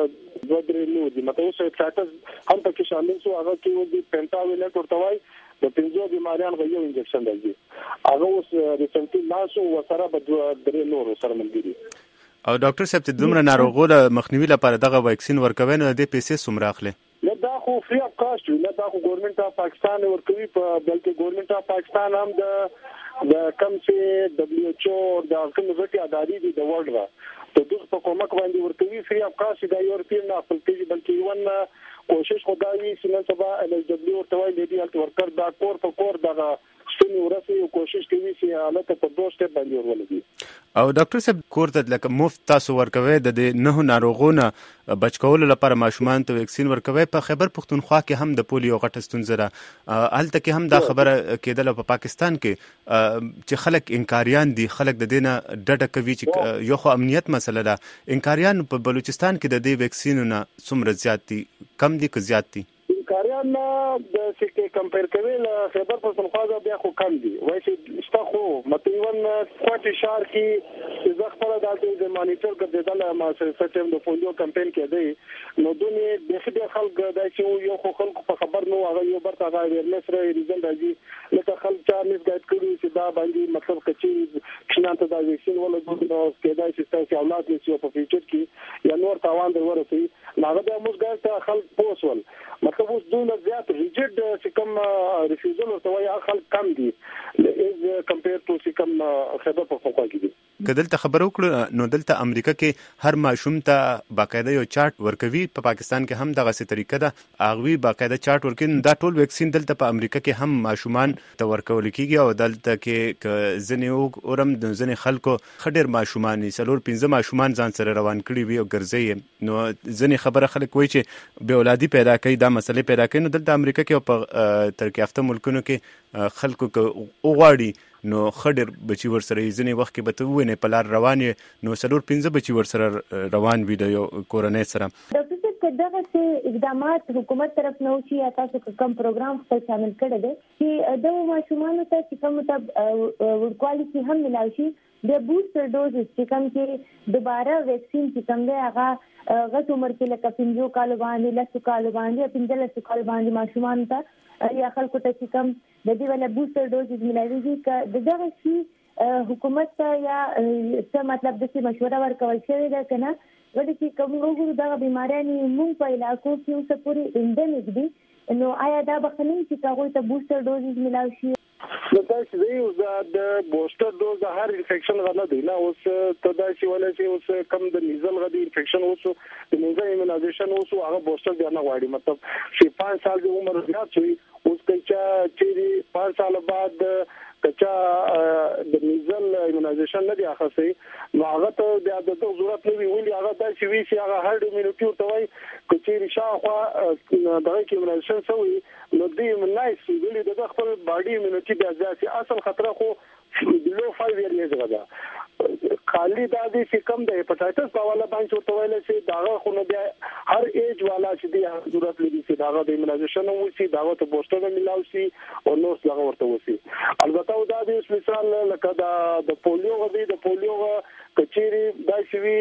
د درنو دي مطلب چې سټاتس هم پکې شامل شو هغه کې د پنټاویلنت ورته وای د پنځو بیماریان غوښو انجکشن دی هغه اوس ریسنټلی لاسو وسره به درې نور سره ملګری او ډاکټر صاحب چې دومره ناروغو له مخنیوي لپاره دغه ویکسین ورکوي نو د پیسې څومره اخلي نه دا خو فری اف کاست نه دا خو ګورنمنت اف پاکستان ورکوي په بلکې ګورنمنت اف پاکستان هم د د کم چې دبليو ایچ او د کوم غټي ادارې دي د ورلد را ته د په کومک باندې ورکوي فری اف کاست د یورپین نه خپل کې بلکې ون کوشش خدایي چې نن سبا ال ایچ دبليو ورته وایي د دې هلت ورکر دا کور په کور د پښتني ورسې کوشش کوي چې حالت په دوه سټپ باندې ورولګي. او ډاکټر صاحب کور ته لکه مفت تاسو ورکوي د نه ناروغونو بچ کولو لپاره ماشومان ته ویکسین ورکوي. په خیبر پښتونخوا کې هم د پولیو غټه ستونزه ده. هلته کې هم دا خبره کېدله په پاکستان کې چې خلک انکاریان دي، خلک د دې نه ډډه کوي چې یو خو امنیت مسله ده. انکاریان په بلوچستان کې د دې ویکسینونو څومره زیات دي، کم دي که زیات دي؟ انکاریان د چې کمپیر کوي له خیبر پښتونخوا بیا خو کم دي. وایي چې شته خو متوین کوټ شهر کې زه خپل د مانیټر ګرځیدل ما سره د پولیو کمپین کې دی نو دونی د خدای خلک د چې یو خو خلکو په خبر نو هغه یو برته هغه ویرنس را ریزن راځي لکه خلک چا نیس ګایډ کړي چې دا باندې مطلب کچې کښنانته د ویکسین ولا د کېدای چې تاسو اولاد یې په فیوچر کې یا نور تاوان در ورسي هغه د موږ ګټه خلک پوسول مطلب اوس دونه زیات ریجیډ چې کوم ریفیوزل ورته وایي خلک کم دي از کمپیر ټو چې کوم خبره په خوا کې دي. که دلته خبرو کړو نو دلته امریکا کې هر ماشوم ته باقاعده یو چارت ورکوي. په پاکستان کې هم دغه څه طریقه ده، هغوی باقاعده چارت ورکوي. دا ټول ویکسین دلته په امریکا کې هم ماشومان ته ورکول کېږي او دلته کې ځینې اورم د ځینې خلکو ښه ډېر ماشومان یې څلور پنځه ماشومان ځان سره روان کړي وي او ګرځي. نو ځینې خبره خلک وایي چې بې اولادي پیدا کوي، دا مسلې پیدا کوي. نو دلته امریکا کې او په ترقي یافته ملکونو کې خلکو که وغواړي نو ښه ډېر بچي ورسره یې ځینې وخت کې به ته ووینې په لار روان یې نو څلور پنځه بچي ورسره روان وي د یو کورنۍ سره. ډاکټر صاحب که دغسې اقدامات حکومت طرف نه وشي یا تاسو کوم پروګرام خپل شامل کړی دی چې دغو ماشومانو ته چې کوم ته وړوکوالي کې هم ملاو شي د بوستر ډوزز چې کوم چې دوباره ویکسین چې کوم دی هغه غټ عمر کې لکه پنځو کالو باندې لسو کالو باندې پنځلسو کالو باندې ماشومانو ته یا خلکو ته چې کوم د دې ولا بوستر ډوزز ملاويږي که د دغه شي حکومت ته یا څه مطلب د څه مشوره ورکول شوې ده که نه ولې چې کوم وګورو دغه بیماریانې موږ په علاقو کې اوسه پورې انډمیک دي نو آیا دا به ښه نه وي چې هغوی ته بوستر ډوزز ملاو شي؟ نو دا چې دی اوس د بوستر ډوز د هر انفیکشن غلا دی نه اوس ته دا چې ولې چې اوس کم د میزل غدي انفیکشن اوس د میزل ایمونایزیشن اوس هغه بوستر بیا نه غواړي مطلب چې پنځه سال د عمر زیات شي اوس کچا چې پنځه سال بعد کچا د میزل ایمونایزیشن نه دی اخصي نو هغه ته د عادت ضرورت نه وی ویلي هغه دا چې وی چې هغه هر ایمونیټي ورته وای کچې رشاخوا دغه کې ایمونایزیشن سوی نو دې منایس ویلي د خپل باډي ایمونیټي بیا ځي اصل خطر خو بلو فایو ایئر ایج غدا خالی دا دي چې کم د هپاتایټس په حواله باندې ورته ویل چې داغه خو نه بیا هر ایج والا چې دی ضرورت لري چې داغه د ایمونایزیشن وسی داغه ته بوستر ملاوي شي او نو څنګه ورته وسی. البته دا د مثال لکه د پولیو غدي د پولیو کچيري دا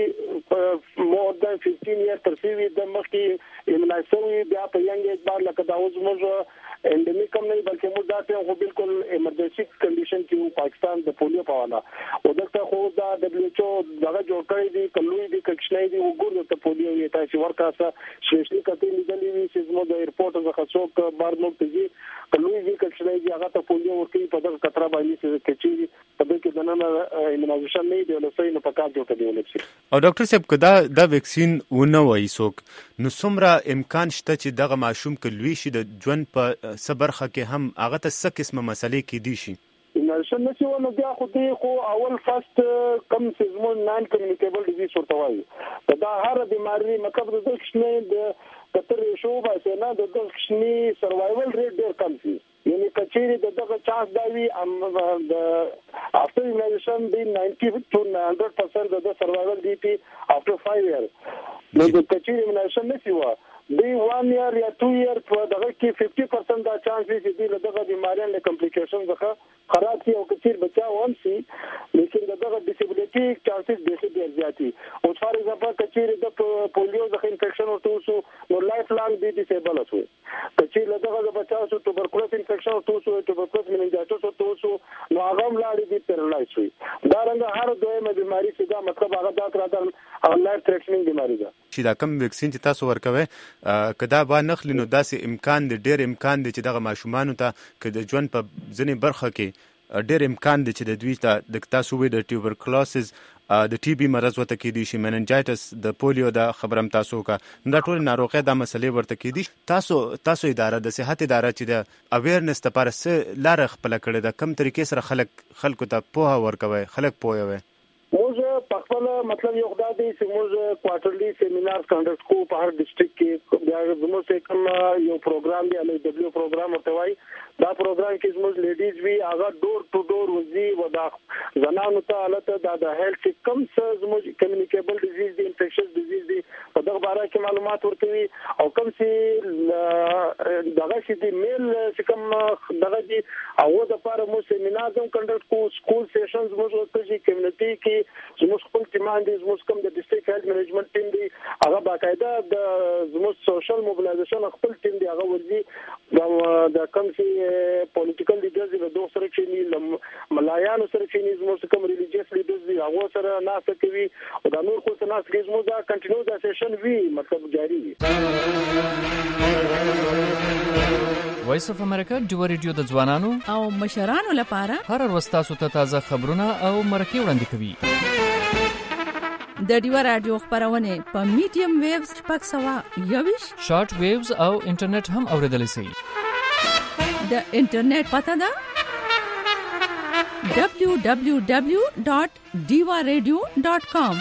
شوی مور دان فifteen ایئر تر سیوی د مخکې ایمونایزیشن بیا په ینګ ایج بار لکه دا اوس موږ انډمیک هم نه بلکې موږ دا ته خو بالکل ایمرجنسي کنډیشن کې پاکستان د پولیو په حواله او دغه خو دا دبليو ایچ او دغه جوړ کړی دی کلوې دی کښنې دی وګورئ ته پولیو یې تاسو ورکاسه سپیشلی کته لیدلې وی چې زموږ د ایرپورټ څخه څوک بار نو تجي کلوې دی کښنې دی هغه ته پولیو ورکی په دغه کتره باندې چې کچېږي په دې کې دنه ایمونایزیشن نه دی نو صحیح نه پکار جوړ کړی ولې. او ډاکټر صاحب کدا دا ویکسین ونه وای څوک نو څومره امکان شته چې دغه ماشوم کلوې شي د ژوند په صبرخه کې هم هغه ته څه قسمه مسلې کې دي شي؟ ایمونایزیشن نشي ونه بیا خو دی خو اول فرست کم سیزمون نان کمیونیکیبل ډیزیز ورته وایي دا هر بیماری مطلب د کښنې د کتر شو باسه نه د کښنې سروایوال ریټ ډیر کم شي یعنی کچېری د دغه چانس دا وی ام د افټر ایمونایزیشن دی ninety to one hundred percent د سروایوال دی پی افټر five years نو د کچېری ایمونایزیشن نشي وا دی one year یا two year په دغه کې fifty percent دا چانس دی چې دغه بیماریان له کمپلیکیشن څخه خراب شي او کثیر بچاو هم شي لیکن دغه ډیسیبلیټی چانسز ډېر ډېر زیاتی او فار ایگزامپل کثیر د پولیو ځخه انفیکشن ورته وسو نو لایف لانګ دی ډیسیبل شو کثیر دغه بچاو شو توبرکلوز انفیکشن ورته وسو توبرکلوز مننجایټس ورته وسو نو هغه لاړې دي پیرالایز شي دا رنګ هر دویمه بیماری چې دا مطلب هغه دا تر دا لایف تھریټنینګ بیماری ده چې دا کوم ویکسین چې تاسو ورکوي کدا با نخلی نو داسې امکان دی ډېر امکان دی چې دغه ماشومانو ته که د ژوند په ځینې برخه کې ډېر امکان دی چې د دوی ته د تاسو وی د ټیوبرکلوسز د ټي بي مرض ورته کېدی شي، مننجایټس، د پولیو د خبرم تاسو کا دا ټول ناروغۍ د مسلې ورته کېدی. تاسو تاسو اداره د صحت اداره چې د اویرنس لپاره څه لار خپل کړې ده، کوم طریقې سره خلک خلکو ته پوهه ورکوي، خلک پوهوي؟ موږ په خپل مطلب یو خدای دی چې موږ کوارټرلی سیمینار کنډکټ کوو په هر ډیسټریکټ کې. بیا زموږ کوم یو پروګرام دی ال دبليو پروګرام ورته وایي. دا پروګرام کې زموږ لیډیز وی هغه ډور ټو ډور وزي و دا زنانو ته البته دا د هیلث کم څه زموږ کمیونیکیبل ډیزیز دی، انفیکشس ډیزیز دی، په دغه باره کې معلومات ورکوي. او کوم چې دغه چې دی میل چې کوم دغه دی هغه د لپاره مو سیمینار هم کنډکټ کوو. سکول سیشنز موږ ورته چې کمیونټي کې زموږ خپل ټیمان دي، زموږ کوم د ډیسټریکټ هیلث منیجمنت ټیم دی، هغه باقاعده د زموږ سوشل موبلایزیشن خپل ټیم دی، هغه ورځي د کوم چې پولیټیکل لیډرز له دوه سره چې ملایانو سره چې زموږ کوم ریلیجیس لیډرز دي هغه سره ناسته کوي او دا نور خو څه ناسته کوي. زموږ دا کنټینیو دا سیشن وی مطلب جاری وي. وایس اف امریکا ډیو ریډیو د ځوانانو او مشرانو لپاره هر ورځ تاسو ته تازه خبرونه او مرکې وړاندې کوي. د ډیو رادیو خبرونه په میډیم ویوز شپږ سوه یوویشت شارټ ویوز او انټرنیټ هم اوریدل شي. د انټرنیټ پته ده دبليو دبليو دبليو ډاٹ ډیوا ریډیو ډاٹ کام.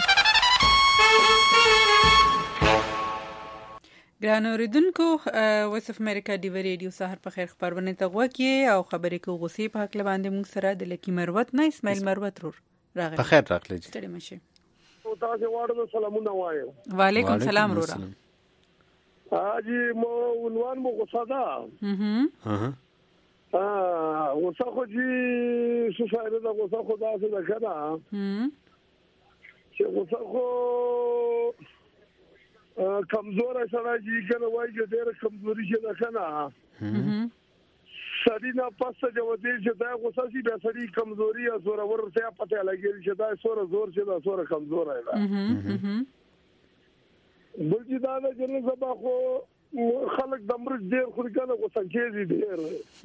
ګران اوریدونکو، وایس اف امریکا ډیوا ریډیو سحر په خیر خبرونه ته غوږی او خبرې کو غوسی په حق باندې موږ سره د لکی مروت نه اسماعیل مروت رور راغلی. په خیر راغلی. ستړي مشه. او تاسو واړو سلامونه وایو. وعلیکم سلام رورا. اجي مو عنوان مو غصاده. اها اه غصه خو جی څه فائدہ ده غصه خو دا څه ده کنه چې غصه خو کمزور سره جی کنه وایي چې ډېر کمزوري شه ده کنه سړی نه پاسه جو دې چې دا غصه سي به سړی کمزوري او زور ورته پته لګي چې دا سور زور چې دا سور کمزور دی. بل چې دا د جن زبا خو خلک د مرګ ډیر خوري کنه غوسه کېږي ډیر.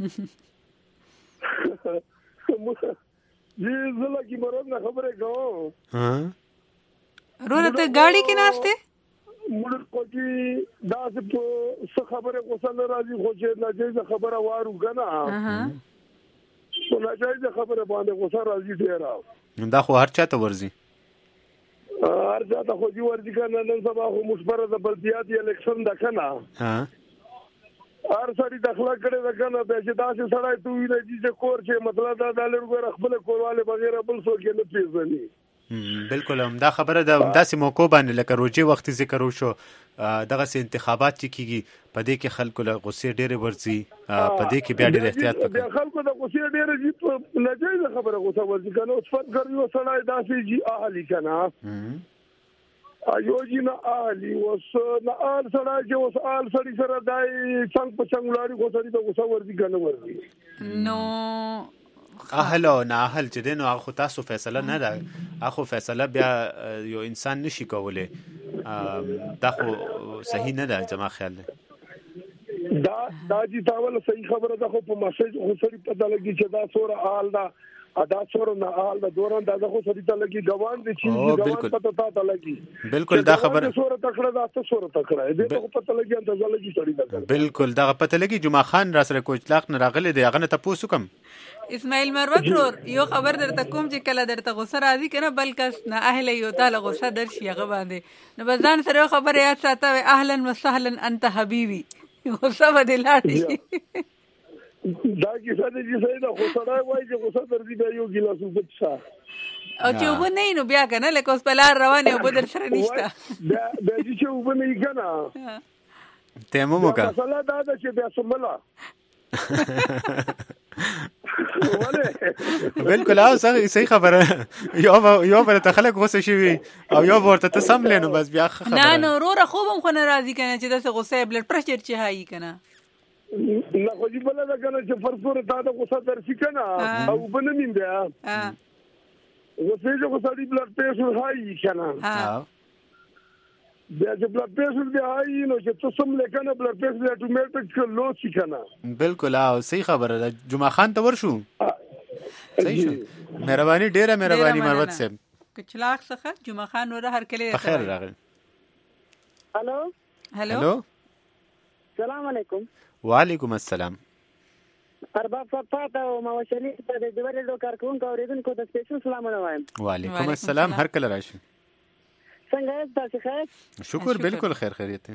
جی زله کی مراد نه خبره کوم. ها رونه ته گاڑی کې ناشته موږ کوی دا څه خبره غوسه نه راځي خو چې ناجیزه خبره وارو کنه. اها نو ناجیزه خبره باندې غوسه راځي ډیر. دا خو هر چاته ورزي. هر ځاته خو دی ورځي کنه. نن سبا خو مشبره د بلدیاتي الیکشن ده کنه. ها هر سړي داخله کړي ده کنه. به چې داسې سړی ته وي چې کور چې مطلب دا د لږ خپل کورواله بغیر بل څه کې نه پیژني. بالکل هم دا خبره ده. داسې موقع باندې لکه روجي وخت ذکر وشو دغه سي انتخابات چې کیږي په دې کې خلکو له غصې ډېرې ورځي، په دې کې بیا ډېر احتیاط وکړي. بیا خلکو د غصې ډېرې جی ناجایزه خبره غوسه ورځي کنه. اوس فرض کړئ یو سړی داسې جی اهلي کنه ایو جی نه اهلي اوس نه آل سړی چې اوس آل سړی سره دای څنګه په څنګه لاري غوسه دي د غوسه ورځي کنه ورځي. نو اهل او نه اهل چې دین او خو تاسو فیصله نه ده، اخو فیصله بیا یو انسان نشي کولای. دا خو صحیح نه ده زما خیال ده. دا دا جی تاول صحیح خبره ده خو په مسیج خو سړي پته لګي چې دا سوره آل دا ادا سوره نه آل دا دوران دا خو سړي ته لګي ګوان دي چې ګوان پته تا لګي. بالکل دا خبره سوره تکړه دا ته سوره تکړه دې خو پته لګي اندازه لګي سړي ته. بالکل دا پته لګي. جمعه خان را سره کوچلاق نه راغله دی هغه نه تاسو کوم اسماعیل مروت رور یو خبر درته کوم چې کله درته غوسه راځي کنه بلکې نه اهل یو تعالی غوسه درشي هغه باندې نو بزان سره خبر یاد ساته اهلا وسهلا انت حبیبی غوسه بدل لاړ. دا کې څه دي چې دا غوسه راوي چې غوسه درځي به یو ګلاس وبد شه او چې وب نه نو بیا کنه لکه اوس په لار روانه او بدر سره نشته دا د چې وب نه کنه تیمو موکا مثلا دا چې بیا سملا بالکل او صحیح خبره. یو یو پر ته خلک غوسه شي او یو ورته ته سم لینو بس بیا خبره نه نو وروره خوبم خو ناراضي کنه چې داسه غوسه بلډ پريشر چې هاي کنه نه خو دې بل دا کنه چې فرصوره تا د غوسه درسي کنه او بنمین بیا ها غوسه چې غوسه دې بلډ پريشر هاي کنه ها بیا چې بلډ پريشر دی هاي نو چې څه سم لیکنه بلډ پريشر اتوماتیک لو شي کنه. بالکل او صحیح خبره ده. جمعه خان ته ورشو صحیح شو. مهرباني ډیره مهرباني مروت صاحب. کچلاغ څخه جمعه خان ور هر کله په خیر راغلی. هلو هلو السلام علیکم. وعلیکم السلام. ارباب صفات او موشلی ته د ډیوری ډو کارکونکو اوریدونکو ته سپیشل سلامونه وایم. وعلیکم السلام. هر کله راشي. څنګه یاست تاسو ښه؟ شکر بالکل خیر خیریت.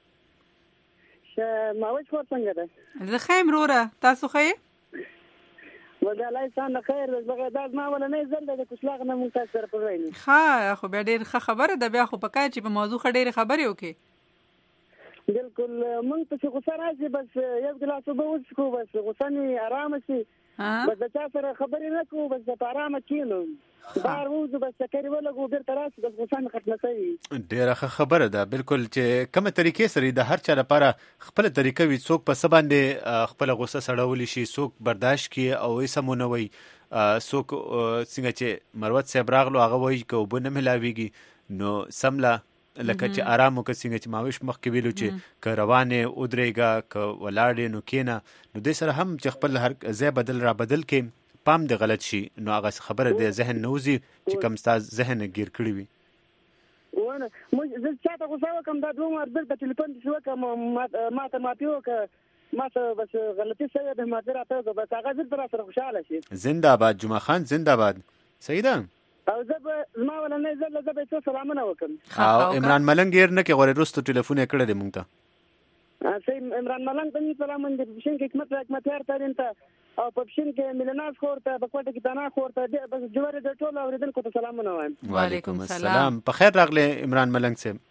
ش ماوش خور څنګه ده؟ زه خیم روره تاسو ښه؟ وځلای سان خیر زغه داز ما ولا نه زل د کښلاغ نه مونږ تاسو سره پرېنی. ها خو بیا ډیر ښه خبره ده بیا خو پکای چې په موضوع خډېر خبرې وکي. بالکل مونږ ته غوسه راځي بس یو ګلاس اوبه وڅښو بس غوسه نه آرام شي بس د چا سره خبرې نه کوو بس په آرام کېنو بار وځو بس کړي ولګو بیرته راشي بس غوسه نه ختمه شي. ډیره ښه خبره ده بالکل چې کومه طریقې سره د هر چا لپاره خپل طریقه وي څوک په سبا باندې خپل غوسه سړول شي څوک برداشت کوي او سمونه وي څوک څنګه چې مروت صاحب راغلو هغه وایي که اوبه نه ملاویږي نو سمله لکه چې آرام وکړه څنګه چې ماوش مخکې ویلو چې که روانې ودرېږه که ولاړې نو کېنه نو دې سره هم چې خپل هر ځای بدل را بدل کې پام دې غلط شي نو هغه خبره د ذهن نه وځي چې کوم ستا ذهن ګیر کړي وي. ونه زه چاته غوسه وکړم دا دوه مر بل په ټلیفون کې وکړم ما ته معافي وکړه ما ته بس غلطي شوې ده ما ته راته بس هغه زه در سره خوشاله شي. زنده باد جمعه خان زنده باد. صحیح ده. او زه به ما ولا نه زل زه به څه سلامونه وکم. او عمران ملنګ ير نه کې غوړې رستو ټلیفون کړه دې مونږ ته. سي عمران ملنګ ته سلام دې بشین کې حکمت حکمت یار ته انت او په بشین کې ملناز خور ته بکوټه کې تنا خور ته بس جوړه د ټولو اوریدونکو ته سلامونه وایم. وعلیکم السلام. په خیر راغله عمران ملنګ صاحب.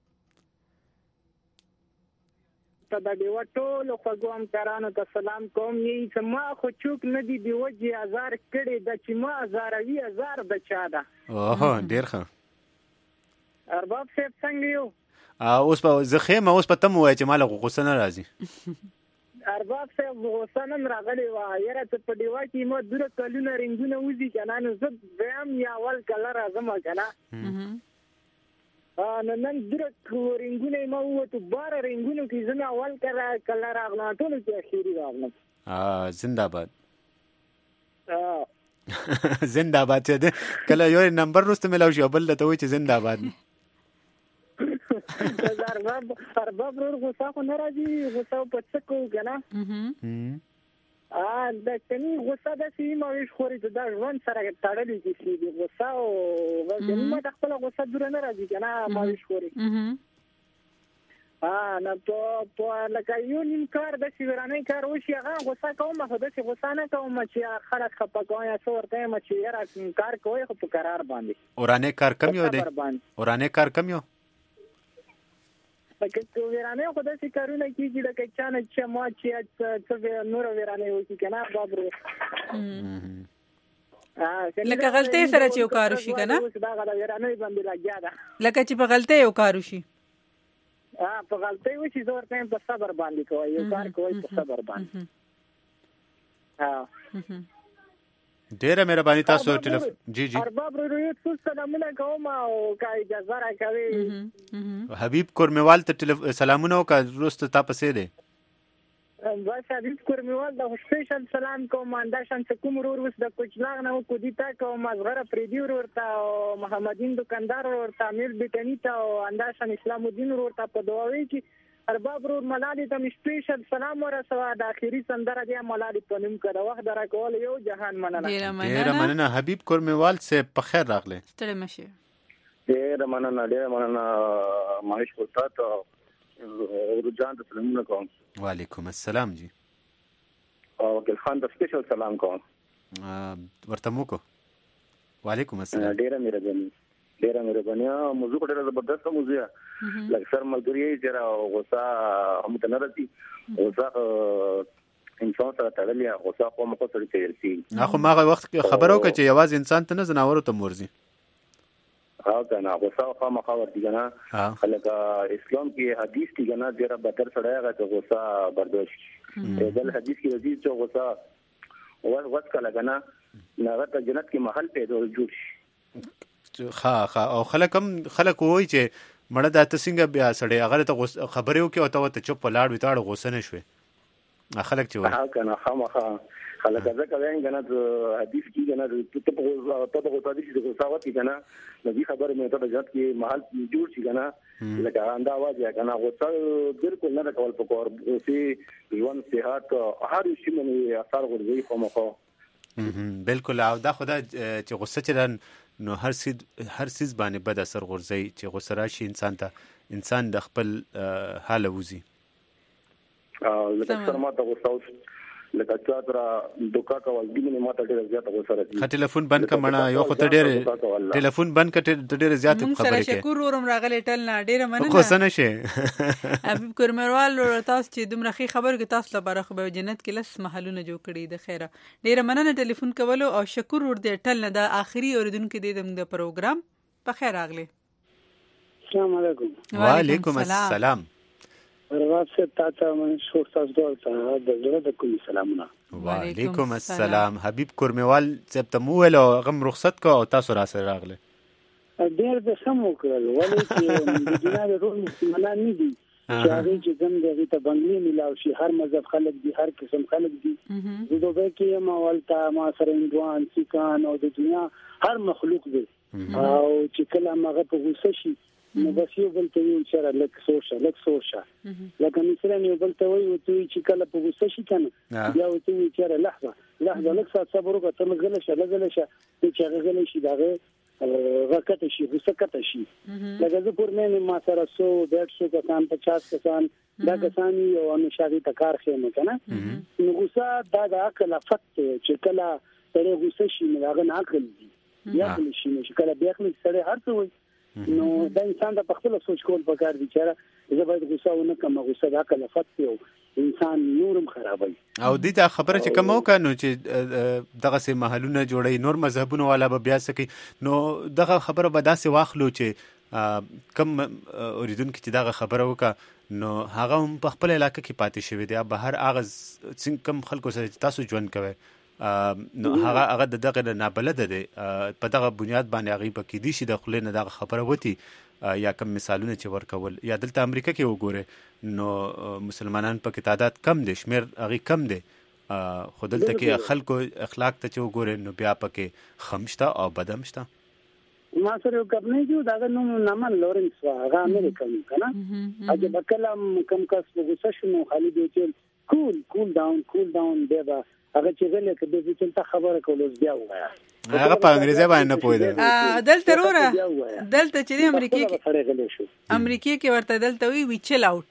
ته د وټولو خوګوم ترانو ته سلام کوم یې سما خو چوک ندی دی وجه هزار کړي د چې ما هزاروي هزار د چا ده. اوه ډیر ښه. ارباب صاحب څنګه یو؟ اوس په زخه ما اوس په تم وای چې مال غوسه نه راځي. ارباب صاحب غوسه نه راغلی و یاره ته په دیوا کې مو دره کلونه رنگونه وځي کنه نو زه بهم یا ول کلر اعظم کنه نن نن درک رنگونه ما وته بار رنگونه کې زما اول کرا کلر اغلا ټول کې اخیری راغله. اه زنده باد. اه زنده باد ته کله یو نمبر روسته ملاو شو بل ته وای چې زنده باد. ارباب ارباب ورو غوسه خو نه راځي غوسه په څه کو کنه. ا د کني غوسه د سیمه ویش خوري د ژوند سره تړلې دي چې غوسه او غوسه ما د خپل غوسه دور نه راځي کنه ما ویش خوري. ا نه په په لکه یو نیم کار د سیورانه کار وشي هغه غوسه کوم خو د غوسه نه کوم چې خلک خپګوي یا څورته ما چې یاره کار کوي خو په قرار باندې. اورانه کار کم یو دی. اورانه کار کم یو. پکې ورانه خو د کارونه کیږي د کچانه چې ما چې څه نور ورانه وږي کنه بابرو. اه لکه غلطي سره چې وکړو شي کنه دا غلا ورانه باندې راځي دا لکه چې په غلطي وکړو شي. اه په غلطي وشي زور ټیم په صبر باندې کوي یو کار کوي په صبر باندې. اه ډیره مهرباني تاسو ټلیفون جی جی ارباب رویت څو سلامونه کوم او کای اجازه راکوي. حبیب کورمیوال ته سلامونه او کا روست تا پسې ده. بس حبیب کورمیوال د سپیشل سلام کوم انداشن کوم ورور وس د کوچلاغ نه کو دي تا کوم مزغره پریدي ورور ته او محمدین دکاندار ورور ته امیر بټنی ته او انداشن اسلام الدین ورور ته په دعاوي کې ارباب ورور ملالي ته سپیشل سلام ورسوه د اخیری سندره دی ملالي په نوم کړه وخت درا کول یو جهان مننه. ډیر مننه حبیب کورمیوال سے په خیر راغله. ستړي مشه. ډیر مننه ډیر مننه ماهیش کوتا ته رجان ته سلام کوم. وعلیکم السلام جی. او ګل خان ته سپیشل سلام کوم. ورته مو کو. وعلیکم السلام. ډیر مهرباني. ډیر مهرباني موضوع ډیره زبردست موضوع ده. لکه سر ملګری چې را غوسه هم ته نه راځي غوسه انسان سره تړلې غوسه خو مخ سره چیرسي. اخو ماغه وخت کې خبرو کې چې یواز انسان ته نه زناورو ته مورزي. ها کنه غوسه خو مخ ورته کنه لکه اسلام کې حدیث کې کنه ډیره بدتر سره هغه ته غوسه برداشت. دغه حدیث کې راځي چې غوسه او وڅ کله کنه نه ته جنت کې محل پیدا جوړ شي. ها ها او خلک هم خلک وای چې مړه د تاسو څنګه بیا سړی هغه ته خبرې وکي او ته ته چپ لاړ وتاړ غوسه نه شوي. خلک چې وایي ها کنه خامخا خلک ځکه وایم کنه حدیث کې کنه ته په ته په حدیث کې غوساوت کنه نبی خبره مې ته ځات کې محل جوړ شي کنه لکه انده आवाज یا کنه غوسه بالکل نه کول پکور سي ژوند صحت هر شي منې اثر ورځي خامخا بالکل او دا خدا چې غوسه چرن نو هر سید هر سیز باندې بد اثر غورځي چې غوسه راشي انسان ته انسان د خپل حال ووزي او لکه سره ما ته غوسه لکه چا تر دوکا کول دي نه ماته ډېر زیات غوسه راځي خا ټلیفون بند ک مړه یو خو ته ډېر ټلیفون بند ک ډېر زیات خبرې کوي سره شکر ورم راغلی ټل نه ډېر مننه غوسه نشي حبیب کورمروال تاسو چې دومره خې خبر کې تاسو لپاره خو به جنت کې لس محلونه جوړ کړي د خیره ډېر مننه ټلیفون کولو او شکر ور دې ټل نه د اخري اوریدونکو دې د پروګرام په خیر راغلی السلام علیکم وعلیکم السلام ورواز سے تاتا من شور تاس دور تا د زړه د کوم سلامونه وعلیکم السلام حبیب کورموال چې ته مو ول غم رخصت کو او تاسو را سره راغله ډیر د سم وکړل ولې چې د دنیا د روح مسلمانان نه دي چې هغه چې زم دغه ته بنگلي ملاو شي هر مذهب خلک دي هر قسم خلک دي د دوبه کې ما ولتا ما سره اندوان سکان او د دنیا هر مخلوق دي او چې کله هغه په غوسه شي نو بس یو بل ته یو چر لک سوشه لک سوشه لکه مثلا یو بل ته وي چې کله په غوسه شي کنه یا ته یو چر لحظه لحظه لک سات صبر وکړه ته غل شه لګل شه چې هغه غل شي داغه غکته شي غوسه کته شي لکه زه پر مې ما سره سو ډېر سو کسان پچاس کسان دا کسان یو نشادي تکار خېمه کنه نو غوسه دا د عقل افت چې کله سره غوسه شي نو هغه عقل دي یا کله شي چې کله بیا خپل سره هر څه وي نو دا انسان د خپل سوچ کول پکار دي چې زه باید غوسه ونه کوم غوسه د عقل افت دی انسان نورم خرابوي او دې ته خبره چې کوم وکړو چې دغه سه محلونه جوړي نور مذهبونه والا به بیا سکی نو دغه خبره به داسې واخلو چې کم اوریدونکو چې دغه خبره وکړه نو هغه هم په خپل علاقې کې پاتې شوی دی بهر اغه څنګه کم خلکو سره تاسو ژوند کوي نو هغه هغه دغه نابلد دی په دغه بنیاد باندې هغه پکې دي چې د خلینو دغه خبره وتی یا کم مثالونه چې ورکول یا دلته امریکا کې وګوره نو مسلمانان په تعداد کم دي شمیر هغه کم دي خو دلته کې خلکو اخلاق ته چې وګوره نو بیا پکې خمشته او بدمشته ما سره یو کبنه جو دا نو نامن لورنس هغه امریکن کنه اګه بکلم کم کس وګوسه شنو خالد یو کول کول ډاون کول ډاون دی دا هغه چې غلې کده چې ته خبره کولو بیا وایي هغه په انګریزي باندې نه پوهیږي دلته وروره دلته چې امریکای کې امریکای کې ورته دلته وی وی چل اوټ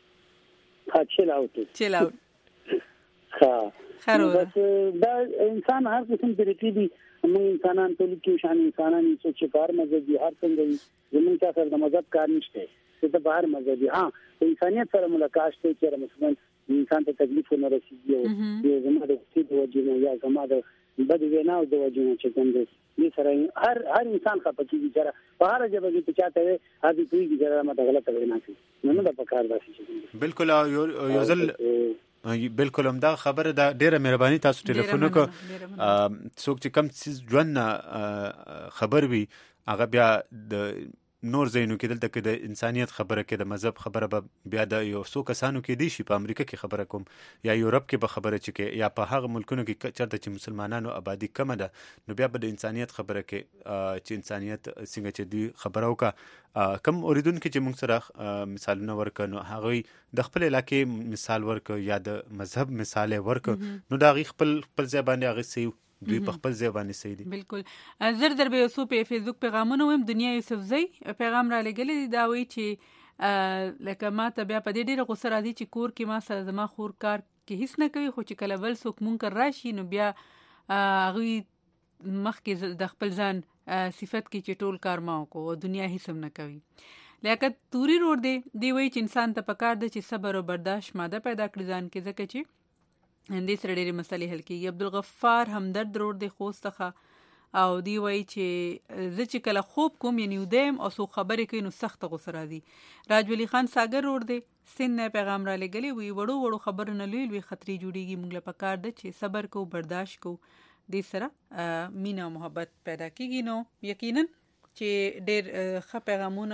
ها چل اوټ چل اوټ ها خرو دا انسان هر قسم طریقې دي موږ انسانان ټول کې شان انسانان چې کار مزدي هر څنګه زمونږ سره د مذهب کار نشته چې بهر مزدي ها انسانيت سره ملاقات شته چې مثلا انسان ته تکلیف نه رسیږي او زموږ د څه د وجنه یا زموږ د بد ویناو د وجنه چې څنګه دې سره هر هر انسان خپل کیږي چې په هر ځای کې چاته هدي کوي چې ما ته غلطه وینا کوي نو نه د پکار داسي بالکل یو ځل بالکل هم دا خبره دا ډیره مهرباني تاسو ټلیفون وکړه څوک چې کم څه ژوند خبر وي هغه بیا د نور زینو کې دلته کې د انسانيت خبره کې د مذهب خبره به بیا د یو څو کسانو کې دي شي په امریکا کې خبره کوم یا یورپ کې به خبره چي کې یا په هغه ملکونو کې چرته چې مسلمانانو آبادی کم ده نو بیا به د انسانيت خبره کې چې انسانيت څنګه چې دی خبره وکړه کم اوریدونکو چې موږ سره مثالونه ورکړو هغه د خپل علاقې مثال ورکړ یا د مذهب مثال ورکړ نو دا غي خپل خپل ځبانه هغه سي دوی په خپل ځای باندې صحیح دي بالکل زر در به اوسو په فیسبوک پیغامونه ويم دنیا یوسف زئی پیغام را لګلې دا وی چې لکه ما ته بیا په دې ډیره غوسه راځي چې کور کې ما سره زما خور کار کې هیڅ نه کوي خو چې کله بل څوک مونږ راشي نو بیا هغه مخکې د خپل ځان صفت کې چې ټول کار ما کو او دنیا هیڅ نه کوي لکه توري روړ دی دی وی چې انسان ته پکار دی چې صبر او برداشت ماده پیدا کړی ځان کې ځکه چې هندي سره ډېرې مسلې حل کیږي عبدالغفار همدرد روړ دی خوستخه او دی وای چې زه چې کله خوب کوم یعنی ودیم او سو خبرې کوي نو سخت غوسه راځي راج ولی خان ساګر روړ دی سین نه پیغام را لګلی وی وړو وړو خبر نه لوي لوي خطرې جوړیږي موږ له پکار ده چې صبر کو برداشت کو دې سره مینا محبت پیدا کیږي نو یقینا چې ډېر ښه پیغامونه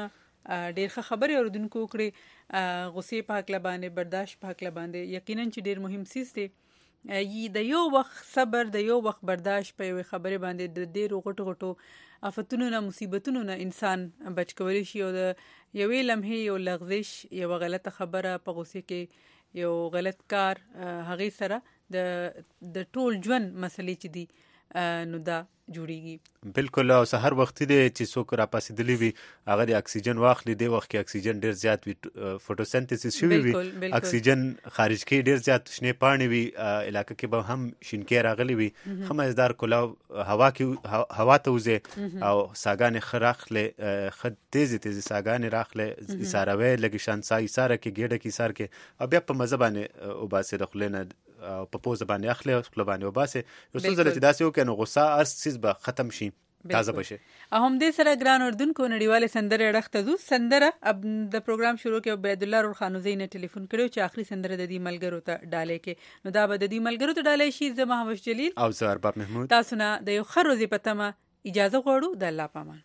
ډېر ښه خبرې اوردونکو کړې غصې په حق باندې برداشت په حق باندې یقینا چې ډېر مهم سیس دی د یو وخت صبر د یو وخت برداشت په یو خبرې باندې د ډېرو غټو غټو آفتونو نه مصیبتونو نه انسان بچ کولی شي او د یوې لمحې یو لغزش یو غلطه خبره په غصې کې یو غلط کار هغې سره د د ټول ژوند مسلې چې دي نو دا جوړیږي. بالکل او سحر وخت دی چې څوک را پاسېدلی وي هغه د اکسیجن واخلي دی وخت کې اکسیجن ډیر زیات وي فوټوسنتھسس شوی وي اکسیجن خارج کې ډیر زیات شنه پاڼې وي علاقه کې به هم شینکې راغلي وي خمزدار کلاو هوا کې هوا ته وځي او ساګان خراخله خد تیز تیز ساګان راخله اساروي لګی شان سای ساره کې ګډه کې سار کې او بیا په مزبانه او باسه دخلنه په پوزه باندې اخلي او خپل باندې وباسه یو څه زله چې داسې وکړي نو غصه ارس چیز به ختم شي تازه بشه. هم دې سره ګران اردوونکو نړیواله سندره رخته زو سندره اب د پروګرام شروع کې عبد الله رور خانوزی نه ټلیفون کړو چې اخري سندره د دې ملګرو ته ډالې کې نو دا به د دې ملګرو ته ډالې شي زما هوش جلیل او زه ارباب محمود تاسو نه د یو خروزي پتمه اجازه غواړو د الله پامان.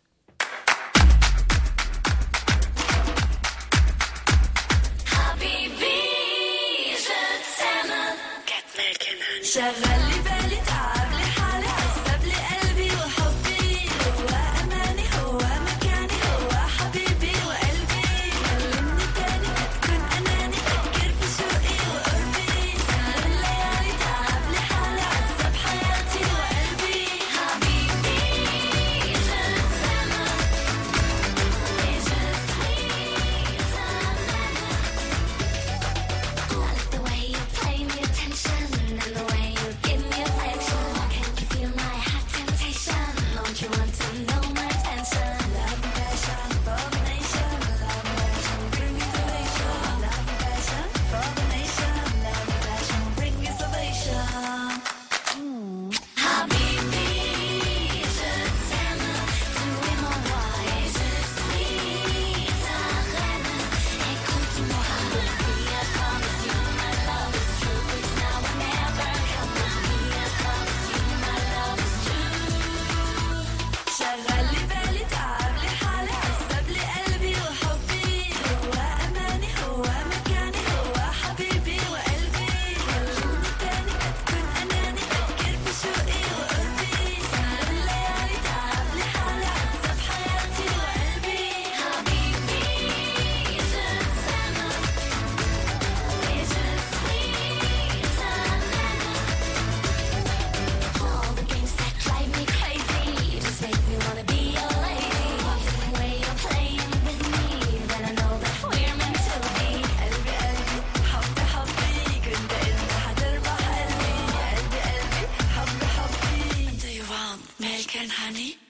شغل لي بالي تعب لي حالي عذب لي قلبي وحبي هو أماني هو مكاني هو حبيبي وقلبي كلمني تاني ما تكون أناني فكر في شوقي وقربي سهر الليالي تعب لي حالي عذب حياتي وقلبي حبيبي جت سنة جت I like the way you play me attention and the way you give me affection. Can't you feel my hot temptation? Don't you want to know my attention? Love and passion for the nation. Love and passion bring me salvation. Love and passion for the nation. Love and passion bring me salvation. Habibi, je t'aime. Tu es mon roi et je suis ta reine. Écoute-moi, baby, I promise you my love is true. It's now or never. Come with me, I promise you my love is true. شغل لي بالي تعب لي حالي عذب لي قلبي وحبي هو أماني هو مكاني هو حبيبي وقلبي كلمني تاني ما تكون أناني فكر في شوقي وقربي سهر الليالي تعب لي حالي عذب حياتي وقلبي حبيبي جت سنة جت all the games that drive me crazy just make me wanna be your lady. The way you're playing with me, then I know that we're meant to be. قلبي قلبي حبي حبي كنت انت حتربح قلبي قلبي قلبي حبي حبي. Do you want milk and honey?